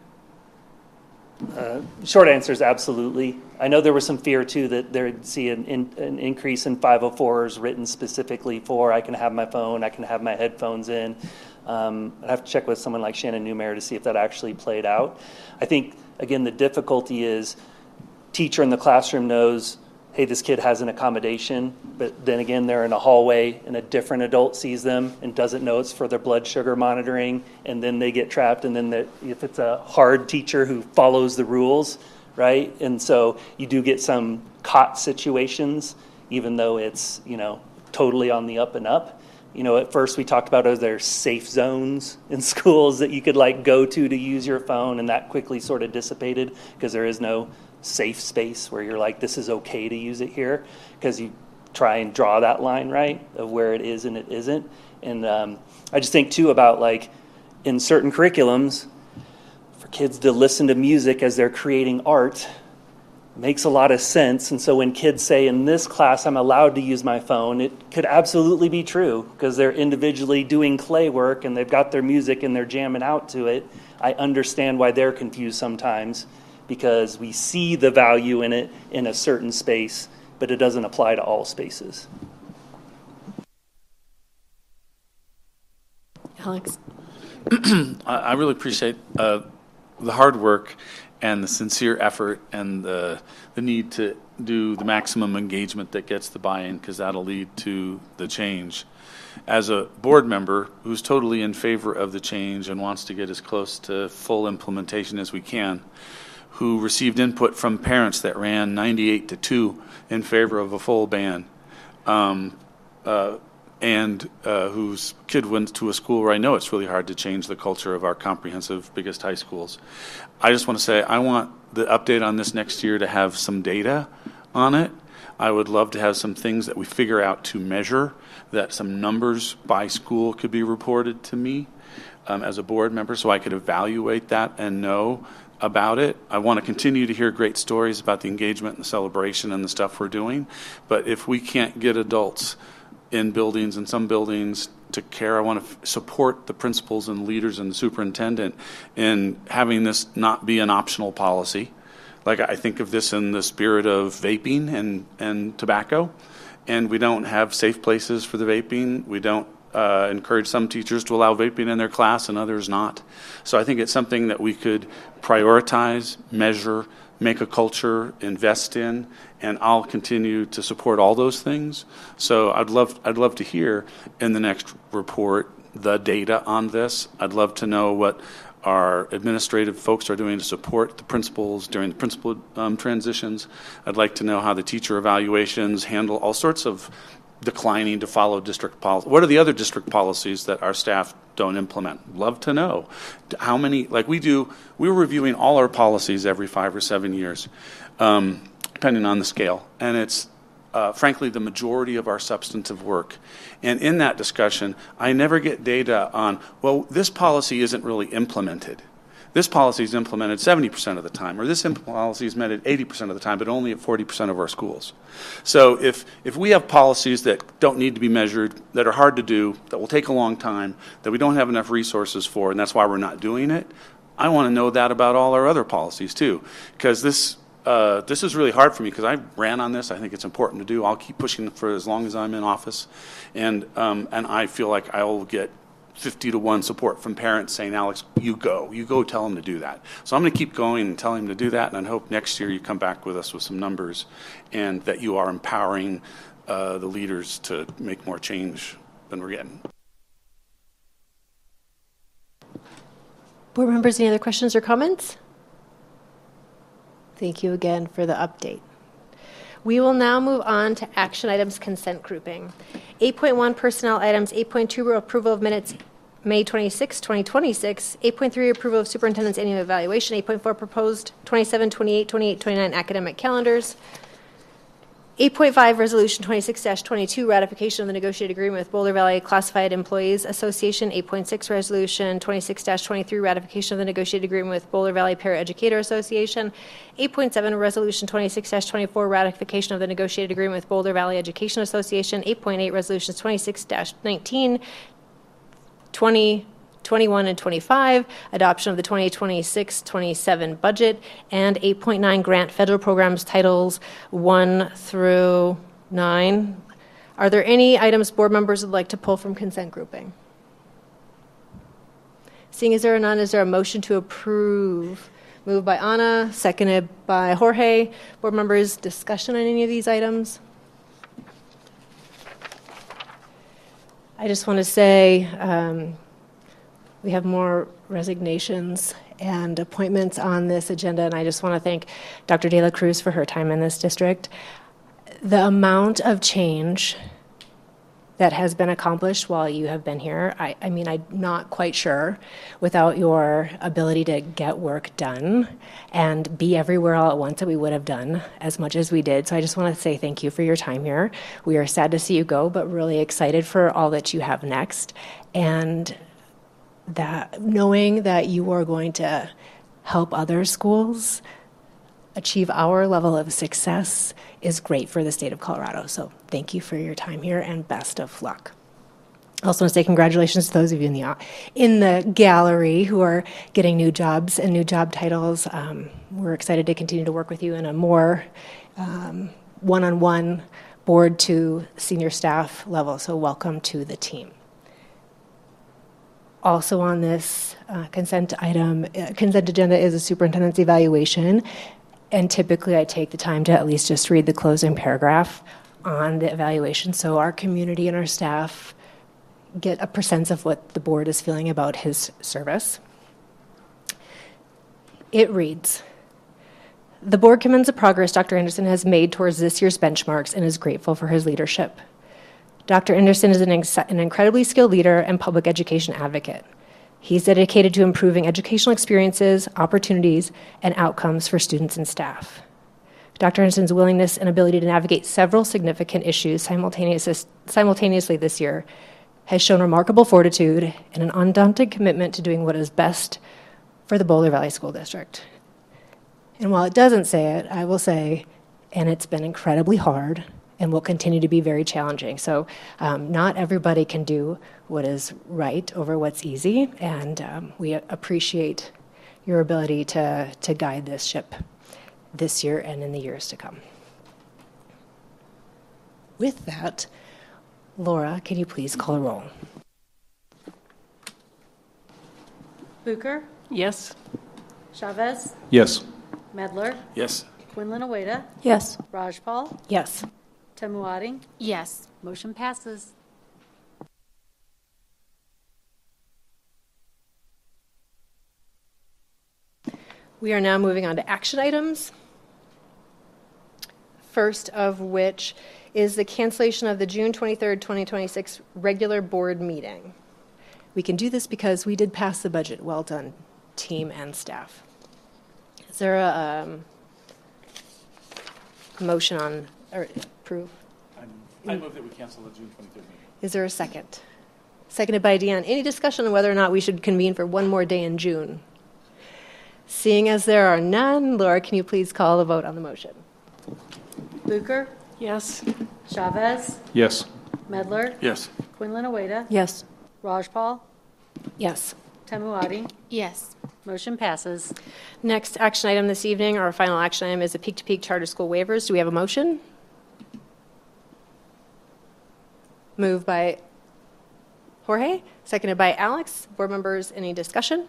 Uh, short answer is absolutely. I know there was some fear too that there'd see an, in, an increase in five oh fours written specifically for I can have my phone, I can have my headphones in. Um, I'd have to check with someone like Shannon Newmare to see if that actually played out. I think, again, the difficulty is teacher in the classroom knows, hey, this kid has an accommodation, but then again, they're in a hallway and a different adult sees them and doesn't know it's for their blood sugar monitoring, and then they get trapped. And then the, if it's a hard teacher who follows the rules, right? And so you do get some caught situations, even though it's, you know, totally on the up and up. You know, at first we talked about, are there safe zones in schools that you could like go to to use your phone, and that quickly sort of dissipated because there is no safe space where you're like, this is okay to use it here, because you try and draw that line, right, of where it is and it isn't. And um, I just think too about like in certain curriculums for kids to listen to music as they're creating art makes a lot of sense. And so when kids say in this class I'm allowed to use my phone, it could absolutely be true because they're individually doing clay work and they've got their music and they're jamming out to it. I understand why they're confused sometimes, because we see the value in it in a certain space, but it doesn't apply to all spaces. Alex? I I really appreciate uh, the hard work and the sincere effort and the the need to do the maximum engagement that gets the buy-in, because that'll lead to the change. As a board member who's totally in favor of the change and wants to get as close to full implementation as we can, who received input from parents that ran ninety-eight to two in favor of a full ban, um, uh, and uh, whose kid went to a school where I know it's really hard to change the culture of our comprehensive biggest high schools. I just want to say I want the update on this next year to have some data on it. I would love to have some things that we figure out to measure, that some numbers by school could be reported to me um, as a board member, so I could evaluate that and know about it. I want to continue to hear great stories about the engagement and the celebration and the stuff we're doing, but if we can't get adults in buildings, in some buildings, to care, I want to f- support the principals and leaders and the superintendent in having this not be an optional policy. Like, I think of this in the spirit of vaping and, and tobacco, and we don't have safe places for the vaping. We don't uh, encourage some teachers to allow vaping in their class and others not. So I think it's something that we could prioritize, measure, make a culture, invest in, and I'll continue to support all those things. So I'd love, I'd love to hear in the next report the data on this. I'd love to know what our administrative folks are doing to support the principals during the principal um, transitions. I'd like to know how the teacher evaluations handle all sorts of declining to follow district policy. What are the other district policies that our staff don't implement? Love to know. How many, like we do, we're reviewing all our policies every five or seven years, um, depending on the scale. And it's Uh, frankly, the majority of our substantive work. And in that discussion, I never get data on, well, this policy isn't really implemented. This policy is implemented seventy percent of the time, or this imp- policy is implemented eighty percent of the time, but only at forty percent of our schools. So if, if we have policies that don't need to be measured, that are hard to do, that will take a long time, that we don't have enough resources for, and that's why we're not doing it, I want to know that about all our other policies too, because this Uh, this is really hard for me because I ran on this. I think it's important to do. I'll keep pushing for as long as I'm in office. And um, and I feel like I'll get fifty to one support from parents saying, Alex, you go. You go tell them to do that. So I'm going to keep going and telling them to do that. And I hope next year you come back with us with some numbers and that you are empowering uh, the leaders to make more change than we're getting. Board members, any other questions or comments? Thank you again for the update. We will now move on to action items consent grouping. eight point one personnel items, eight point two approval of minutes May twenty-sixth, twenty twenty-six, eight point three approval of superintendent's annual evaluation, eight point four proposed twenty-seven, twenty-eight, twenty-eight, twenty-nine academic calendars, eight point five resolution twenty-six dash twenty-two ratification of the negotiated agreement with Boulder Valley Classified Employees Association, eight point six resolution twenty-six dash twenty-three ratification of the negotiated agreement with Boulder Valley Paraeducator Association, eight point seven resolution twenty-six dash twenty-four ratification of the negotiated agreement with Boulder Valley Education Association, eight point eight resolutions twenty-six dash nineteen, twenty, twenty-one, and twenty-five, adoption of the twenty twenty-six twenty-seven budget, and eight point nine grant federal programs titles one through nine. Are there any items board members would like to pull from consent grouping? Seeing as there are none, is there a motion to approve? Moved by Anna, seconded by Jorge. Board members, discussion on any of these items? I just want to say um, we have more resignations and appointments on this agenda, and I just want to thank Doctor De La Cruz for her time in this district. The amount of change that has been accomplished while you have been here, I, I mean, I'm not quite sure without your ability to get work done and be everywhere all at once that we would have done as much as we did. So I just want to say thank you for your time here. We are sad to see you go, but really excited for all that you have next. And that knowing that you are going to help other schools achieve our level of success is great for the state of Colorado. So thank you for your time here and best of luck. I also want to say congratulations to those of you in the in the gallery who are getting new jobs and new job titles. Um, we're excited to continue to work with you in a more um, one-on-one board to senior staff level. So welcome to the team. Also on this uh, consent item, uh, consent agenda is a superintendent's evaluation. And typically I take the time to at least just read the closing paragraph on the evaluation so our community and our staff get a sense of what the board is feeling about his service. It reads, the board commends the progress Doctor Anderson has made towards this year's benchmarks and is grateful for his leadership. Doctor Anderson is an, ex- an incredibly skilled leader and public education advocate. He's dedicated to improving educational experiences, opportunities, and outcomes for students and staff. Doctor Anderson's willingness and ability to navigate several significant issues simultaneous- simultaneously this year has shown remarkable fortitude and an undaunted commitment to doing what is best for the Boulder Valley School District. And while it doesn't say it, I will say, and it's been incredibly hard and will continue to be very challenging. So um, not everybody can do what is right over what's easy, and um, we appreciate your ability to, to guide this ship this year and in the years to come. With that, Laura, can you please call a roll? Bucher? Yes. Chavez? Yes. Medler? Yes. Quinlan Aweda? Yes. Rajpal? Yes. Temuading? Yes. Motion passes. We are now moving on to action items. First of which is the cancellation of the June twenty-third, twenty twenty-six regular board meeting. We can do this because we did pass the budget. Well done, team and staff. Is there a um, motion on, or approve? I move that we cancel the June twenty-third meeting. Is there a second? Seconded by Deanne. Any discussion on whether or not we should convene for one more day in June? Seeing as there are none, Laura, can you please call the vote on the motion? Bucher? Yes. Chavez? Yes. Medler? Yes. Quinlan Aweda? Yes. Rajpal? Yes. Temuading? Yes. Motion passes. Next action item this evening, our final action item, is the peak-to-peak charter school waivers. Do we have a motion? Moved by Jorge, seconded by Alex. Board members, any discussion?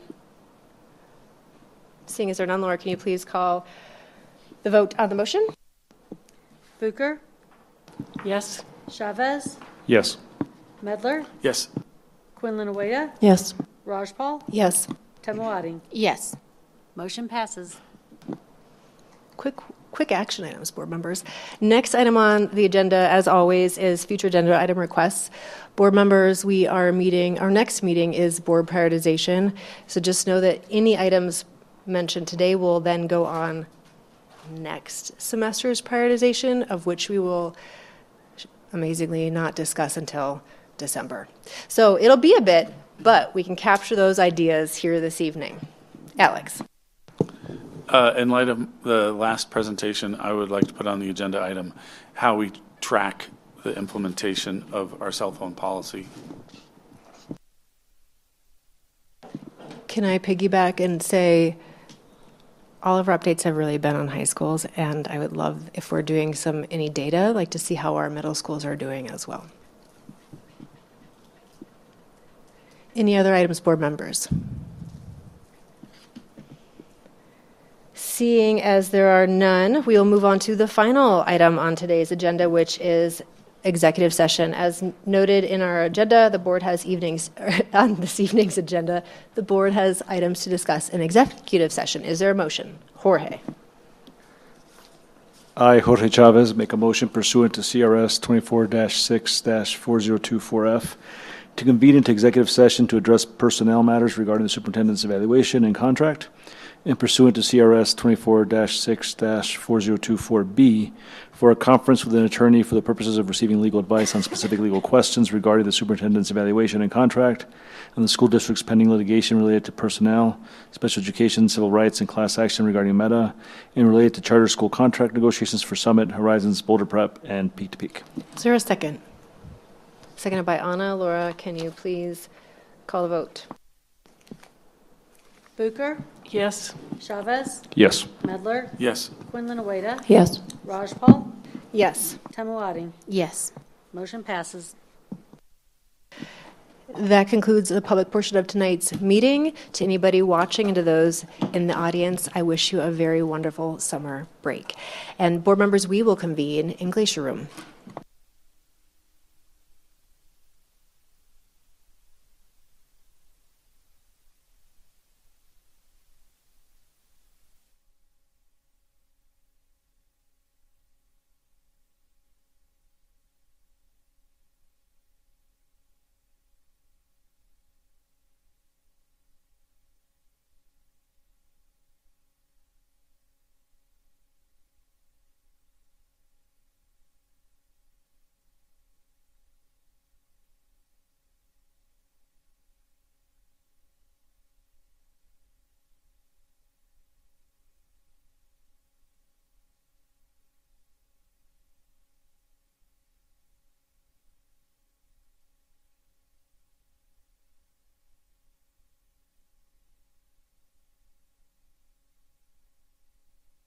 Seeing as there are none, Laura, can you please call the vote on the motion? Bucher? Yes. Chavez? Yes. Medler? Yes. Quinlan Aweda? Yes. Rajpal? Yes. Temuading? Yes. Motion passes. Quick, quick action items, board members. Next item on the agenda, as always, is future agenda item requests. Board members, we are meeting, our next meeting is board prioritization. So just know that any items mentioned today will then go on next semester's prioritization, of which we will amazingly not discuss until December. So it'll be a bit, but we can capture those ideas here this evening. Alex. Uh, in light of the last presentation, I would like to put on the agenda item how we track the implementation of our cell phone policy. Can I piggyback and say all of our updates have really been on high schools, and I would love, if we're doing some any data, like to see how our middle schools are doing as well. Any other items, board members? Seeing as there are none, we will move on to the final item on today's agenda, which is executive session. As noted in our agenda, the board has evenings, on this evening's agenda, the board has items to discuss in executive session. Is there a motion? Jorge. I, Jorge Chavez, make a motion pursuant to C R S twenty-four dash six dash four zero two four F to convene into executive session to address personnel matters regarding the superintendent's evaluation and contract, and pursuant to C R S twenty-four dash six dash four zero two four B for a conference with an attorney for the purposes of receiving legal advice on specific legal questions regarding the superintendent's evaluation and contract and the school district's pending litigation related to personnel, special education, civil rights, and class action regarding Meta, and related to charter school contract negotiations for Summit, Horizons, Boulder Prep, and Peak to Peak. Is there a second? Seconded by Anna. Laura, can you please call the vote? Bucher? Yes. Chavez? Yes. Medler? Yes. Quinlan Aweda? Yes. Rajpal? Yes. Temuading? Yes. Motion passes. That concludes the public portion of tonight's meeting. To anybody watching and to those in the audience, I wish you a very wonderful summer break. And board members, we will convene in Glacier Room.